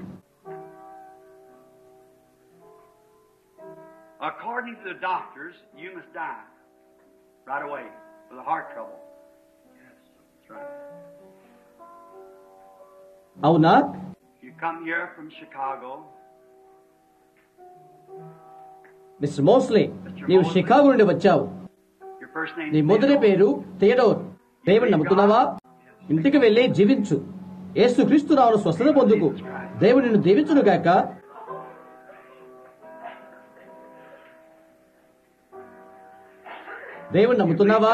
According to the doctors, you must die right away with a heart trouble. That's right. అవునా? You come here from Chicago. Mister Mosley, నీవు షికాగో నుండి వచ్చావు. Your first name నీ మొదటి పేరు థియడోర్. దేవుని నమ్ముతున్నావా? ఇంటికి వెళ్లి జీవించు. యేసు క్రీస్తు నామమున స్వస్థత పొందుకు. దేవుడు నిన్ను దీవించును గాక. దేవుని నమ్ముతున్నావా?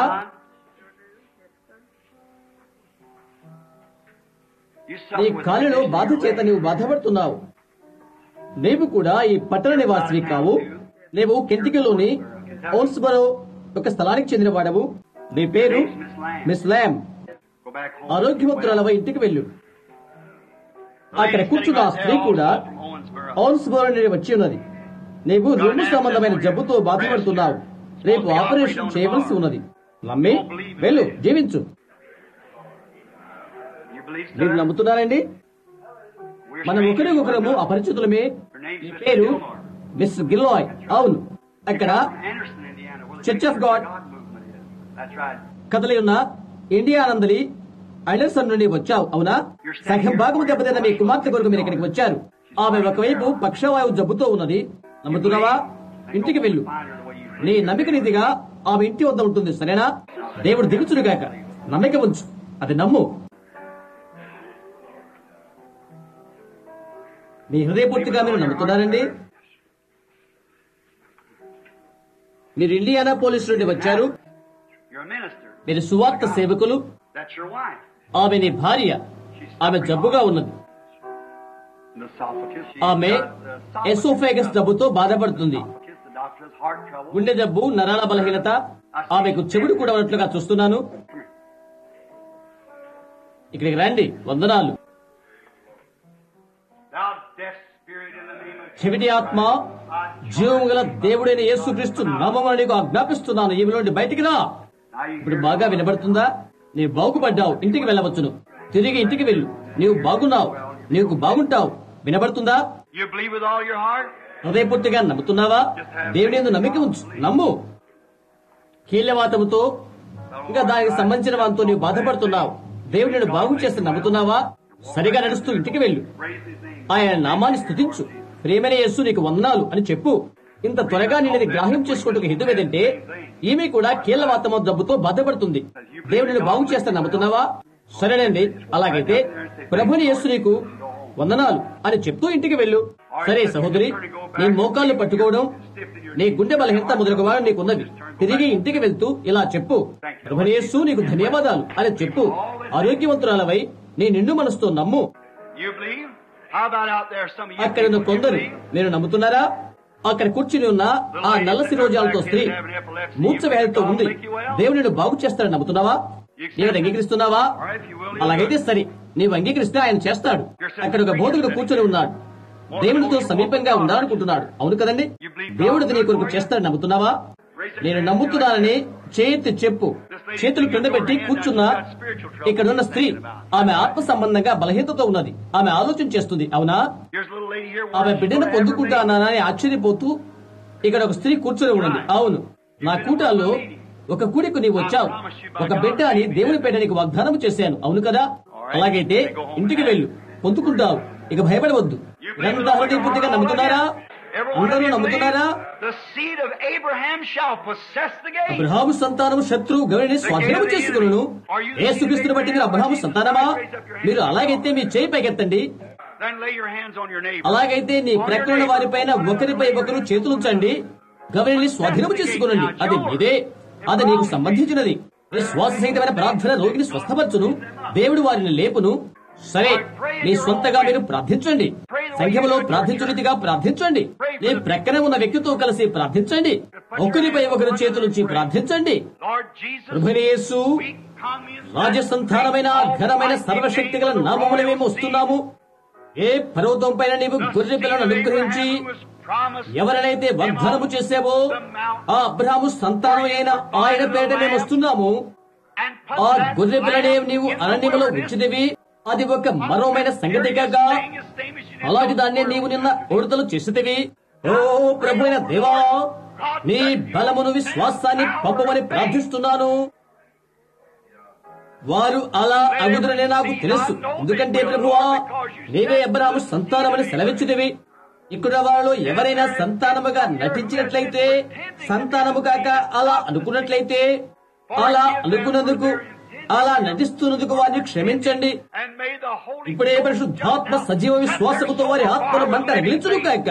నీ కాలిలో బాధ చేత నీవు బాధపడుతున్నావు. నీవు కూడా ఈ పట్టణ నివాసిని కావు. నీవు కెంటికీలోని ఓన్స్బరో ఒక స్థలానికి చెందిన వాడవు. నీ పేరు మిస్ ల్యామ్. ఆరోగ్యవంతురాలవై ఇంటికి వెళ్ళు. అక్కడ కూర్చున్న ఆ స్త్రీ కూడా ఓన్స్బరో నుండి వచ్చి ఉన్నది. నీవు రొమ్ము సంబంధమైన జబ్బుతో బాధపడుతున్నావు. రేపు ఆపరేషన్ చేయవలసి ఉన్నది. నమ్మి వెళ్ళు, జీవించు. మీరు నమ్ముతున్నారండి? మనం ఒకరికొకరము అపరిచితులమే. నీ పేరు మిస్ గిల్లాయ్. అవును, అక్కడ చర్చ్ ఆఫ్ గాడ్ కథలి ఉన్న ఇండియానందలి ఐడర్సన్ నుండి వచ్చావు. అవునా? సగం భాగము దెబ్బతిన్న మీ కుమార్తె కొరకు మీరు ఇక్కడికి వచ్చారు. ఆమె ఒకవైపు పక్షవాయువు జబ్బుతో ఉన్నది. నమ్ముతున్నావా? ఇంటికి వెళ్ళు. నీ నమ్మిక రీతిగా ఆమె ఇంటి వద్ద ఉంటుంది. సరేనా? దేవుడు దిగుచుడుగాక. నమ్మిక ఉంచు, అది నమ్ము. మీ హృదయపూర్తిగా మీరు నమ్ముతున్నారండి? మీరు ఇండియానా పోలీసు నుండి వచ్చారు. మీరు సువార్త సేవకులు. ఆమె నీ భార్య. ఆమె జబ్బుగా ఉన్నది. ఆమె ఎసోఫేగస్ జబ్బుతో బాధపడుతుంది. గుండె జబ్బు, నరాల బలహీనత. ఆమెకు చెవుడు కూడా ఉన్నట్లుగా చూస్తున్నాను. ఇక్కడికి రండి. వందనాలు. చెవిటి ఆత్మ, జీవము గల దేవుడైన యేసుక్రీస్తు నామమున నీకు ఆజ్ఞాపిస్తున్నాను, ఈమె నుండి బయటికి రా. ఇప్పుడు బాగా వినబడుతుందా? నీవు బాగుపడ్డావు. ఇంటికి వెళ్ళవచ్చును. తిరిగి ఇంటికి వెళ్ళు. నీవు బాగున్నావు. నీకు బాగుంటావు. వినబడుతుందా? హృదయపూర్తిగా నమ్ముతున్నావా? దేవుని యందు నమ్మిక ఉంచు. నమ్ము. కీళ్లవాతముతో ఇంకా దానికి సంబంధించిన వాటితో నీవు బాధపడుతున్నావు. దేవుడు నిన్ను బాగు చేస్తే నమ్ముతున్నావా? సరిగా నడుస్తూ ఇంటికి వెళ్ళు, ఆయన నామాన్ని స్తుతించు, ప్రేమైన యేసు నీకు వందనాలు అని చెప్పు. ఇంత త్వరగా నిన్ను గ్రాహ్యం చేసుకోవడానికి హితం ఏదంటే ఈమె కూడా కీళ్లవాతమ జబ్బుతో బాధపడుతుంది. దేవుడిని బాగు చేస్తా నమ్ముతున్నావా? సరేనండి, అలాగైతే ప్రభుని యేసు నీకు వందనాలు అని చెప్తూ ఇంటికి వెళ్ళు. సరే సహోదరి, నీ మోకాళ్ళు పట్టుకోవడం, నీ గుండె బలహీనత మొదలగు వాడు నీకున్నది. తిరిగి ఇంటికి వెళ్తూ ఇలా చెప్పు, ప్రభుని యేసు నీకు ధన్యవాదాలు అని చెప్పు. ఆరోగ్యవంతురాలవై నీ నిండు మనసుతో నమ్ము. అక్కడ కొందరు మీరు నమ్ముతున్నారా? అక్కడ కూర్చుని ఉన్న ఆ నల్ల శిరోజాలతో స్త్రీ మూర్ఛ వ్యాధితో ఉంది. దేవుడిని బాగు చేస్తాడని నమ్ముతున్నావా? నీవు అంగీకరిస్తున్నావా? అలాగైతే సరే, నీవు అంగీకరిస్తే ఆయన చేస్తాడు. అక్కడ ఒక బోధకుడు కూర్చొని ఉన్నాడు, దేవుడితో సమీపంగా ఉండాలనుకుంటున్నాడు. అవును కదండి, దేవుడిది నీ కొరకు చేస్తాడని నమ్ముతున్నావా? నేను నమ్ముతున్నానని చేతి చెప్పు. చేతులు కింద పెట్టి కూర్చున్న ఇక్కడున్న స్త్రీ ఆమె ఆత్మ సంబంధంగా బలహీనతతో ఉన్నది. ఆమె ఆలోచన చేస్తుంది, అవునా? ఆమె బిడ్డను పొందుకుంటానని ఆశ్చర్యపోతూ ఇక్కడ ఒక స్త్రీ కూర్చొని ఉన్నది. అవును, నా కూటాల్లో ఒక కూడికు నీవు వచ్చావు, ఒక బిడ్డ అని దేవుని పేట నీకు వాగ్దానం చేశాను. అవును కదా? అలాగైతే ఇంటికి వెళ్ళు, పొందుకుంటావు, ఇక భయపడవద్దు. ఇదంతా హృదయపూర్తిగా నమ్ముతున్నారా? అందరూ నమ్ముతున్నారా? అబ్రహాము సంతానము శత్రువు గవిని స్వాధీనం చేసుకును. యేసుక్రీస్తుని బట్టి మీరు అబ్రహాము సంతానమా? మీరు అలాగైతే మీ చేయి పైకెత్తండి. అలాగైతే నీ ప్రక్కన వారిపైన ఒకరిపై ఒకరు చేతులుంచండి. గవిని స్వాధీనం చేసుకునండి. అది మీదే, అది నీకు సంబంధించినది. విశ్వాస సహితమైన ప్రార్థన రోగిని స్వస్థపరచును, దేవుడు వారిని లేపును. సరే, నీ సొంతగా మీరు ప్రార్థించండి. సంఘములో ప్రార్థించునిదిగా ప్రార్థించండి. నీ ప్రక్కన ఉన్న వ్యక్తితో కలిసి ప్రార్థించండి. ఒకరిపై ఒకరు చేతులుంచి ప్రార్థించండి. ప్రభువైన యేసు, రాజసంతానమైన ఘనమైన సర్వశక్తి గల నామమున మేము వస్తున్నాము. ఏ పర్వతం పైన నీవు గొర్రె పిల్లను అనుగ్రహించి ఎవరినైతే వాగ్దానము చేసావో ఆ అబ్రహాము సంతానం అయిన ఆయన పేట మేము వస్తున్నాము. ఆ గొర్రె పిల్లనే నీవు అరణ్యములో ఉంచినవి. అది ఒక మరోమైన సంగతిగా, అలాంటి దాన్ని నీవు నిన్న ఉడతలు చేసేవి. ఓ ప్రభువైన దేవా, నీ బలమును విశ్వాసాన్ని పంపమని ప్రార్థిస్తున్నాను. వారు అలా అగుదురనే నాకు తెలుసు, ఎందుకంటే ప్రభువా నీవే అబ్రహాము సంతానమని సెలవిచ్చినవి. ఇక్కడ వారిలో ఎవరైనా సంతానముగా నటించినట్లయితే, సంతానము కాక అలా అనుకున్నట్లయితే, అలా అనుకున్నందుకు, అలా నటిస్తున్నందుకు వారిని క్షమించండి. ఇప్పుడే పరిశుద్ధాత్మ సజీవ విశ్వాసముతో వారి ఆత్మను మంట రగిలించును కాక.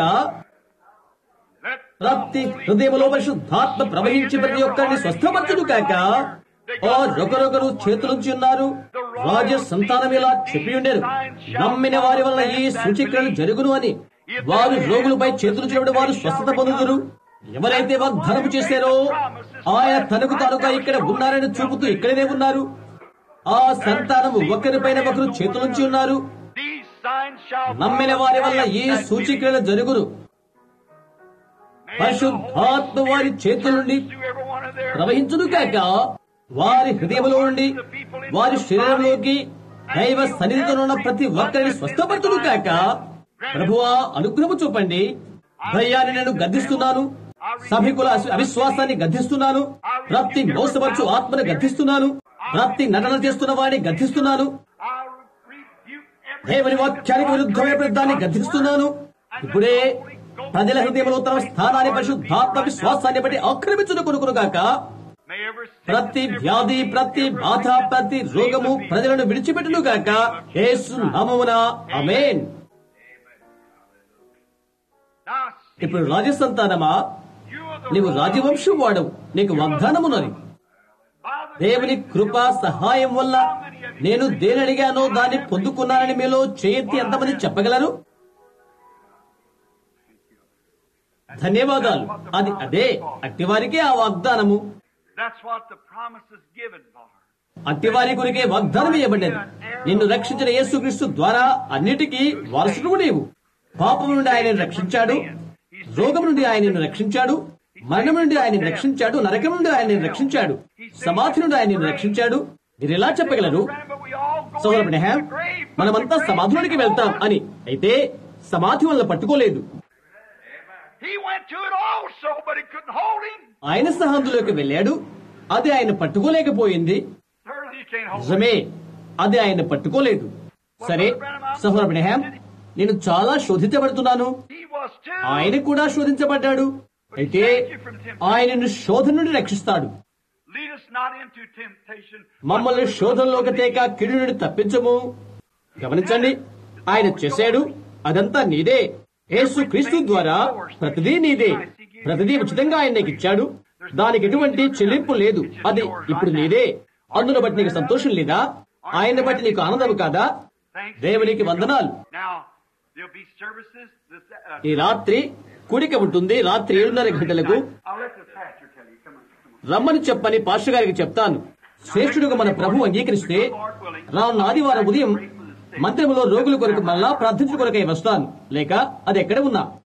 ప్రతి హృదయంలో పరిశుద్ధాత్మ ప్రవహించి ప్రతి ఒక్కరిని స్వస్థపరచును కాక. ఒకరొకరు చేతులుంచి ఉన్నారు. రాజ సంతానం ఇలా చెప్పి ఉండేరు, నమ్మిన వారి వల్ల ఈ సూచక్రియలు జరుగును అని. వారు రోగులపై చేతులు చేయడం వారు స్వస్థత పొందుదురు. ఎవరైతే వాగ్దానం చేశారో ఆయన తనకు తానుగా ఇక్కడ ఉన్నారని చూపుతూ ఇక్కడనే ఉన్నారు. ఆ సంతానము ఒకరిపైన ఒకరు చేతులుంచి ఉన్నారు. నమ్మిన వారి వల్ల ఈ సూచక్రియలు జరుగును. పరిశుద్ధాత్మ వారి చేతుల నుండి ప్రవహించును కాక. వారి హృదయంలో నుండి వారి శరీరంలోకి దైవ సన్నిధితో ఉన్న ప్రతి ఒక్కరిని స్వస్థపరచును కాక. ప్రభువా అనుగ్రహము చూపండి. భయాన్ని నేను గద్దిస్తున్నాను. సభికుల అవిశ్వాసాన్ని గద్దిస్తున్నాను. ప్రతి మోసపరచు ఆత్మను గద్దిస్తున్నాను. ప్రతి నటన చేస్తున్న వాడిని గద్దిస్తున్నాను. దేవుని వాక్యానికి విరుద్ధమైన దాన్ని గద్దిస్తున్నాను. ఇప్పుడే ప్రజల హృదయంలో తమ స్థానాన్ని పరిశుద్ధాత్మ విశ్వాసాన్ని బట్టి ఆక్రమించును కొనుక్కును గాక. ప్రతి వ్యాధి, ప్రతి బాధ, ప్రతి రోగము ప్రజలను విడిచిపెట్టును గాక. యేసు నామమున ఆమేన్. ఇప్పుడు రాజసంతానమా, నీవు రాజవంశం వాడవు. నీకు వాగ్దానమున్నది. దేవుని కృపా సహాయం వల్ల నేను దేని అడిగానో దాన్ని పొందుకున్నానని మీలో చేయెత్తి ఎంతమంది చెప్పగలరు? ధన్యవాదాలు. అది అదే, అట్టివారికే ఆ వాగ్దానము. అట్టివారి కొరికే వాగ్దానం ఇవ్వబడ్డది. నిన్ను రక్షించిన యేసుక్రీస్తు ద్వారా అన్నిటికీ వారసుడు నీవు. పాపం నుండి ఆయన రక్షించాడు, రోగం నుండి ఆయన రక్షించాడు, మరణం నుండి ఆయన రక్షించాడు, నరకం నుండి ఆయన రక్షించాడు, సమాధి నుండి ఆయన రక్షించాడు. మీరు ఎలా చెప్పగలరు సోదర బ్రహ్యాం, మనమంతా సమాధిలోనికి వెళ్తాం అని? అయితే సమాధి వల్ల పట్టుకోలేదు. ఆయన సహాందులోకి వెళ్ళాడు, అది ఆయన పట్టుకోలేకపోయింది. నిజమే, అది ఆయన పట్టుకోలేదు. సరే సహోదరు అబ్రహాం, నేను చాలా శోధించబడుతున్నాను. He was too. ఆయన కూడా శోధించబడ్డాడు. అయితే ఆయనను శోధన నుండి రక్షిస్తాడు. Lead us not into temptation. మమ్మల్ని శోధనలోకి తేక కీడు నుండి తప్పించము. గమనించండి, ఆయన చేశాడు, అదంతా నీదే. యేసు క్రీస్తు ద్వారా ప్రతిదీ నీదే. ప్రతిదీ ఉచితంగా ఆయన నీకు ఇచ్చాడు. దానికి ఎటువంటి చెల్లింపు లేదు. అది ఇప్పుడు నీదే. అందును బట్టి నీకు సంతోషం లేదా? ఆయన్ని బట్టి నీకు ఆనందం కాదా? దేవునికి వందనాలు. Now, there'll be services this ఈ రాత్రి కూడిక ఉంటుంది. రాత్రి 7:30 గంటలకు I'll let the pastor tell you. Come on. రమ్మని చెప్పని పాస్టర్ గారికి చెప్తాను. శ్రేష్ఠుడుగా మన ప్రభు అంగీకరిస్తే రానున్న ఆదివారం ఉదయం మందిరంలో రోగుల కొరకు మళ్ళా ప్రార్థించు కొరకై వస్తాను. లేక అది ఎక్కడ ఉన్నా